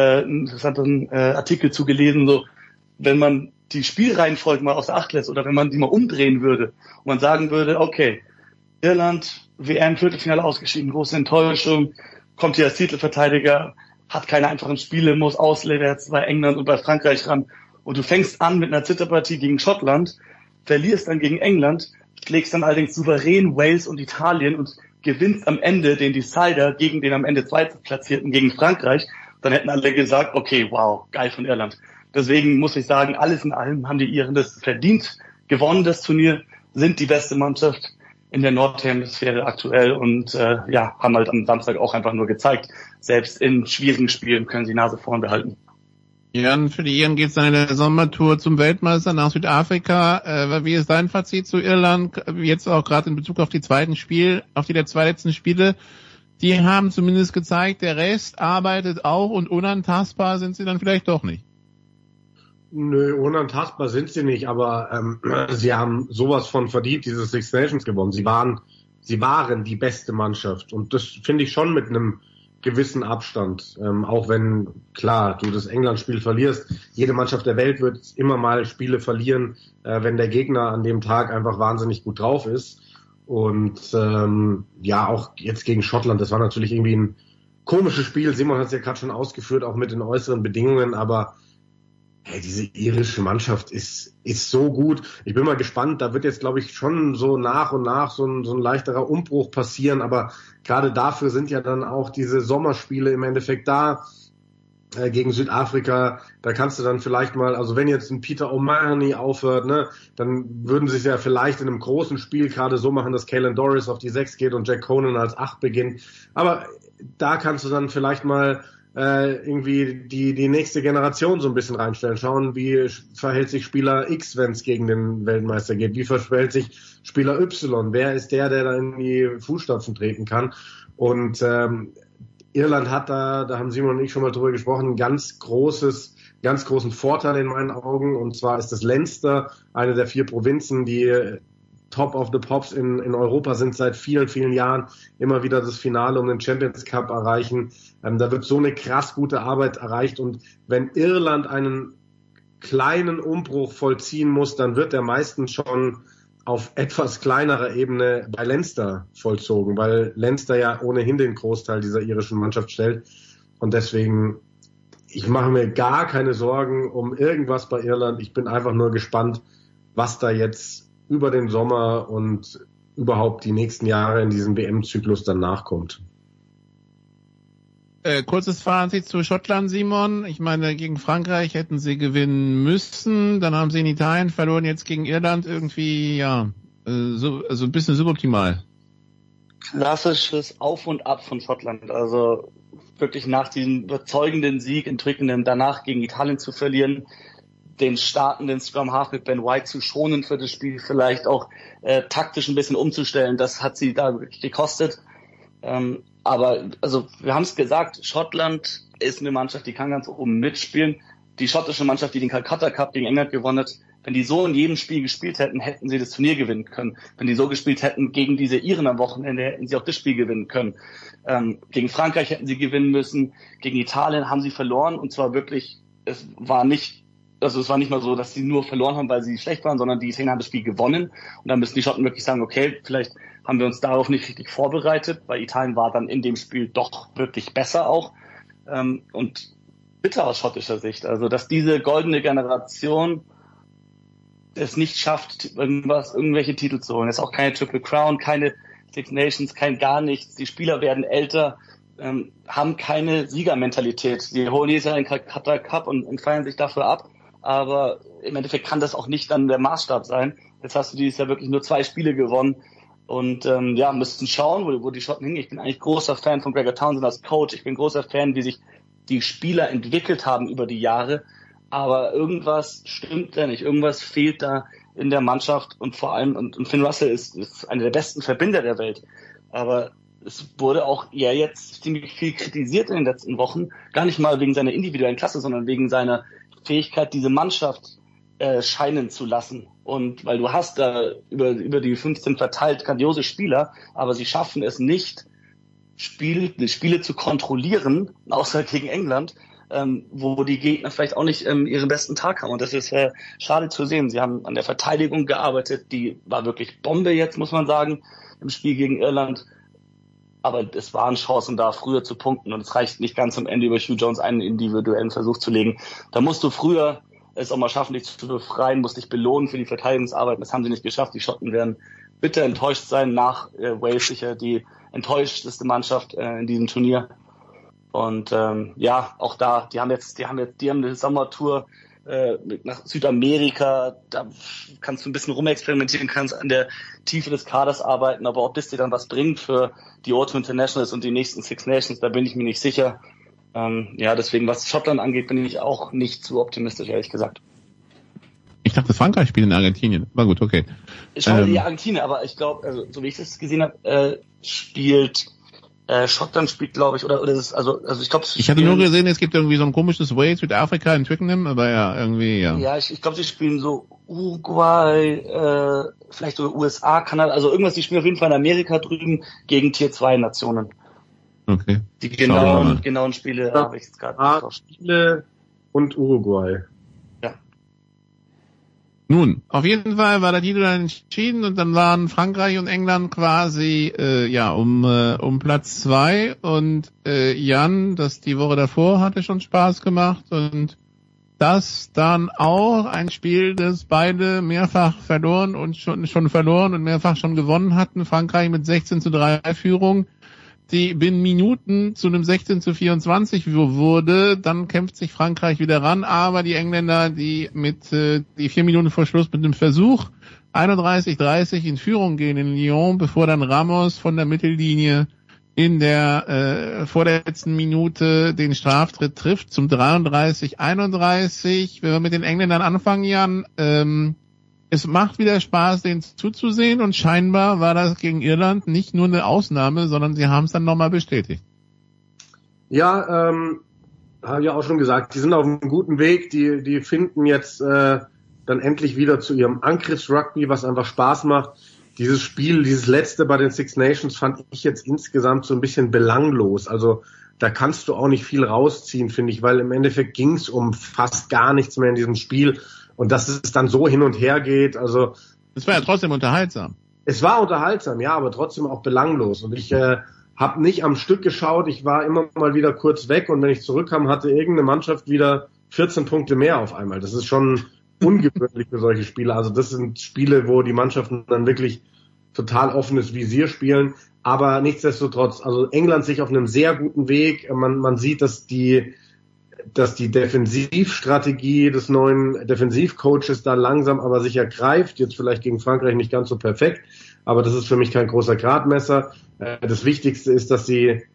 S20: Artikel zugelesen, so, wenn man die Spielreihenfolge mal außer Acht lässt oder wenn man die mal umdrehen würde und man sagen würde, okay, Irland, WM Viertelfinale ausgeschieden, große Enttäuschung, kommt hier als Titelverteidiger, hat keine einfachen Spiele, muss auswärts bei England und bei Frankreich ran. Und du fängst an mit einer Zitterpartie gegen Schottland, verlierst dann gegen England, schlägst dann allerdings souverän Wales und Italien und gewinnst am Ende den Decider gegen den am Ende Zweitplatzierten gegen Frankreich. Dann hätten alle gesagt, okay, wow, geil von Irland. Deswegen muss ich sagen, alles in allem haben die Iren das verdient gewonnen, das Turnier, sind die beste Mannschaft in der Nordhemisphäre aktuell und haben halt am Samstag auch einfach nur gezeigt, selbst in schwierigen Spielen können sie Nase vorn behalten.
S9: Ja, und für die Iren geht's dann in der Sommertour zum Weltmeister nach Südafrika. Wie ist dein Fazit zu Irland? Jetzt auch gerade in Bezug auf die zwei letzten Spiele. Die haben zumindest gezeigt, der Rest arbeitet auch und unantastbar sind sie dann vielleicht doch nicht.
S19: Nö, unantastbar sind sie nicht, aber sie haben sowas von verdient, diese Six Nations gewonnen. Sie waren die beste Mannschaft und das finde ich schon mit einem gewissen Abstand. Auch wenn, klar, du das England-Spiel verlierst. Jede Mannschaft der Welt wird immer mal Spiele verlieren, wenn der Gegner an dem Tag einfach wahnsinnig gut drauf ist. Und auch jetzt gegen Schottland, das war natürlich irgendwie ein komisches Spiel. Simon hat es ja gerade schon ausgeführt, auch mit den äußeren Bedingungen, aber diese irische Mannschaft ist so gut. Ich bin mal gespannt, da wird jetzt, glaube ich, schon so nach und nach so ein leichterer Umbruch passieren, aber gerade dafür sind ja dann auch diese Sommerspiele im Endeffekt da, gegen Südafrika. Da kannst du dann vielleicht mal, also wenn jetzt ein Peter O'Mahony aufhört, ne, dann würden sie es ja vielleicht in einem großen Spiel gerade so machen, dass Caelan Doris auf die 6 geht und Jack Conan als 8 beginnt. Aber da kannst du dann vielleicht mal irgendwie die nächste Generation so ein bisschen reinstellen. Schauen, wie verhält sich Spieler X, wenn es gegen den Weltmeister geht? Wie verhält sich Spieler Y? Wer ist der da in die Fußstapfen treten kann? Und Irland hat da haben Simon und ich schon mal drüber gesprochen, einen ganz großen Vorteil in meinen Augen. Und zwar ist das Leinster, eine der 4 Provinzen, die Top of the Pops in Europa sind, seit vielen, vielen Jahren immer wieder das Finale um den Champions Cup erreichen. Da wird so eine krass gute Arbeit erreicht und wenn Irland einen kleinen Umbruch vollziehen muss, dann wird der meistens schon auf etwas kleinerer Ebene bei Leinster vollzogen, weil Leinster ja ohnehin den Großteil dieser irischen Mannschaft stellt und deswegen, ich mache mir gar keine Sorgen um irgendwas bei Irland. Ich bin einfach nur gespannt, was da jetzt über den Sommer und überhaupt die nächsten Jahre in diesem WM-Zyklus dann nachkommt.
S9: Kurzes Fazit zu Schottland, Simon. Ich meine, gegen Frankreich hätten sie gewinnen müssen, dann haben sie in Italien verloren, jetzt gegen Irland irgendwie, also ein bisschen suboptimal.
S20: Klassisches Auf und Ab von Schottland. Also wirklich nach diesem überzeugenden Sieg in Twickenham danach gegen Italien zu verlieren, den startenden Scrum Half mit Ben White zu schonen für das Spiel, vielleicht auch taktisch ein bisschen umzustellen, das hat sie da wirklich gekostet. Aber also wir haben es gesagt, Schottland ist eine Mannschaft, die kann ganz oben mitspielen. Die schottische Mannschaft, die den Calcutta Cup gegen England gewonnen hat, wenn die so in jedem Spiel gespielt hätten, hätten sie das Turnier gewinnen können. Wenn die so gespielt hätten gegen diese Iren am Wochenende, hätten sie auch das Spiel gewinnen können. Gegen Frankreich hätten sie gewinnen müssen. Gegen Italien haben sie verloren. Und zwar wirklich, es war nicht mal so, dass sie nur verloren haben, weil sie schlecht waren, sondern die Italiener haben das Spiel gewonnen. Und dann müssen die Schotten wirklich sagen, okay, vielleicht haben wir uns darauf nicht richtig vorbereitet, weil Italien war dann in dem Spiel doch wirklich besser auch. Und bitter aus schottischer Sicht. Also, dass diese goldene Generation es nicht schafft, irgendwelche Titel zu holen. Es ist auch keine Triple Crown, keine Six Nations, kein gar nichts. Die Spieler werden älter, haben keine Siegermentalität. Sie holen jedes Jahr den Calcutta Cup und feiern sich dafür ab. Aber im Endeffekt kann das auch nicht dann der Maßstab sein. Jetzt hast du dieses Jahr wirklich nur 2 Spiele gewonnen. Und müssten schauen, wo die Schotten hingehen. Ich bin eigentlich großer Fan von Gregor Townsend als Coach. Ich bin großer Fan, wie sich die Spieler entwickelt haben über die Jahre. Aber irgendwas stimmt da nicht. Irgendwas fehlt da in der Mannschaft. Und vor allem, und Finn Russell ist einer der besten Verbinder der Welt. Aber es wurde auch jetzt ziemlich viel kritisiert in den letzten Wochen. Gar nicht mal wegen seiner individuellen Klasse, sondern wegen seiner Fähigkeit, diese Mannschaft scheinen zu lassen. Und weil du hast da über die 15 verteilt grandiose Spieler, aber sie schaffen es nicht, Spiele zu kontrollieren, außer gegen England, wo die Gegner vielleicht auch nicht ihren besten Tag haben. Und das ist schade zu sehen. Sie haben an der Verteidigung gearbeitet, die war wirklich Bombe jetzt, muss man sagen, im Spiel gegen Irland. Aber es waren Chancen da, früher zu punkten. Und es reicht nicht ganz am Ende über Hugh Jones einen individuellen Versuch zu legen. Da musst du früher es auch mal schaffen, dich zu befreien, musst dich belohnen für die Verteidigungsarbeit. Das haben sie nicht geschafft. Die Schotten werden bitter enttäuscht sein, nach Wales sicher die enttäuschteste Mannschaft in diesem Turnier. Und auch da, die haben eine Sommertour nach Südamerika, da kannst du ein bisschen rumexperimentieren, kannst an der Tiefe des Kaders arbeiten, aber ob das dir dann was bringt für die Autumn Internationals und die nächsten Six Nations, da bin ich mir nicht sicher. Deswegen, was Schottland angeht, bin ich auch nicht zu optimistisch, ehrlich gesagt.
S9: Ich dachte, Frankreich spielt in Argentinien. War gut, okay.
S20: Ich schaue die Argentinien, aber ich glaube, also so wie ich das gesehen habe, Schottland spielt, glaube ich, oder das ist, also ich glaube,
S9: ich hatte nur gesehen, es gibt irgendwie so ein komisches Way Südafrika in Twickenham, aber ja.
S20: Ja, ich glaube, sie spielen so Uruguay, vielleicht so USA, Kanada, also irgendwas, die spielen auf jeden Fall in Amerika drüben gegen Tier 2 Nationen.
S9: Okay.
S20: Die genauen Spiele habe ich jetzt gerade nicht.
S19: Chile und Uruguay.
S20: Ja.
S9: Nun, auf jeden Fall war der Titel dann entschieden und dann waren Frankreich und England quasi um Platz 2 und Jan, das die Woche davor hatte schon Spaß gemacht und das dann auch ein Spiel, das beide mehrfach verloren und schon verloren und mehrfach schon gewonnen hatten. Frankreich mit 16:3 Führung, die binnen Minuten zu einem 16:24 wurde, dann kämpft sich Frankreich wieder ran, aber die Engländer, die 4 Minuten vor Schluss mit einem Versuch 31:30 in Führung gehen in Lyon, bevor dann Ramos von der Mittellinie in der vorletzten Minute den Straftritt trifft zum 33:31. Wenn wir mit den Engländern anfangen, Jan, es macht wieder Spaß, denen zuzusehen und scheinbar war das gegen Irland nicht nur eine Ausnahme, sondern sie haben es dann nochmal bestätigt.
S19: Ja, habe ja auch schon gesagt, die sind auf einem guten Weg, die finden jetzt dann endlich wieder zu ihrem Angriffsrugby, was einfach Spaß macht. Dieses Spiel, dieses letzte bei den Six Nations fand ich jetzt insgesamt so ein bisschen belanglos. Also da kannst du auch nicht viel rausziehen, finde ich, weil im Endeffekt ging es um fast gar nichts mehr in diesem Spiel. Und dass es dann so hin und her geht, also...
S9: Es war ja trotzdem unterhaltsam.
S19: Es war unterhaltsam, ja, aber trotzdem auch belanglos. Und ich habe nicht am Stück geschaut, ich war immer mal wieder kurz weg und wenn ich zurückkam, hatte irgendeine Mannschaft wieder 14 Punkte mehr auf einmal. Das ist schon ungewöhnlich für solche Spiele. Also das sind Spiele, wo die Mannschaften dann wirklich total offenes Visier spielen. Aber nichtsdestotrotz, also England sich auf einem sehr guten Weg. Man sieht, dass die Defensivstrategie des neuen Defensivcoaches da langsam aber sicher greift. Jetzt vielleicht gegen Frankreich nicht ganz so perfekt, aber das ist für mich kein großer Gradmesser. Das Wichtigste ist, dass sie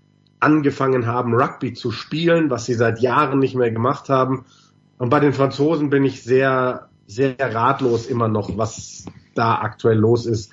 S19: angefangen haben, Rugby zu spielen, was sie seit Jahren nicht mehr gemacht haben. Und bei den Franzosen bin ich sehr, sehr ratlos immer noch, was da aktuell los ist.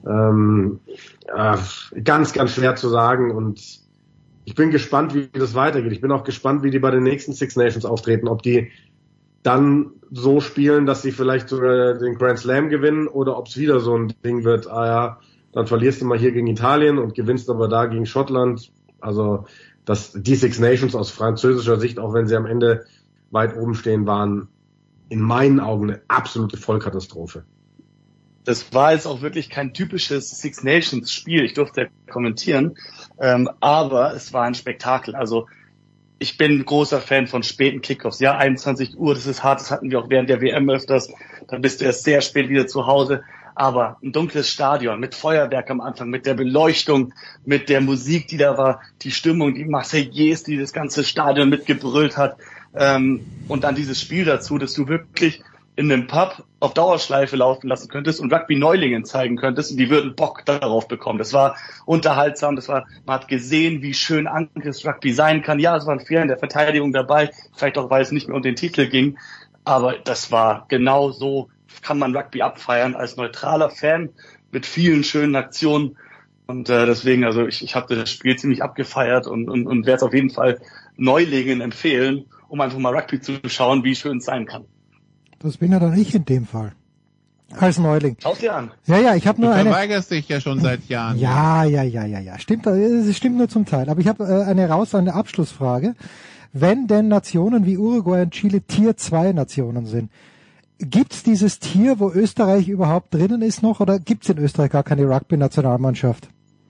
S19: Ganz, ganz schwer zu sagen, und ich bin gespannt, wie das weitergeht. Ich bin auch gespannt, wie die bei den nächsten Six Nations auftreten, ob die dann so spielen, dass sie vielleicht sogar den Grand Slam gewinnen, oder ob es wieder so ein Ding wird, dann verlierst du mal hier gegen Italien und gewinnst aber da gegen Schottland. Also die Six Nations aus französischer Sicht, auch wenn sie am Ende weit oben stehen, waren in meinen Augen eine absolute Vollkatastrophe.
S20: Das war jetzt auch wirklich kein typisches Six Nations Spiel. Ich durfte ja kommentieren, aber es war ein Spektakel. Also ich bin großer Fan von späten Kickoffs. Ja, 21 Uhr, das ist hart. Das hatten wir auch während der WM öfters. Dann bist du erst sehr spät wieder zu Hause. Aber ein dunkles Stadion mit Feuerwerk am Anfang, mit der Beleuchtung, mit der Musik, die da war, die Stimmung, die Marseillaise, die das ganze Stadion mitgebrüllt hat, und dann dieses Spiel dazu, dass du wirklich in einem Pub auf Dauerschleife laufen lassen könntest und Rugby-Neulingen zeigen könntest, und die würden Bock darauf bekommen. Das war unterhaltsam, man hat gesehen, wie schön Angriffs-Rugby sein kann. Ja, es waren viele in der Verteidigung dabei, vielleicht auch, weil es nicht mehr um den Titel ging, aber das war genau so, kann man Rugby abfeiern als neutraler Fan mit vielen schönen Aktionen, und deswegen, also ich habe das Spiel ziemlich abgefeiert und werde es auf jeden Fall Neulingen empfehlen, um einfach mal Rugby zu schauen, wie schön es sein kann.
S6: Das bin ja dann ich in dem Fall. Als Neuling.
S20: Schau's dir an.
S6: Ja, ich habe nur
S9: Du verweigerst dich ja schon seit Jahren.
S6: Ja. Stimmt, es stimmt nur zum Teil. Aber ich habe eine Abschlussfrage. Wenn denn Nationen wie Uruguay und Chile Tier 2 Nationen sind, gibt's dieses Tier, wo Österreich überhaupt drinnen ist noch, oder gibt's in Österreich gar keine Rugby-Nationalmannschaft?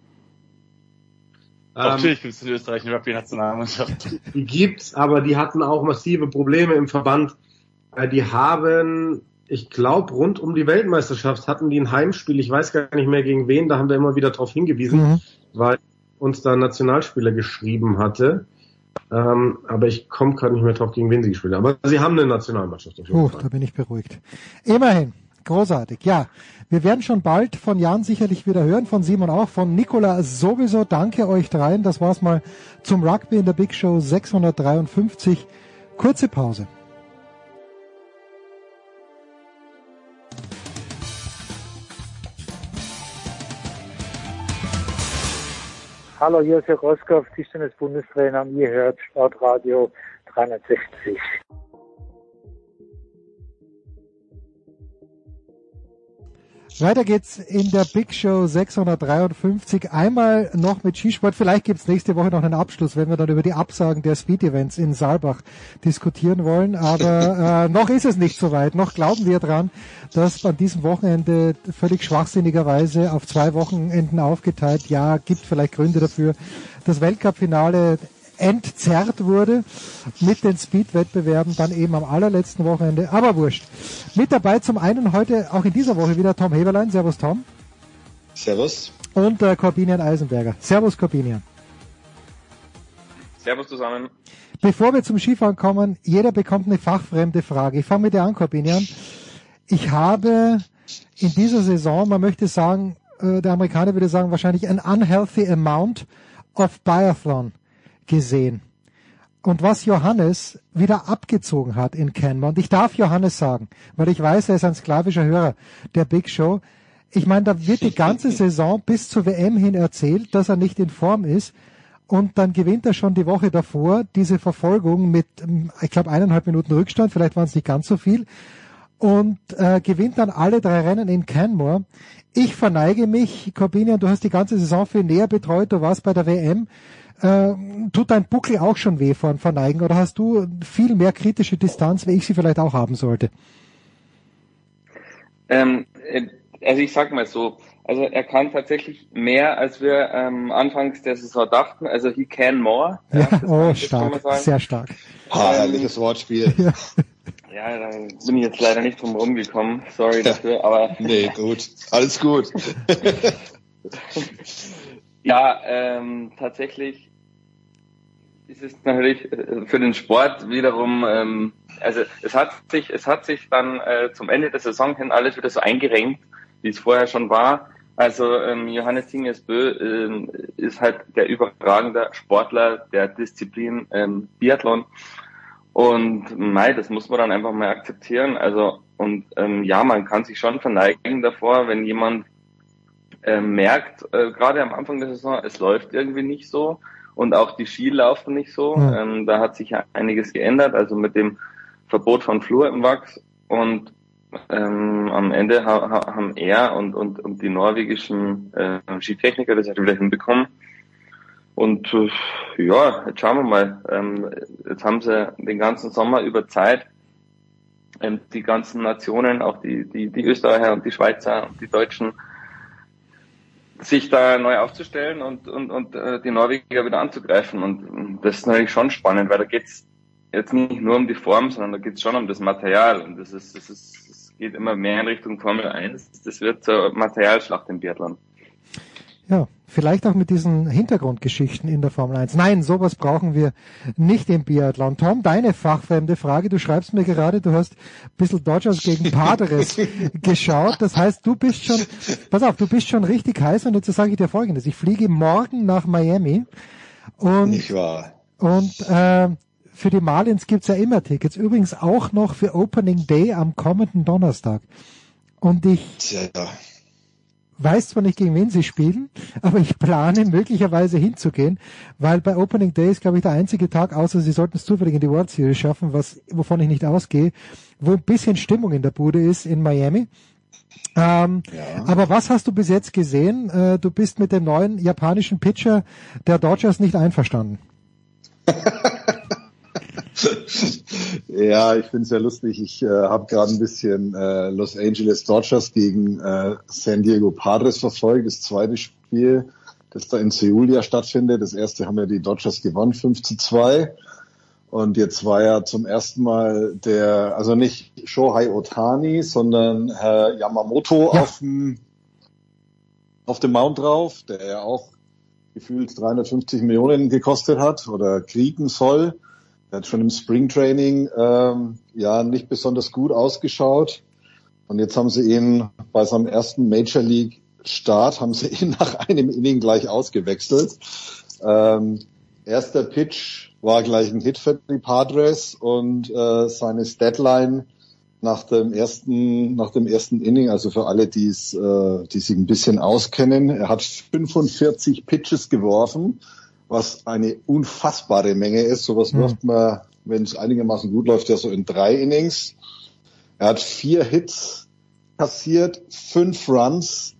S20: Natürlich gibt es in Österreich eine Rugby-Nationalmannschaft.
S19: Die gibt's, aber die hatten auch massive Probleme im Verband. Die haben, ich glaube, rund um die Weltmeisterschaft hatten die ein Heimspiel. Ich weiß gar nicht mehr gegen wen, da haben wir immer wieder darauf hingewiesen, weil uns da ein Nationalspieler geschrieben hatte. Aber ich komme gerade nicht mehr drauf, gegen wen sie gespielt haben. Aber sie haben eine Nationalmannschaft.
S6: Da bin ich beruhigt. Immerhin, großartig. Ja, wir werden schon bald von Jan sicherlich wieder hören, von Simon auch, von Nicola sowieso. Danke euch dreien. Das war's mal zum Rugby in der Big Show 653. Kurze Pause.
S21: Hallo, hier ist Herr Roskopf, Tischtennis-Bundestrainer, und ihr hört Sportradio 360.
S6: Weiter geht's in der Big Show 653. Einmal noch mit Skisport. Vielleicht gibt's nächste Woche noch einen Abschluss, wenn wir dann über die Absagen der Speed-Events in Saalbach diskutieren wollen. Aber noch ist es nicht so weit. Noch glauben wir dran, dass an diesem Wochenende völlig schwachsinnigerweise auf 2 Wochenenden aufgeteilt, ja, gibt vielleicht Gründe dafür, das Weltcup-Finale entzerrt wurde mit den Speed-Wettbewerben, dann eben am allerletzten Wochenende, aber wurscht. Mit dabei zum einen heute, auch in dieser Woche wieder, Tom Heberlein. Servus, Tom.
S22: Servus.
S6: Und Corbinian Eisenberger. Servus, Corbinian.
S2: Servus zusammen.
S6: Bevor wir zum Skifahren kommen, jeder bekommt eine fachfremde Frage. Ich fange mit dir an, Corbinian. Ich habe in dieser Saison, man möchte sagen, der Amerikaner würde sagen, wahrscheinlich an unhealthy amount of Biathlon gesehen. Und was Johannes wieder abgezogen hat in Canmore, und ich darf Johannes sagen, weil ich weiß, er ist ein sklavischer Hörer der Big Show. Ich meine, da wird die ganze Saison bis zur WM hin erzählt, dass er nicht in Form ist, und dann gewinnt er schon die Woche davor diese Verfolgung mit, ich glaube, 1,5 Minuten Rückstand, vielleicht waren es nicht ganz so viel, und gewinnt dann alle 3 Rennen in Canmore. Ich verneige mich, Corbinian, du hast die ganze Saison viel näher betreut, du warst bei der WM. Tut dein Buckel auch schon weh von Verneigen, oder hast du viel mehr kritische Distanz, wie ich sie vielleicht auch haben sollte?
S2: Also ich sag mal so, also er kann tatsächlich mehr, als wir anfangs der Saison dachten, also he can more.
S6: Ja, stark, sehr stark.
S22: Herrliches Wortspiel.
S2: Ja, da bin ich jetzt leider nicht drum rumgekommen, sorry dafür, aber...
S22: Nee, gut, alles gut.
S2: Ja, tatsächlich ist es natürlich für den Sport wiederum, also es hat sich dann zum Ende der Saison hin alles wieder so eingerenkt, wie es vorher schon war. Also Johannes Tingnes Bö ist halt der überragende Sportler der Disziplin Biathlon. Und das muss man dann einfach mal akzeptieren. Also und ja, man kann sich schon verneigen davor, wenn jemand merkt, gerade am Anfang der Saison, es läuft irgendwie nicht so und auch die Ski laufen nicht so. Da hat sich ja einiges geändert, also mit dem Verbot von Fluor im Wachs und am Ende haben er und die norwegischen Skitechniker das halt wieder hinbekommen. Und ja, jetzt schauen wir mal. Jetzt haben sie den ganzen Sommer über Zeit, die ganzen Nationen, auch die Österreicher und die Schweizer und die Deutschen, sich da neu aufzustellen und die Norweger wieder anzugreifen. Und das ist natürlich schon spannend, weil da geht's jetzt nicht nur um die Form, sondern da geht's schon um das Material. Und das geht immer mehr in Richtung Formel 1. Das wird zur Materialschlacht im Biathlon.
S6: Ja, vielleicht auch mit diesen Hintergrundgeschichten in der Formel 1. Nein, sowas brauchen wir nicht im Biathlon. Tom, deine fachfremde Frage. Du schreibst mir gerade, du hast ein bisschen Dodgers gegen Padres geschaut. Das heißt, du bist schon richtig heiß. Und jetzt sage ich dir Folgendes. Ich fliege morgen nach Miami. Und,
S22: nicht wahr.
S6: Und für die Marlins gibt's ja immer Tickets. Übrigens auch noch für Opening Day am kommenden Donnerstag. Und ich weiß zwar nicht, gegen wen sie spielen, aber ich plane möglicherweise hinzugehen, weil bei Opening Day ist, glaube ich, der einzige Tag, außer sie sollten es zufällig in die World Series schaffen, wovon ich nicht ausgehe, wo ein bisschen Stimmung in der Bude ist in Miami. Aber was hast du bis jetzt gesehen? Du bist mit dem neuen japanischen Pitcher der Dodgers nicht einverstanden.
S22: Ja, ich finde es ja lustig. Ich habe gerade ein bisschen Los Angeles Dodgers gegen San Diego Padres verfolgt. Das zweite Spiel, das da in Seoul ja stattfindet. Das erste haben ja die Dodgers gewonnen, 5-2. Und jetzt war ja zum ersten Mal also nicht Shohei Ohtani, sondern Herr Yamamoto auf dem Mount drauf, der ja auch gefühlt 350 Millionen gekostet hat oder kriegen soll. Er hat schon im Springtraining nicht besonders gut ausgeschaut. Und jetzt haben sie ihn bei seinem ersten Major League Start nach einem Inning gleich ausgewechselt. Erster Pitch war gleich ein Hit für die Padres und seine Statline nach dem ersten Inning, also für alle, die sich ein bisschen auskennen, er hat 45 Pitches geworfen, was eine unfassbare Menge ist. Sowas wirft man, wenn es einigermaßen gut läuft, ja so in 3 Innings. Er hat 4 Hits kassiert, 5 Runs,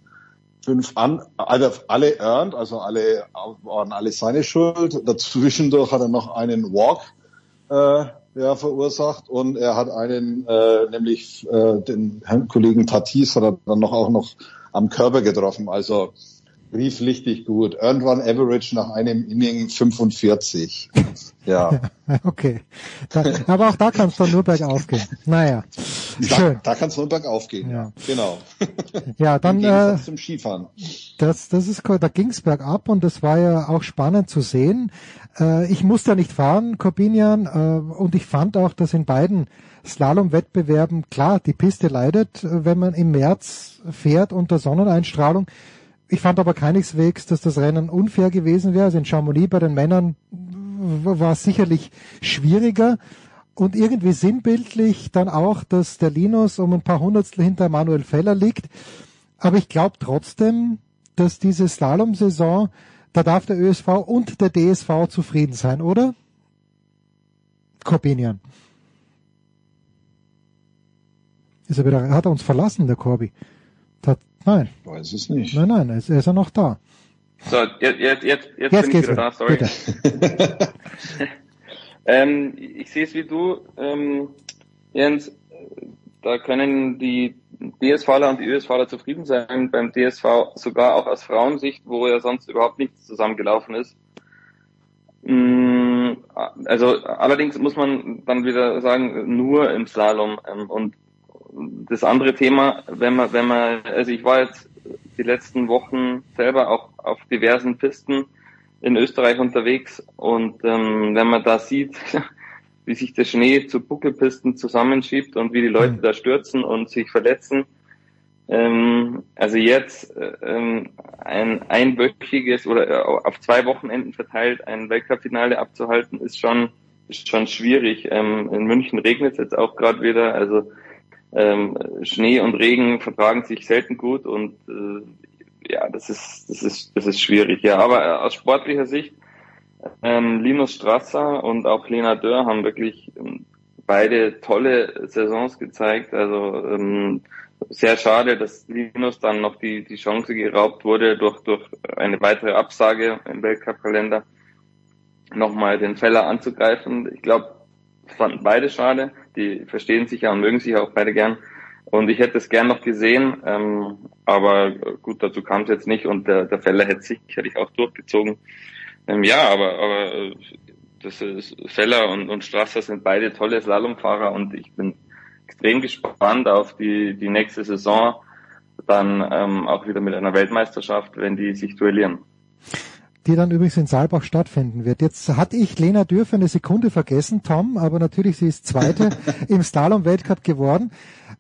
S22: alle earned, also waren alle seine Schuld. Dazwischendurch hat er noch einen Walk verursacht und er hat einen, nämlich den Herrn Kollegen Tatis hat er dann auch noch am Körper getroffen. Also rief richtig gut. Earned Run Average nach einem Inning 45. Ja.
S6: Okay. Aber auch da kann es dann nur bergauf gehen. Naja. Schön.
S22: Da kann es nur bergauf gehen. Ja. Genau.
S6: Ja, dann
S22: zum Skifahren.
S6: Das ist da ging's bergab und das war ja auch spannend zu sehen. Ich musste ja nicht fahren, Corbinian, und ich fand auch, dass in beiden Slalom-Wettbewerben, klar, die Piste leidet, wenn man im März fährt unter Sonneneinstrahlung. Ich fand aber keineswegs, dass das Rennen unfair gewesen wäre. Also in Chamonix bei den Männern war es sicherlich schwieriger und irgendwie sinnbildlich dann auch, dass der Linus um ein paar Hundertstel hinter Manuel Feller liegt. Aber ich glaube trotzdem, dass diese Slalom-Saison, da darf der ÖSV und der DSV zufrieden sein, oder? Corbinian. Hat er uns verlassen, der Corby? Nein.
S22: Ich weiß es nicht.
S6: Nein, ist er noch da.
S2: So, jetzt bin ich wieder da, sorry. Ich sehe es wie du, Jens, da können die DSVler und die ÖSVler zufrieden sein, beim DSV sogar auch aus Frauensicht, wo ja sonst überhaupt nichts zusammengelaufen ist. Also allerdings muss man dann wieder sagen, nur im Slalom und das andere Thema, wenn man, also ich war jetzt die letzten Wochen selber auch auf diversen Pisten in Österreich unterwegs und wenn man da sieht, wie sich der Schnee zu Buckelpisten zusammenschiebt und wie die Leute da stürzen und sich verletzen, Also jetzt ein einwöchiges oder auf 2 Wochenenden verteilt ein Weltcup-Finale abzuhalten, ist schon schwierig. In München regnet es jetzt auch gerade wieder, also Schnee und Regen vertragen sich selten gut und ja, das ist schwierig. Ja, aber aus sportlicher Sicht, Linus Strasser und auch Lena Dürr haben wirklich beide tolle Saisons gezeigt. Also sehr schade, dass Linus dann noch die Chance geraubt wurde durch eine weitere Absage im Weltcup-Kalender, nochmal den Feller anzugreifen. Ich glaube, fanden beide schade. Die verstehen sich ja und mögen sich auch beide gern. Und ich hätte es gern noch gesehen, aber gut, dazu kam es jetzt nicht und der Feller hätte sicherlich auch durchgezogen. Ja, aber das ist Feller und Strasser sind beide tolle Slalomfahrer und ich bin extrem gespannt auf die nächste Saison, dann auch wieder mit einer Weltmeisterschaft, wenn die sich duellieren.
S6: Die dann übrigens in Saalbach stattfinden wird. Jetzt hatte ich Lena Dürr für eine Sekunde vergessen, Tom, aber natürlich, sie ist Zweite im Slalom-Weltcup geworden,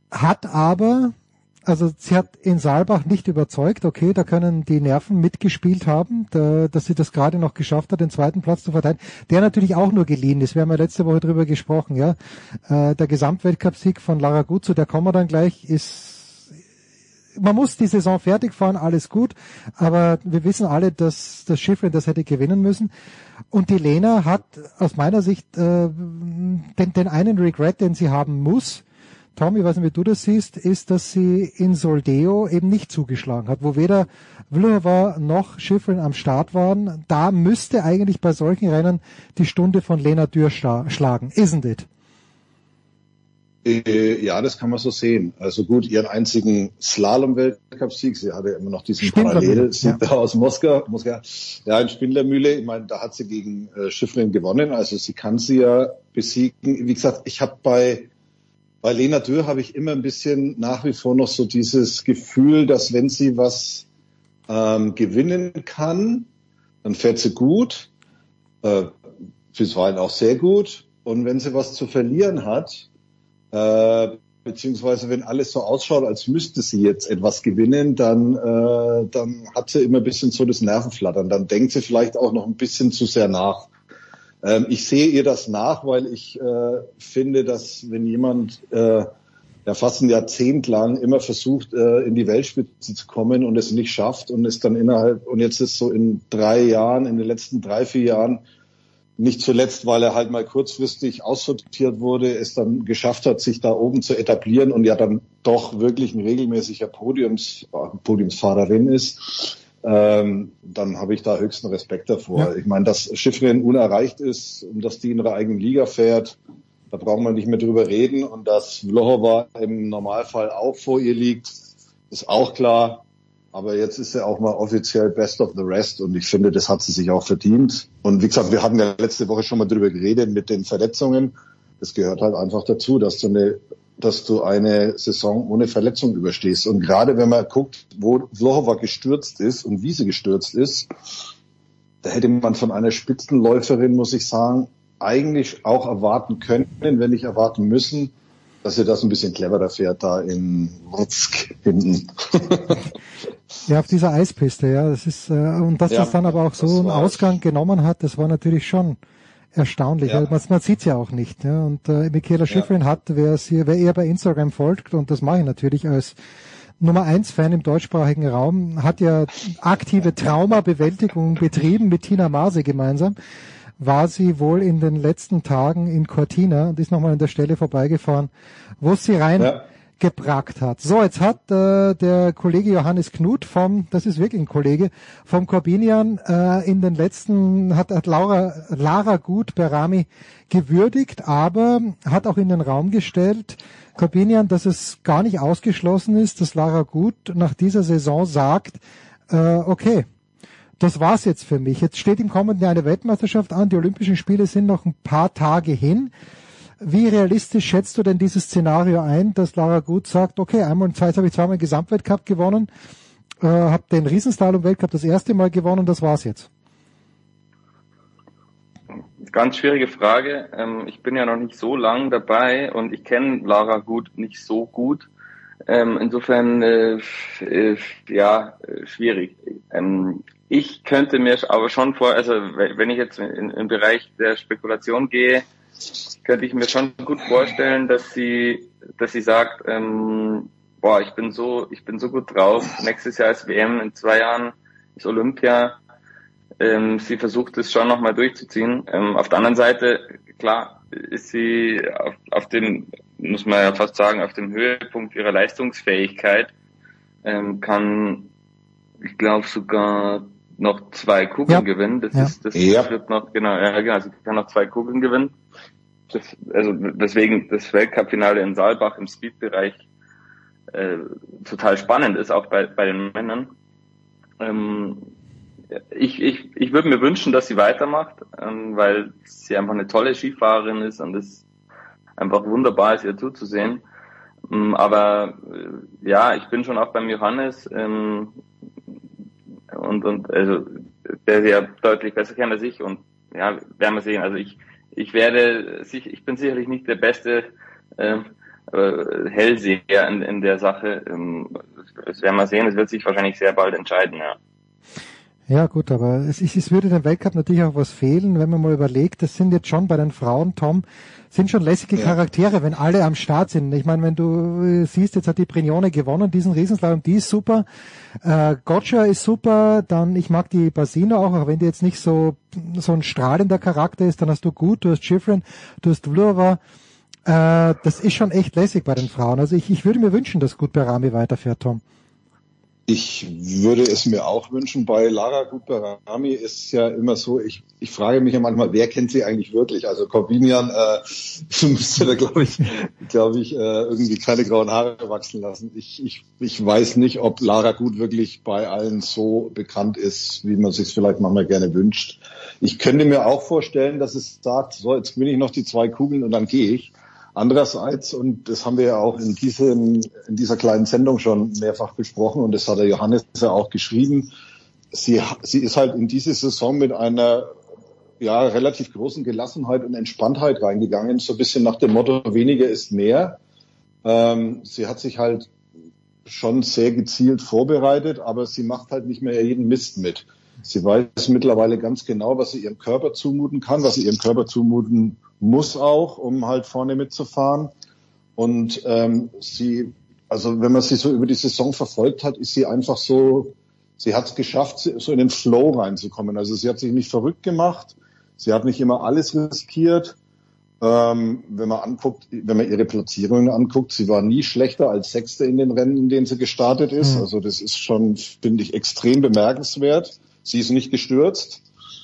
S6: sie hat in Saalbach nicht überzeugt, okay, da können die Nerven mitgespielt haben, dass sie das gerade noch geschafft hat, den 2. Platz zu verteidigen, der natürlich auch nur geliehen ist. Wir haben ja letzte Woche drüber gesprochen, ja. Der Gesamtweltcup-Sieg von Lara Guzzo, der kommen wir dann gleich, man muss die Saison fertig fahren, alles gut, aber wir wissen alle, dass das Schifrin das hätte gewinnen müssen. Und die Lena hat aus meiner Sicht den einen Regret, den sie haben muss, Tom, ich weiß nicht, wie du das siehst, ist, dass sie in Soldeo eben nicht zugeschlagen hat, wo weder Vlhova noch Schifrin am Start waren. Da müsste eigentlich bei solchen Rennen die Stunde von Lena Dürr schlagen, isn't it?
S22: Ja, das kann man so sehen. Also gut, ihren einzigen Slalom-Weltcup-Sieg, sie hatte immer noch diesen Parallelsieg da aus Moskau, ja, in Spindlermühle. Ich meine, da hat sie gegen Schifrin gewonnen, also sie kann sie ja besiegen. Wie gesagt, ich habe bei Lena Dürr habe ich immer ein bisschen nach wie vor noch so dieses Gefühl, dass wenn sie was gewinnen kann, dann fährt sie gut, bisweilen auch sehr gut. Und wenn sie was zu verlieren hat, beziehungsweise wenn alles so ausschaut, als müsste sie jetzt etwas gewinnen, dann hat sie immer ein bisschen so das Nervenflattern. Dann denkt sie vielleicht auch noch ein bisschen zu sehr nach. Ich sehe ihr das nach, weil ich finde, dass wenn jemand fast ein Jahrzehnt lang immer versucht, in die Weltspitze zu kommen und es nicht schafft und es dann und jetzt ist so in den letzten 3-4 Jahren, nicht zuletzt, weil er halt mal kurzfristig aussortiert wurde, es dann geschafft hat, sich da oben zu etablieren und ja dann doch wirklich ein regelmäßiger Podiumsfahrerin ist, dann habe ich da höchsten Respekt davor. Ja. Ich meine, dass Schifrin unerreicht ist und dass die in ihrer eigenen Liga fährt, da braucht man nicht mehr drüber reden. Und dass Vlhova im Normalfall auch vor ihr liegt, ist auch klar. Aber jetzt ist sie auch mal offiziell Best of the Rest und ich finde, das hat sie sich auch verdient. Und wie gesagt, wir hatten ja letzte Woche schon mal drüber geredet mit den Verletzungen. Das gehört halt einfach dazu, dass du eine Saison ohne Verletzung überstehst. Und gerade wenn man guckt, wo Vlhova gestürzt ist und wie sie gestürzt ist, da hätte man von einer Spitzenläuferin, muss ich sagen, eigentlich auch erwarten können, wenn nicht erwarten müssen, dass sie das ein bisschen cleverer fährt da in Wrocław hinten.
S6: Ja, auf dieser Eispiste, ja. Das ist und dass das dann aber auch so einen Ausgang genommen hat, das war natürlich schon erstaunlich. Ja. Man sieht's ja auch nicht. Ja. Und Michaela Schifrin hat, wer ihr bei Instagram folgt, und das mache ich natürlich als Nummer 1 Fan im deutschsprachigen Raum, hat ja aktive Traumabewältigung betrieben mit Tina Maase gemeinsam. War sie wohl in den letzten Tagen in Cortina und ist nochmal an der Stelle vorbeigefahren, wo sie reingebrackt hat. So, jetzt hat der Kollege Johannes Knut das ist wirklich ein Kollege, vom Corbinian in den letzten, hat Lara Gut-Berami gewürdigt, aber hat auch in den Raum gestellt, Corbinian, dass es gar nicht ausgeschlossen ist, dass Lara Gut nach dieser Saison sagt, okay, das war's jetzt für mich. Jetzt steht im kommenden Jahr eine Weltmeisterschaft an. Die Olympischen Spiele sind noch ein paar Tage hin. Wie realistisch schätzt du denn dieses Szenario ein, dass Lara Gut sagt, okay, jetzt habe ich zweimal den Gesamtweltcup gewonnen, habe den Riesenslalom-Weltcup das erste Mal gewonnen, das war's jetzt?
S2: Ganz schwierige Frage. Ich bin ja noch nicht so lang dabei und ich kenne Lara Gut nicht so gut. Insofern schwierig. Ich könnte mir aber schon also wenn ich jetzt im Bereich der Spekulation gehe, könnte ich mir schon gut vorstellen, dass sie sagt, ich bin so gut drauf, nächstes Jahr ist WM, in 2 Jahren ist Olympia. Sie versucht es schon nochmal durchzuziehen. Auf der anderen Seite, klar, ist sie auf dem, muss man ja fast sagen, auf dem Höhepunkt ihrer Leistungsfähigkeit, kann, ich glaube, sogar noch 2 Kugeln gewinnen. Das wird noch, genau, sie kann noch 2 Kugeln gewinnen. Deswegen das Weltcup-Finale in Saalbach im Speed-Bereich total spannend ist, auch bei den Männern. Ich würde mir wünschen, dass sie weitermacht, weil sie einfach eine tolle Skifahrerin ist und es einfach wunderbar ist, ihr zuzusehen. Aber ich bin schon auch beim Johannes und also der sie ja deutlich besser kennt als ich, und werden wir sehen. Also ich bin sicherlich nicht der beste Hellseher in der Sache. Das werden wir sehen. Es wird sich wahrscheinlich sehr bald entscheiden, ja.
S6: Ja gut, aber es würde dem Weltcup natürlich auch was fehlen, wenn man mal überlegt, das sind jetzt schon bei den Frauen, Tom, sind schon lässige Charaktere, wenn alle am Start sind. Ich meine, wenn du siehst, jetzt hat die Brignone gewonnen, diesen Riesenslalom, die ist super, Gotcha ist super, dann ich mag die Basino auch wenn die jetzt nicht so ein strahlender Charakter ist, dann hast du hast Schifrin, du hast Vlhova, das ist schon echt lässig bei den Frauen. Also ich würde mir wünschen, dass Gutberami weiterfährt, Tom.
S22: Ich würde es mir auch wünschen. Bei Lara Gutberami ist es ja immer so, ich frage mich ja manchmal, wer kennt sie eigentlich wirklich? Also Corbinian müsste da, glaube ich, irgendwie keine grauen Haare wachsen lassen. Ich weiß nicht, ob Lara Gut wirklich bei allen so bekannt ist, wie man sich vielleicht manchmal gerne wünscht. Ich könnte mir auch vorstellen, dass es sagt, so, jetzt gewinne ich noch die 2 Kugeln und dann gehe ich. Andererseits, und das haben wir ja auch in dieser kleinen Sendung schon mehrfach besprochen, und das hat der Johannes ja auch geschrieben, sie ist halt in diese Saison mit einer relativ großen Gelassenheit und Entspanntheit reingegangen, so ein bisschen nach dem Motto, weniger ist mehr. Sie hat sich halt schon sehr gezielt vorbereitet, aber sie macht halt nicht mehr jeden Mist mit. Sie weiß mittlerweile ganz genau, was sie ihrem Körper zumuten kann, was sie ihrem Körper zumuten muss auch, um halt vorne mitzufahren. Und wenn man sie so über die Saison verfolgt hat, ist sie einfach so, sie hat es geschafft, so in den Flow reinzukommen. Also sie hat sich nicht verrückt gemacht, sie hat nicht immer alles riskiert. Wenn man ihre Platzierungen anguckt, sie war nie schlechter als Sechste in den Rennen, in denen sie gestartet ist. Also das ist schon, finde ich, extrem bemerkenswert. Sie ist nicht gestürzt.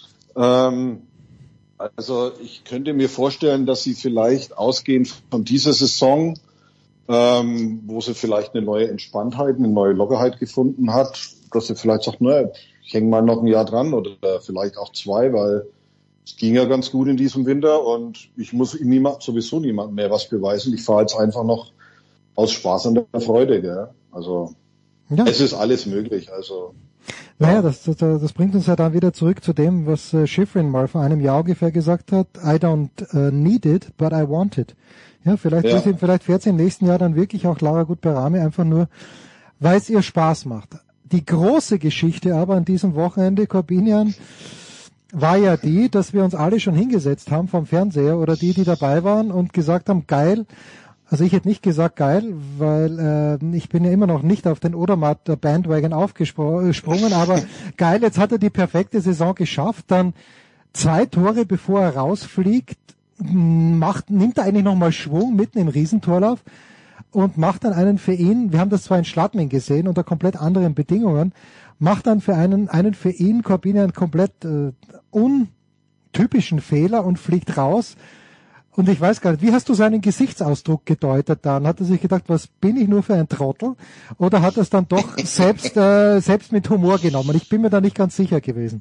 S22: Also ich könnte mir vorstellen, dass sie vielleicht ausgehend von dieser Saison, wo sie vielleicht eine neue Entspanntheit, eine neue Lockerheit gefunden hat, dass sie vielleicht sagt, ich hänge mal noch ein Jahr dran oder vielleicht auch 2, weil es ging ja ganz gut in diesem Winter und ich muss sowieso niemandem mehr was beweisen. Ich fahre jetzt einfach noch aus Spaß und der Freude. Gell? Also es ist alles möglich. Also
S6: naja, das bringt uns ja dann wieder zurück zu dem, was Schifrin mal vor einem Jahr ungefähr gesagt hat. I don't need it, but I want it. Ja, vielleicht fährt sie im nächsten Jahr dann wirklich auch Lara Gutberami einfach nur, weil es ihr Spaß macht. Die große Geschichte aber an diesem Wochenende, Corbinian, war ja die, dass wir uns alle schon hingesetzt haben vom Fernseher oder die dabei waren und gesagt haben, geil. Also ich hätte nicht gesagt geil, weil ich bin ja immer noch nicht auf den Odermatt Bandwagon aufgesprungen, aber geil, jetzt hat er die perfekte Saison geschafft, dann 2 Tore bevor er rausfliegt, nimmt er eigentlich nochmal Schwung mitten im Riesentorlauf und macht dann einen für ihn, wir haben das zwar in Schladming gesehen, unter komplett anderen Bedingungen, macht dann für einen für ihn, Corbinian, komplett untypischen Fehler und fliegt raus. Und ich weiß gar nicht, wie hast du seinen Gesichtsausdruck gedeutet dann? Hat er sich gedacht, was bin ich nur für ein Trottel? Oder hat er es dann doch selbst mit Humor genommen? Ich bin mir da nicht ganz sicher gewesen.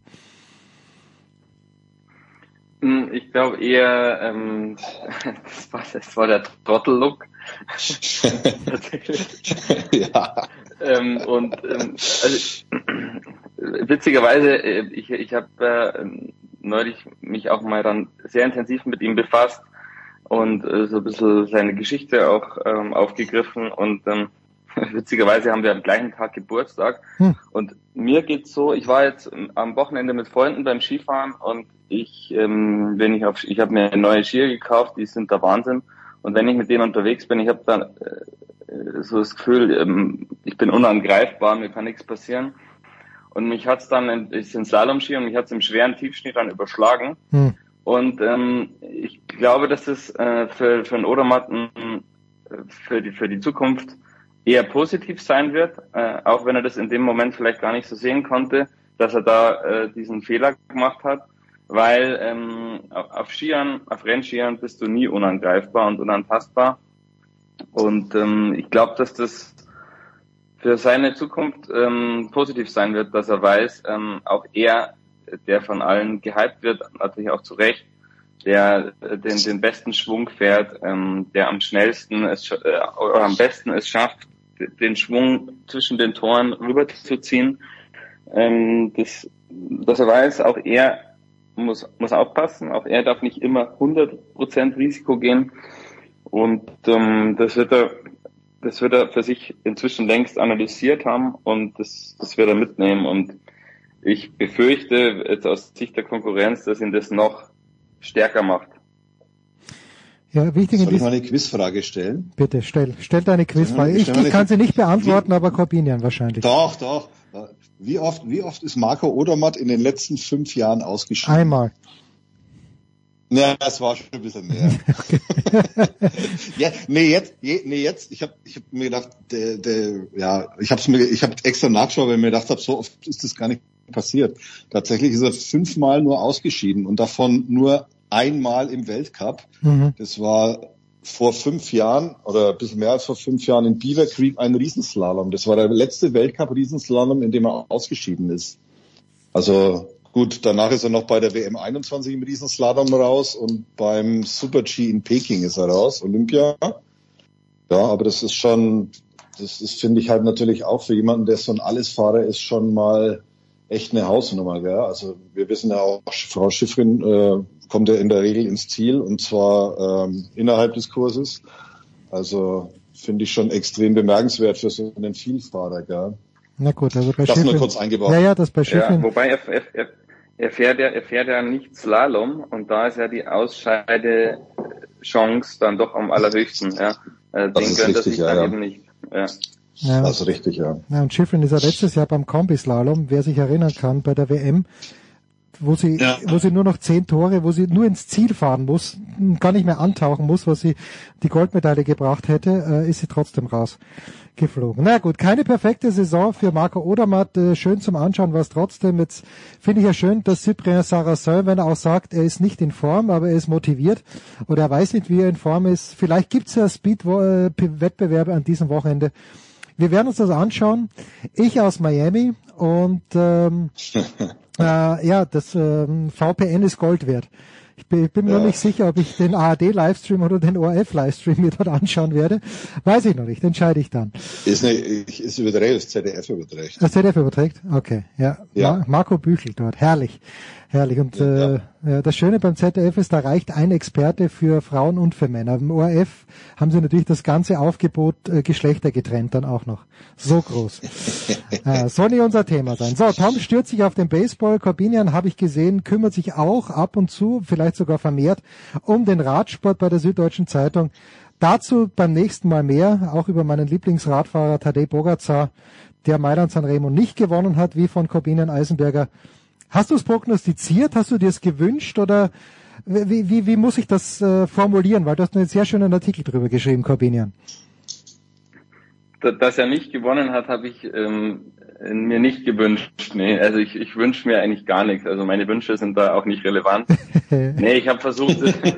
S2: Ich glaube eher, das war der Trottel-Look.
S22: Ja.
S2: Also witzigerweise, ich habe neulich mich auch mal dann sehr intensiv mit ihm befasst und so ein bisschen seine Geschichte auch aufgegriffen und witzigerweise haben wir am gleichen Tag Geburtstag. Und mir geht's so, ich war jetzt am Wochenende mit Freunden beim Skifahren und ich habe mir neue Skier gekauft, die sind der Wahnsinn. Und wenn ich mit denen unterwegs bin, ich habe dann so das Gefühl, ich bin unangreifbar, mir kann nichts passieren. Und mich hat's dann, ich bin Slalomski und mich hat's im schweren Tiefschnee dann überschlagen. Und ich glaube, dass es für den Odermatt für die Zukunft eher positiv sein wird, auch wenn er das in dem Moment vielleicht gar nicht so sehen konnte, dass er da diesen Fehler gemacht hat, weil auf Rennskiern bist du nie unangreifbar und unantastbar. Und ich glaube, dass das für seine Zukunft positiv sein wird, dass er weiß, auch er, der von allen gehypt wird, natürlich auch zu Recht, der den besten Schwung fährt, der am schnellsten oder am besten es schafft, den Schwung zwischen den Toren rüberzuziehen, dass er weiß, auch er muss aufpassen, auch er darf nicht immer 100% Risiko gehen und das wird er für sich inzwischen längst analysiert haben und das wird er mitnehmen und ich befürchte jetzt aus Sicht der Konkurrenz, dass ihn das noch stärker macht.
S6: Ja, wichtig.
S1: Soll ich mal eine Quizfrage stellen?
S6: Bitte, stell deine Quizfrage. Ich kann sie nicht beantworten, aber Corbinian wahrscheinlich.
S1: Doch. Wie oft ist Marco Odermatt in den letzten 5 Jahren ausgeschieden?
S6: Einmal.
S1: Ja, das war schon ein bisschen mehr. Jetzt. Ich habe mir gedacht, ich habe extra nachgeschaut, weil ich mir gedacht habe, so oft ist das gar nicht passiert. Tatsächlich ist er 5-mal nur ausgeschieden und davon nur einmal im Weltcup. Das war vor 5 Jahren oder ein bisschen mehr als vor 5 Jahren in Beaver Creek ein Riesenslalom. Das war der letzte Weltcup-Riesenslalom, in dem er ausgeschieden ist. Also gut, danach ist er noch bei der WM 21 im Riesenslalom raus und beim Super-G in Peking ist er raus, Olympia. Ja, aber das ist finde ich halt natürlich auch für jemanden, der so ein Allesfahrer ist, schon mal echt eine Hausnummer, gell? Also wir wissen ja auch, Frau Schifrin kommt ja in der Regel ins Ziel und zwar innerhalb des Kurses. Also finde ich schon extrem bemerkenswert für so einen Vielfahrer, gell?
S6: Na gut, also bei
S1: das
S6: Schifrin.
S1: Nur kurz eingebaut.
S6: Ja, das bei Schifrin.
S2: Ja, wobei er fährt ja nicht Slalom und da ist ja die Ausscheidechance dann doch am allerhöchsten, ja. Den gönnt er sich dann eben nicht, ja.
S6: Ja.
S1: Das ist richtig, ja.
S6: Ja, und Schifrin ist ja letztes Jahr beim Kombislalom, wer sich erinnern kann, bei der WM, wo sie nur noch 10 Tore, wo sie nur ins Ziel fahren muss, gar nicht mehr antauchen muss, was sie die Goldmedaille gebracht hätte, ist sie trotzdem rausgeflogen. Na gut, keine perfekte Saison für Marco Odermatt, schön zum Anschauen war es trotzdem. Jetzt finde ich ja schön, dass Cyprien Sarrazin, wenn er auch sagt, er ist nicht in Form, aber er ist motiviert oder er weiß nicht, wie er in Form ist. Vielleicht gibt's ja Speed-Wettbewerbe an diesem Wochenende. Wir werden uns das anschauen. Ich aus Miami und das VPN ist Gold wert. Ich bin mir nicht sicher, ob ich den ARD-Livestream oder den ORF-Livestream mir dort anschauen werde. Weiß ich noch nicht, entscheide ich dann.
S1: Ist überträgt, das ZDF überträgt.
S6: Das ZDF überträgt? Okay, ja. Marco Büchel dort, herrlich. Und das Schöne beim ZDF ist, da reicht ein Experte für Frauen und für Männer. Im ORF haben sie natürlich das ganze Aufgebot Geschlechter getrennt dann auch noch. So groß. Soll nicht unser Thema sein. So, Tom stürzt sich auf den Baseball. Corbinian, habe ich gesehen, kümmert sich auch ab und zu, vielleicht sogar vermehrt, um den Radsport bei der Süddeutschen Zeitung. Dazu beim nächsten Mal mehr, auch über meinen Lieblingsradfahrer Tadej Pogačar, der Mailand-San Remo nicht gewonnen hat, wie von Corbinian Eisenberger. Hast du es prognostiziert? Hast du dir es gewünscht? Oder wie muss ich das formulieren? Weil du hast einen sehr schönen Artikel drüber geschrieben, Corbinian.
S2: Dass er nicht gewonnen hat, habe ich mir nicht gewünscht. Nee, also ich wünsche mir eigentlich gar nichts. Also meine Wünsche sind da auch nicht relevant. Nee, ich habe versucht,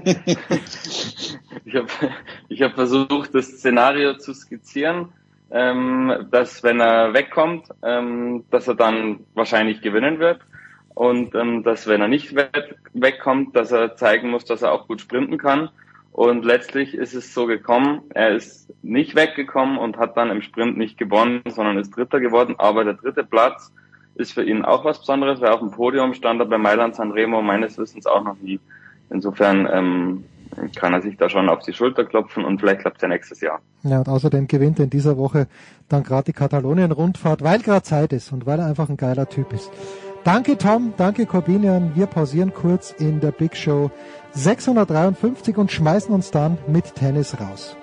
S2: das Szenario zu skizzieren, dass wenn er wegkommt, dass er dann wahrscheinlich gewinnen wird. Und dass, wenn er nicht wegkommt, dass er zeigen muss, dass er auch gut sprinten kann. Und letztlich ist es so gekommen, er ist nicht weggekommen und hat dann im Sprint nicht gewonnen, sondern ist Dritter geworden. Aber der 3. Platz ist für ihn auch was Besonderes, weil auf dem Podium stand er bei Mailand-San Remo meines Wissens auch noch nie. Insofern kann er sich da schon auf die Schulter klopfen und vielleicht klappt es ja nächstes Jahr.
S6: Ja, und außerdem gewinnt er in dieser Woche dann gerade die Katalonien-Rundfahrt, weil gerade Zeit ist und weil er einfach ein geiler Typ ist. Danke Tom, danke Corbinian. Wir pausieren kurz in der Big Show 653 und schmeißen uns dann mit Tennis raus.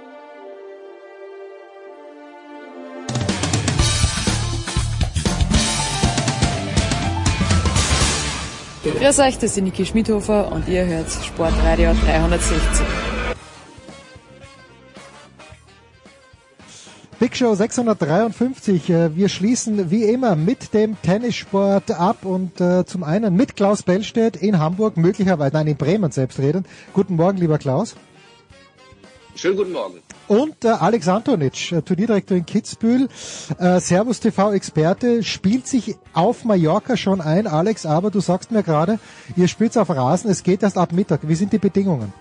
S3: Grüß euch, das ist Niki Schmidhofer und ihr hört Sportradio 360.
S6: Big Show 653. Wir schließen wie immer mit dem Tennissport ab und zum einen mit Klaus Bellstedt in Hamburg, möglicherweise, nein, in Bremen selbstredend. Guten Morgen, lieber Klaus.
S5: Schönen guten Morgen.
S6: Und Alex Antonic, Turnierdirektor in Kitzbühel, Servus TV-Experte, spielt sich auf Mallorca schon ein, Alex, aber du sagst mir gerade, ihr spielt auf Rasen, es geht erst ab Mittag. Wie sind die Bedingungen?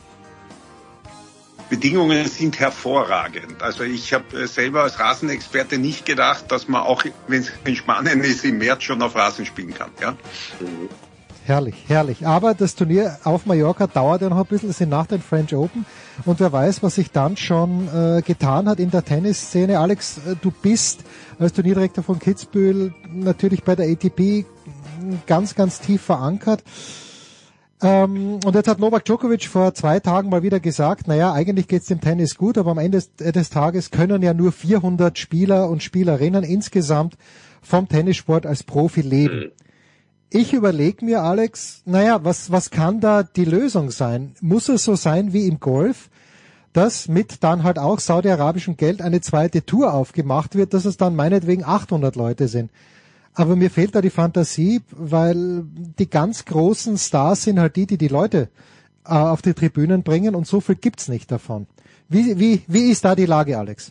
S5: Bedingungen sind hervorragend. Also ich habe selber als Rasenexperte nicht gedacht, dass man auch, wenn es in Spanien ist, im März schon auf Rasen spielen kann. Ja?
S6: Herrlich, herrlich. Aber das Turnier auf Mallorca dauert ja noch ein bisschen, es sind nach den French Open und wer weiß, was sich dann schon getan hat in der Tennisszene. Alex, du bist als Turnierdirektor von Kitzbühel natürlich bei der ATP ganz, ganz tief verankert. Und jetzt hat Novak Djokovic vor 2 Tagen mal wieder gesagt, naja, eigentlich geht's dem Tennis gut, aber am Ende des Tages können ja nur 400 Spieler und Spielerinnen insgesamt vom Tennissport als Profi leben. Ich überlege mir, Alex, naja, was kann da die Lösung sein? Muss es so sein wie im Golf, dass mit dann halt auch saudi-arabischem Geld eine zweite Tour aufgemacht wird, dass es dann meinetwegen 800 Leute sind? Aber mir fehlt da die Fantasie, weil die ganz großen Stars sind halt die Leute auf die Tribünen bringen und so viel gibt's nicht davon. Wie ist da die Lage, Alex?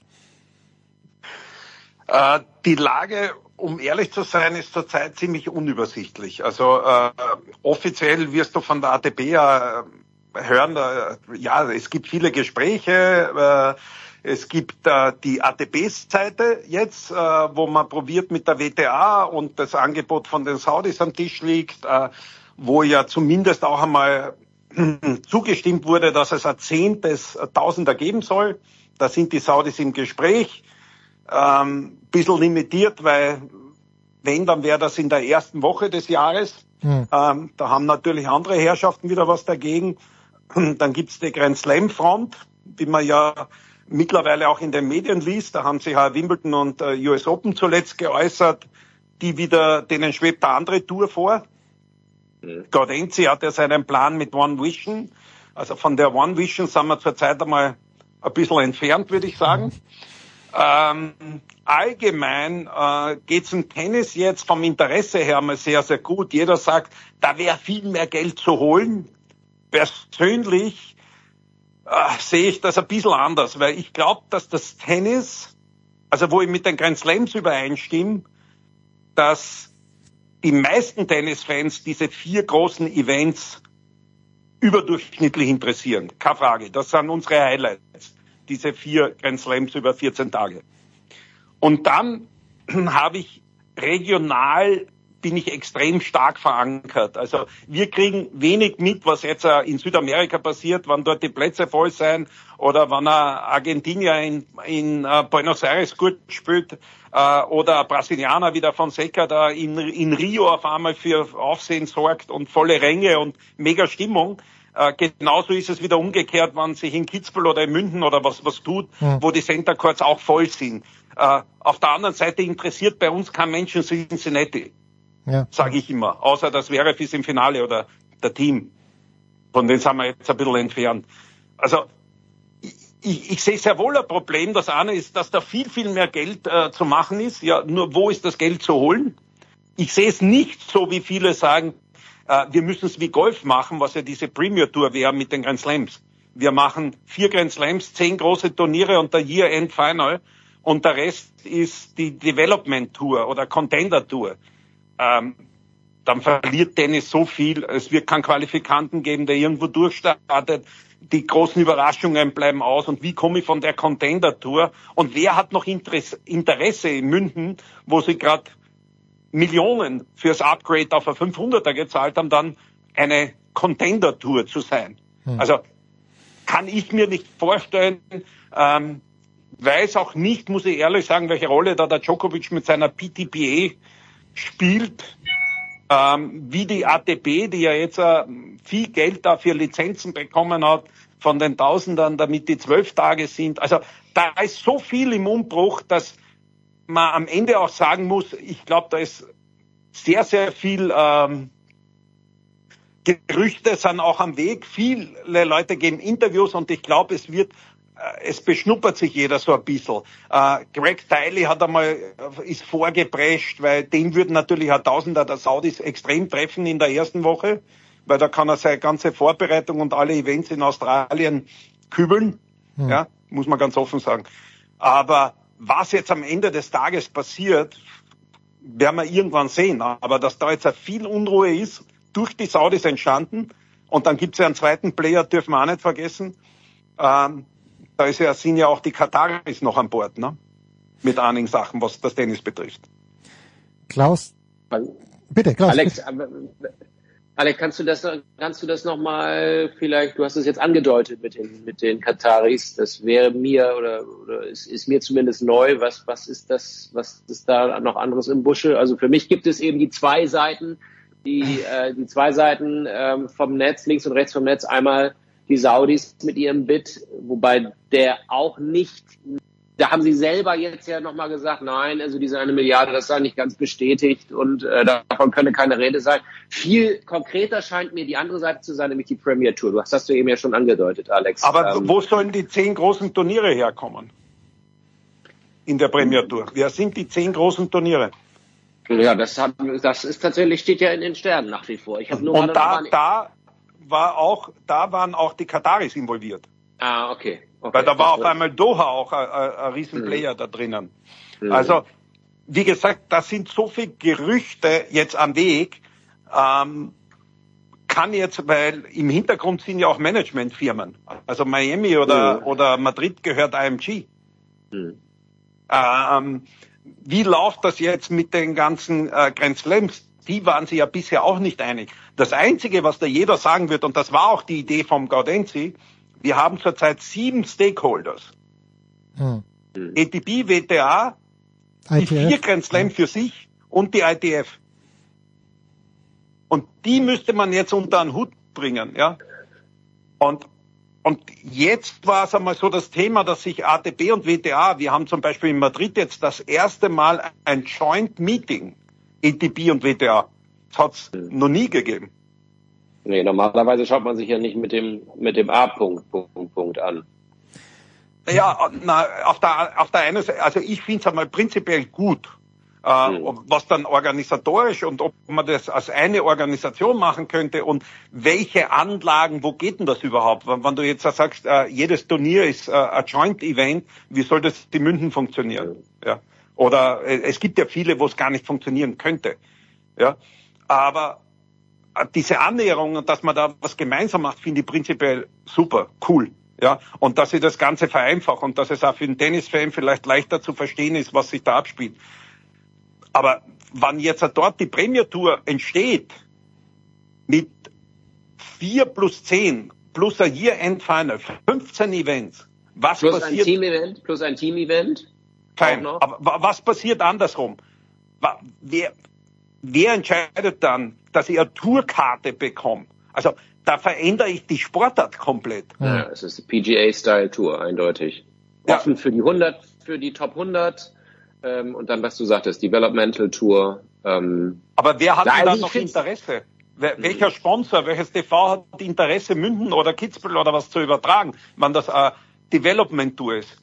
S5: Die Lage, um ehrlich zu sein, ist zurzeit ziemlich unübersichtlich. Also offiziell wirst du von der ATP hören, ja, es gibt viele Gespräche, es gibt die ATP-Seite jetzt, wo man probiert mit der WTA und das Angebot von den Saudis am Tisch liegt, wo ja zumindest auch einmal zugestimmt wurde, dass es ein 10 bis 1000er geben soll. Da sind die Saudis im Gespräch. Bisschen limitiert, weil wenn, dann wäre das in der ersten Woche des Jahres. Da haben natürlich andere Herrschaften wieder was dagegen. Dann gibt's die Grand Slam Front, wie man ja mittlerweile auch in den Medien liest. Da haben sich ja Wimbledon und US Open zuletzt geäußert, denen schwebt eine andere Tour vor. Gaudenzi hat ja seinen Plan mit One Vision. Also von der One Vision sind wir zurzeit einmal ein bisschen entfernt, würde ich sagen. Allgemein geht's im Tennis jetzt vom Interesse her mal sehr, sehr gut. Jeder sagt, da wäre viel mehr Geld zu holen. Persönlich sehe ich das ein bisschen anders, weil ich glaube, dass das Tennis, also wo ich mit den Grand Slams übereinstimme, dass die meisten Tennisfans diese 4 großen Events überdurchschnittlich interessieren. Keine Frage, das sind unsere Highlights. Diese 4 Grand Slams über 14 Tage. Und dann habe ich regional, bin ich extrem stark verankert. Also wir kriegen wenig mit, was jetzt in Südamerika passiert, wann dort die Plätze voll sein oder wann Argentinier in Buenos Aires gut spielt oder ein Brasilianer wie der Fonseca da in Rio auf einmal für Aufsehen sorgt und volle Ränge und mega Stimmung. Genauso ist es wieder umgekehrt, wenn sich in Kitzbühel oder in München oder was tut, wo die Center Courts auch voll sind. Auf der anderen Seite interessiert bei uns kein Mensch in Cincinnati, sage ich immer. Außer das Zverev ist im Finale oder der Team. Von denen sind wir jetzt ein bisschen entfernt. Also ich sehe sehr wohl ein Problem. Das eine ist, dass da viel, viel mehr Geld zu machen ist. Ja, nur wo ist das Geld zu holen? Ich sehe es nicht so, wie viele sagen, wir müssen es wie Golf machen, was ja diese Premier Tour wäre mit den Grand Slams. Wir machen 4 Grand Slams, 10 große Turniere und der Year-End Final und der Rest ist die Development Tour oder Contender Tour. Dann verliert Tennis so viel, es wird keinen Qualifikanten geben, der irgendwo durchstartet. Die großen Überraschungen bleiben aus und wie komme ich von der Contender Tour und wer hat noch Interesse in München, wo sie gerade Millionen fürs Upgrade auf ein 500er gezahlt haben, dann eine Contender-Tour zu sein. Also kann ich mir nicht vorstellen. Weiß auch nicht, muss ich ehrlich sagen, welche Rolle da der Djokovic mit seiner PTPA spielt. Wie die ATP, die ja jetzt viel Geld dafür Lizenzen bekommen hat von den Tausendern, damit die 12 Tage sind. Also da ist so viel im Umbruch, dass man am Ende auch sagen muss, ich glaube, da ist sehr, sehr viel Gerüchte sind auch am Weg. Viele Leute geben Interviews und ich glaube, es beschnuppert sich jeder so ein bisschen. Greg Tiley ist vorgeprescht, weil den würden natürlich ein Tausender der Saudis extrem treffen in der ersten Woche, weil da kann er seine ganze Vorbereitung und alle Events in Australien kübeln. Ja, muss man ganz offen sagen. Aber was jetzt am Ende des Tages passiert, werden wir irgendwann sehen. Aber dass da jetzt viel Unruhe ist, durch die Saudis entstanden, und dann gibt es ja einen zweiten Player, dürfen wir auch nicht vergessen, sind ja auch die Kataris noch an Bord, ne? Mit einigen Sachen, was das Tennis betrifft.
S6: Klaus, bitte, Klaus.
S7: Alex, kannst du das nochmal vielleicht, du hast es jetzt angedeutet mit den Kataris, das wäre mir oder ist mir zumindest neu, was ist da noch anderes im Busche? Also für mich gibt es eben die zwei Seiten, die zwei Seiten vom Netz, links und rechts vom Netz, einmal die Saudis mit ihrem Bid, wobei der auch nicht, da haben sie selber jetzt ja nochmal gesagt, nein, also diese 1 Milliarde, das sei nicht ganz bestätigt und davon könne keine Rede sein. Viel konkreter scheint mir die andere Seite zu sein, nämlich die Premier Tour. Das hast du eben ja schon angedeutet, Alex.
S5: Aber wo sollen die 10 großen Turniere herkommen? In der Premier Tour. Wer sind die 10 großen Turniere?
S7: Ja, das ist tatsächlich, steht ja in den Sternen nach wie vor. Ich habe nur
S5: und da waren auch die Kataris involviert.
S7: Ah, okay.
S5: Weil da war auf einmal Doha auch ein Riesenplayer da drinnen. Also, wie gesagt, da sind so viele Gerüchte jetzt am Weg, weil im Hintergrund sind ja auch Managementfirmen. Also Miami oder Madrid gehört IMG. Wie läuft das jetzt mit den ganzen Grand Slams? Die waren sich ja bisher auch nicht einig. Das Einzige, was da jeder sagen wird, und das war auch die Idee vom Gaudenzi, wir haben zurzeit 7 Stakeholders. ATP, WTA, die 4 Grand Slam für sich und die ITF. Und die müsste man jetzt unter einen Hut bringen, ja. Und jetzt war es einmal so das Thema, dass sich ATP und WTA, wir haben zum Beispiel in Madrid jetzt das erste Mal ein Joint Meeting, ATP und WTA. Das hat es noch nie gegeben.
S7: Nee, normalerweise schaut man sich ja nicht mit dem A-Punkt an.
S5: Ja, auf der einen Seite, also ich finde es einmal prinzipiell gut, was dann organisatorisch und ob man das als eine Organisation machen könnte und welche Anlagen, wo geht denn das überhaupt? Wenn du jetzt sagst, jedes Turnier ist ein Joint-Event, wie soll das in München funktionieren? Ja. Oder es gibt ja viele, wo es gar nicht funktionieren könnte. Ja. Aber diese Annäherung und dass man da was gemeinsam macht, finde ich prinzipiell super, cool. Ja. Und dass ich das Ganze vereinfacht und dass es auch für den Tennisfan vielleicht leichter zu verstehen ist, was sich da abspielt. Aber wenn jetzt dort die Premier Tour entsteht, mit 4 plus 10, plus ein Year-End-Final, 15 Events, was
S7: plus
S5: passiert?
S7: Plus ein Team-Event?
S5: Kein. Aber was passiert andersrum? Wer entscheidet dann, dass ich eine Tourkarte bekomme? Also, da verändere ich die Sportart komplett.
S7: Ja, es ist die PGA-Style-Tour, eindeutig. Offen für die 100, für die Top 100, und dann, was du sagtest, Developmental Tour.
S5: Aber wer hat denn da noch Interesse? Welcher Sponsor, welches TV hat Interesse, München oder Kitzbühel oder was zu übertragen, wenn das eine Development Tour ist?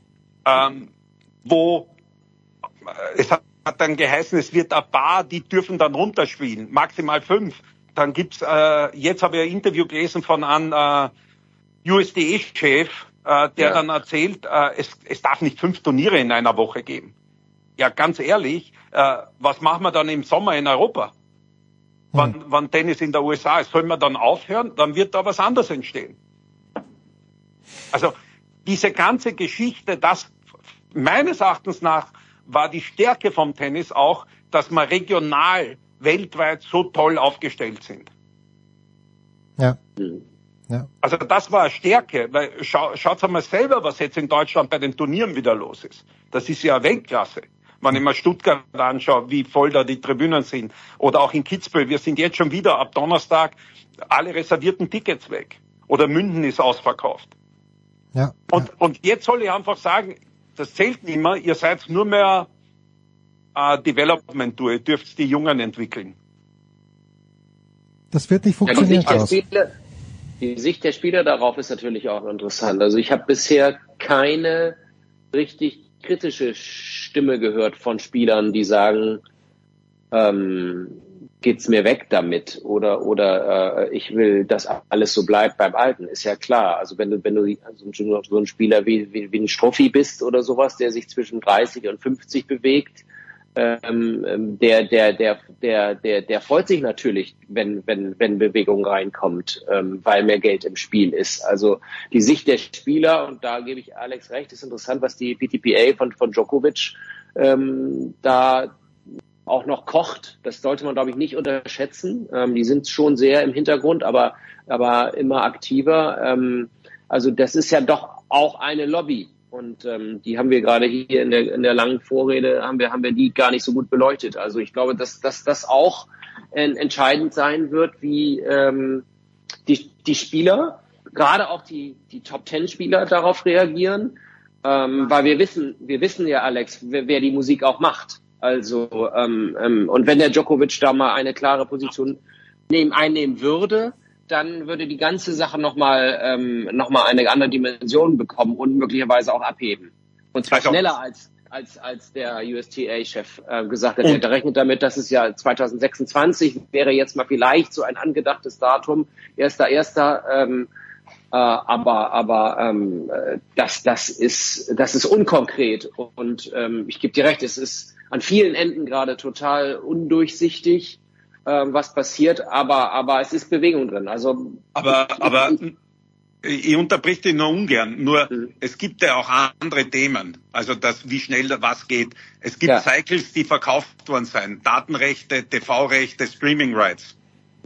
S5: Wo es hat dann geheißen, es wird ein paar, die dürfen dann runterspielen, maximal 5. Dann gibt's, jetzt habe ich ein Interview gelesen von einem USDA-Chef, der dann erzählt, es darf nicht 5 Turniere in einer Woche geben. Ja, ganz ehrlich, was machen wir dann im Sommer in Europa? Wann Tennis in der USA ist, sollen wir dann aufhören? Dann wird da was anderes entstehen. Also diese ganze Geschichte, das meines Erachtens nach war die Stärke vom Tennis auch, dass wir regional weltweit so toll aufgestellt sind.
S6: Ja. Ja.
S5: Also das war eine Stärke, weil schaut einmal selber, was jetzt in Deutschland bei den Turnieren wieder los ist. Das ist ja Weltklasse. Wenn ich mir Stuttgart anschaue, wie voll da die Tribünen sind. Oder auch in Kitzbühel. Wir sind jetzt schon wieder ab Donnerstag alle reservierten Tickets weg. Oder München ist ausverkauft.
S6: Ja.
S5: Und jetzt soll ich einfach sagen, das zählt nicht mehr. Ihr seid nur mehr Development Tour. Ihr dürft die Jungen entwickeln.
S6: Das wird nicht funktionieren.
S7: Die Sicht der Spieler darauf ist natürlich auch interessant. Also ich habe bisher keine richtig kritische Stimme gehört von Spielern, die sagen, geht's mir weg damit oder ich will, dass alles so bleibt beim Alten. Ist ja klar. Also wenn du so ein Spieler wie ein Stroffi bist oder sowas, der sich zwischen 30 und 50 bewegt, der freut sich natürlich, wenn Bewegung reinkommt, weil mehr Geld im Spiel ist. Also die Sicht der Spieler, und da gebe ich Alex recht, ist interessant, was die PTPA von Djokovic da auch noch kocht. Das sollte man, glaube ich, nicht unterschätzen. Die sind schon sehr im Hintergrund, aber immer aktiver. Also das ist ja doch auch eine Lobby. Und die haben wir gerade hier in der langen Vorrede, haben wir die gar nicht so gut beleuchtet. Also ich glaube, dass das auch entscheidend sein wird, wie die Spieler, gerade auch die Top-10-Spieler darauf reagieren. Weil wir wissen ja, Alex, wer die Musik auch macht. Also und wenn der Djokovic da mal eine klare Position einnehmen würde, dann würde die ganze Sache nochmal eine andere Dimension bekommen und möglicherweise auch abheben. Und zwar schneller als der USTA-Chef gesagt hat. Er rechnet damit, dass es ja 2026 wäre jetzt mal vielleicht so ein angedachtes Datum, 1.1. Aber das ist unkonkret. Und ich gebe dir recht, es ist an vielen Enden gerade total undurchsichtig, was passiert, aber es ist Bewegung drin. Also
S5: aber ich unterbrich dich nur ungern. Nur es gibt ja auch andere Themen. Also wie schnell was geht. Es gibt Cycles, die verkauft worden sind. Datenrechte, TV-Rechte, Streaming-Rights.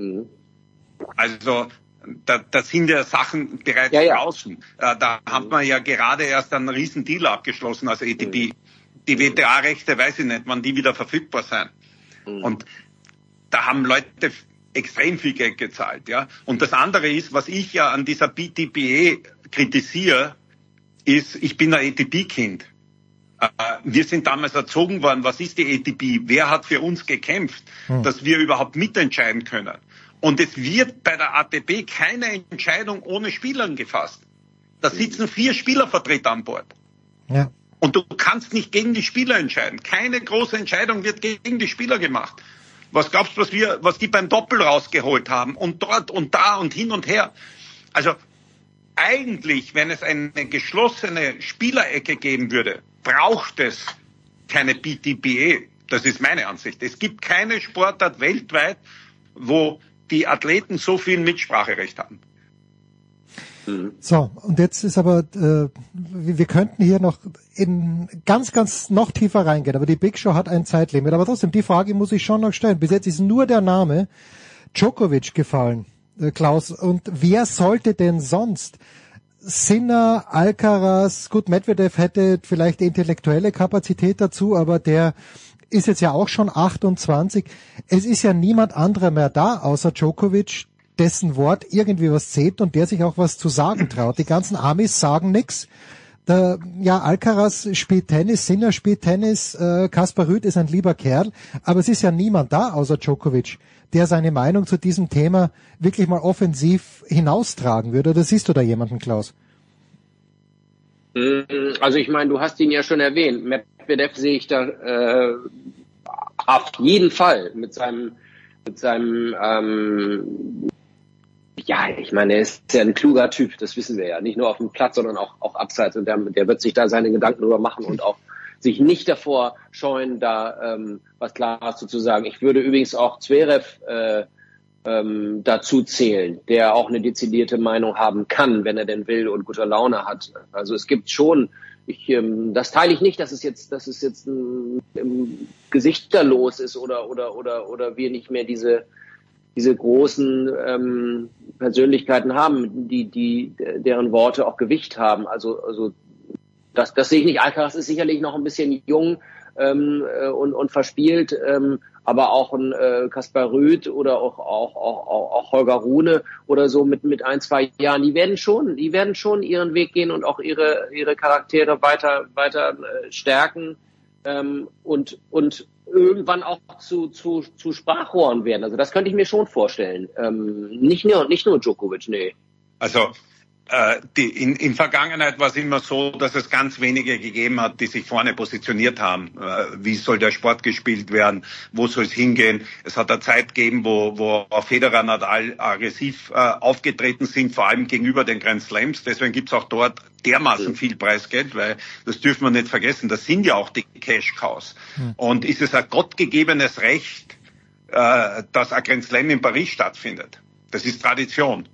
S5: Also da sind ja Sachen bereits draußen. Da hat man ja gerade erst einen riesen Deal abgeschlossen als ATP. Die WTA-Rechte, weiß ich nicht, wann die wieder verfügbar sind. Und da haben Leute extrem viel Geld gezahlt, ja. Und das andere ist, was ich ja an dieser PTPA kritisiere, ist, ich bin ein ATP-Kind. Wir sind damals erzogen worden, was ist die ATP? Wer hat für uns gekämpft, dass wir überhaupt mitentscheiden können? Und es wird bei der ATP keine Entscheidung ohne Spielern gefasst. Da sitzen 4 Spielervertreter an Bord.
S6: Ja.
S5: Und du kannst nicht gegen die Spieler entscheiden. Keine große Entscheidung wird gegen die Spieler gemacht. Was glaubst du, was die beim Doppel rausgeholt haben? Und dort und da und hin und her. Also eigentlich, wenn es eine geschlossene Spielerecke geben würde, braucht es keine PTPA. Das ist meine Ansicht. Es gibt keine Sportart weltweit, wo die Athleten so viel Mitspracherecht haben.
S6: So, und jetzt ist aber, wir könnten hier noch ganz noch tiefer reingehen, aber die Big Show hat ein Zeitlimit. Aber trotzdem, die Frage muss ich schon noch stellen. Bis jetzt ist nur der Name Djokovic gefallen, Klaus. Und wer sollte denn sonst? Sinner, Alcaraz, gut, Medvedev hätte vielleicht intellektuelle Kapazität dazu, aber der ist jetzt ja auch schon 28. Es ist ja niemand anderer mehr da, außer Djokovic, dessen Wort irgendwie was zählt und der sich auch was zu sagen traut. Die ganzen Amis sagen nix. Alcaraz spielt Tennis, Sinner spielt Tennis, Kaspar Rüth ist ein lieber Kerl, aber es ist ja niemand da, außer Djokovic, der seine Meinung zu diesem Thema wirklich mal offensiv hinaustragen würde. Oder siehst du da jemanden, Klaus?
S7: Also ich meine, du hast ihn ja schon erwähnt. Medvedev sehe ich da auf jeden Fall mit seinem ich meine, er ist ja ein kluger Typ, das wissen wir ja. Nicht nur auf dem Platz, sondern auch abseits. Und der wird sich da seine Gedanken drüber machen und auch sich nicht davor scheuen, da was Klares zu sagen. Ich würde übrigens auch Zverev dazu zählen, der auch eine dezidierte Meinung haben kann, wenn er denn will und gute Laune hat. Also es gibt schon, das teile ich nicht, dass es jetzt gesichterlos ist oder wir nicht mehr diese diese großen Persönlichkeiten haben, deren Worte auch Gewicht haben. Also das sehe ich nicht. Alcaraz ist sicherlich noch ein bisschen jung und verspielt, aber auch ein Kaspar Rüth oder auch Holger Rune oder so mit 1-2 Jahren, die werden schon ihren Weg gehen und auch ihre Charaktere weiter stärken und irgendwann auch zu Sprachrohren werden. Also das könnte ich mir schon vorstellen. Nicht nur Djokovic, nee.
S5: Also in Vergangenheit war es immer so, dass es ganz wenige gegeben hat, die sich vorne positioniert haben. Wie soll der Sport gespielt werden? Wo soll es hingehen? Es hat eine Zeit gegeben, wo Federer, Nadal aggressiv aufgetreten sind, vor allem gegenüber den Grand Slams. Deswegen gibt's auch dort dermaßen viel Preisgeld, weil das dürfen wir nicht vergessen. Das sind ja auch die Cash-Cows. Und ist es ein gottgegebenes Recht, dass ein Grand Slam in Paris stattfindet? Das ist Tradition.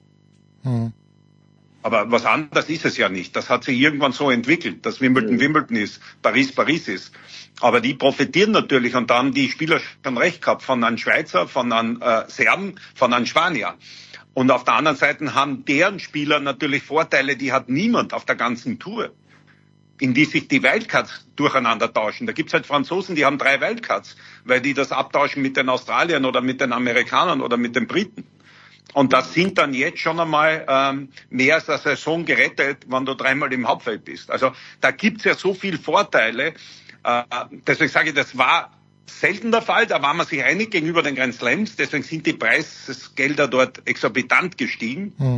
S5: Aber was anderes ist es ja nicht. Das hat sich irgendwann so entwickelt, dass Wimbledon ist, Paris ist. Aber die profitieren natürlich und dann die Spieler schon recht gehabt von einem Schweizer, von einem Serben, von einem Spanier. Und auf der anderen Seite haben deren Spieler natürlich Vorteile, die hat niemand auf der ganzen Tour, in die sich die Wildcards durcheinander tauschen. Da gibt's halt Franzosen, die haben 3 Wildcards, weil die das abtauschen mit den Australiern oder mit den Amerikanern oder mit den Briten. Und das sind dann jetzt schon einmal mehr als eine Saison gerettet, wenn du 3-mal im Hauptfeld bist. Also da gibt's ja so viel Vorteile. Deswegen sage ich, das war selten der Fall. Da war man sich einig gegenüber den Grand Slams. Deswegen sind die Preisgelder dort exorbitant gestiegen.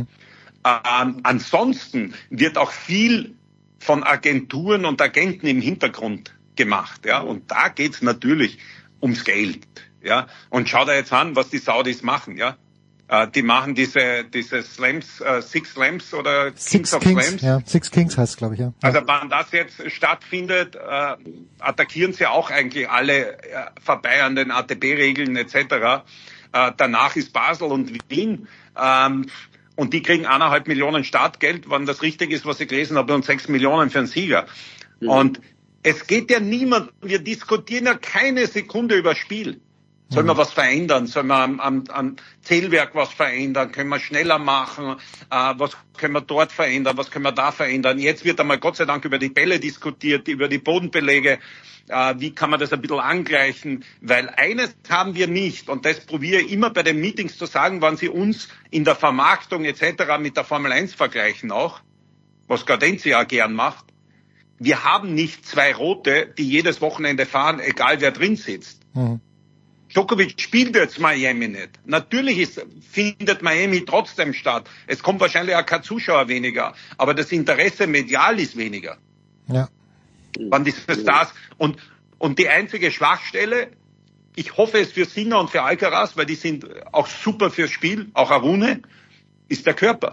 S5: Ansonsten wird auch viel von Agenturen und Agenten im Hintergrund gemacht. Ja, und da geht's natürlich ums Geld. Ja, und schau dir jetzt an, was die Saudis machen. Ja. Die machen diese Slams, Six Slams oder Kings of Slams.
S6: Ja, Six Kings heißt es, glaube ich, ja.
S5: Also wenn das jetzt stattfindet, attackieren sie auch eigentlich alle vorbei an den ATP-Regeln etc. Danach ist Basel und Wien und die kriegen 1,5 Millionen Startgeld, wenn das richtig ist, was ich gelesen habe, und 6 Millionen für einen Sieger. Und es geht ja niemand, wir diskutieren ja keine Sekunde über Spiel. Sollen wir was verändern? Sollen wir am Zählwerk was verändern? Können wir schneller machen? Was können wir dort verändern? Was können wir da verändern? Jetzt wird einmal Gott sei Dank über die Bälle diskutiert, über die Bodenbeläge. Wie kann man das ein bisschen angleichen? Weil eines haben wir nicht, und das probiere ich immer bei den Meetings zu sagen, wenn sie uns in der Vermarktung etc. mit der Formel 1 vergleichen auch, was Gaudenzi ja gern macht. Wir haben nicht 2 Rote, die jedes Wochenende fahren, egal wer drin sitzt. Djokovic spielt jetzt Miami nicht. Natürlich findet Miami trotzdem statt. Es kommt wahrscheinlich auch kein Zuschauer weniger. Aber das Interesse medial ist weniger.
S6: Ja.
S5: Wann ist das? Und die einzige Schwachstelle, ich hoffe es für Sinner und für Alcaraz, weil die sind auch super fürs Spiel, auch Rune, ist der Körper.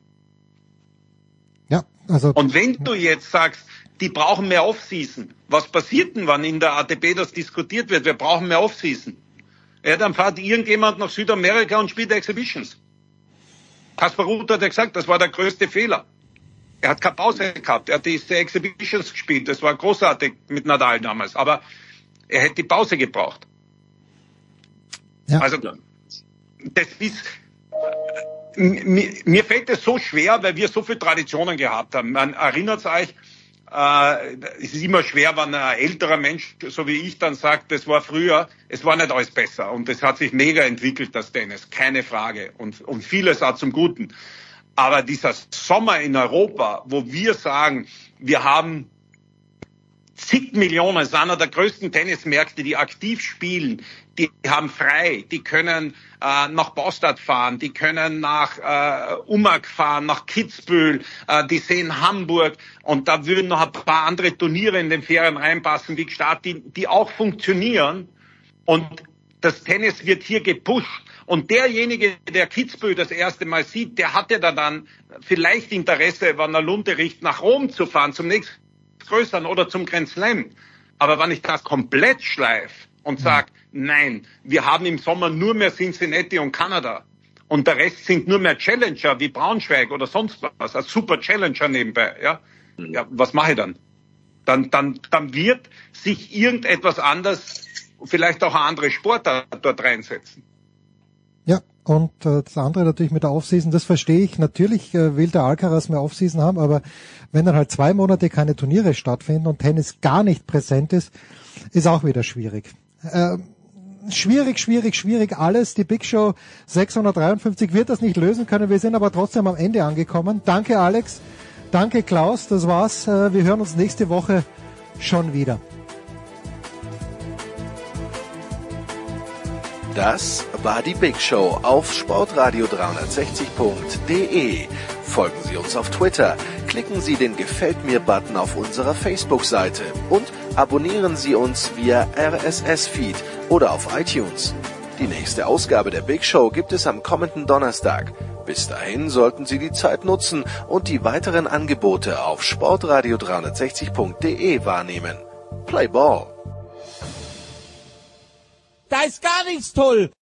S6: Ja, also.
S5: Und wenn du jetzt sagst, die brauchen mehr Offseason. Was passiert denn, wenn in der ATP das diskutiert wird? Wir brauchen mehr Offseason. Ja, dann fährt irgendjemand nach Südamerika und spielt Exhibitions. Kaspar Ruud hat ja gesagt, das war der größte Fehler. Er hat keine Pause gehabt. Er hat diese Exhibitions gespielt. Das war großartig mit Nadal damals. Aber er hätte die Pause gebraucht.
S6: Ja.
S5: Also, das ist, mir fällt es so schwer, weil wir so viele Traditionen gehabt haben. Man erinnert euch, es ist immer schwer, wenn ein älterer Mensch, so wie ich, dann sagt, das war früher, es war nicht alles besser. Und es hat sich mega entwickelt, das Tennis, keine Frage. Und vieles auch zum Guten. Aber dieser Sommer in Europa, wo wir sagen, wir haben zig Millionen, es ist einer der größten Tennismärkte, die aktiv spielen, die haben frei, die können nach Bostad fahren, die können nach Umag fahren, nach Kitzbühel, die sehen Hamburg, und da würden noch ein paar andere Turniere in den Ferien reinpassen, wie Gstaad, die auch funktionieren, und das Tennis wird hier gepusht. Und derjenige, der Kitzbühel das erste Mal sieht, der hatte da dann vielleicht Interesse, wenn er Lunte riecht, nach Rom zu fahren, zum nächsten größeren oder zum Grand Slam. Aber wenn ich das komplett schleife und sage, nein, wir haben im Sommer nur mehr Cincinnati und Kanada und der Rest sind nur mehr Challenger wie Braunschweig oder sonst was, ein super Challenger nebenbei, ja, was mache ich dann? Dann wird sich irgendetwas anders, vielleicht auch eine andere Sportart dort reinsetzen.
S6: Ja, und das andere natürlich mit der Offseason, das verstehe ich. Natürlich will der Alcaraz mehr Offseason haben, aber wenn dann halt 2 Monate keine Turniere stattfinden und Tennis gar nicht präsent ist auch wieder schwierig. Schwierig alles. Die Big Show 653 wird das nicht lösen können. Wir sind aber trotzdem am Ende angekommen. Danke Alex, danke Klaus, das war's. Wir hören uns nächste Woche schon wieder.
S8: Das war die Big Show auf sportradio360.de. Folgen Sie uns auf Twitter, klicken Sie den Gefällt mir-Button auf unserer Facebook-Seite und abonnieren Sie uns via RSS-Feed oder auf iTunes. Die nächste Ausgabe der Big Show gibt es am kommenden Donnerstag. Bis dahin sollten Sie die Zeit nutzen und die weiteren Angebote auf sportradio360.de wahrnehmen. Play Ball!
S10: Da ist gar nichts toll.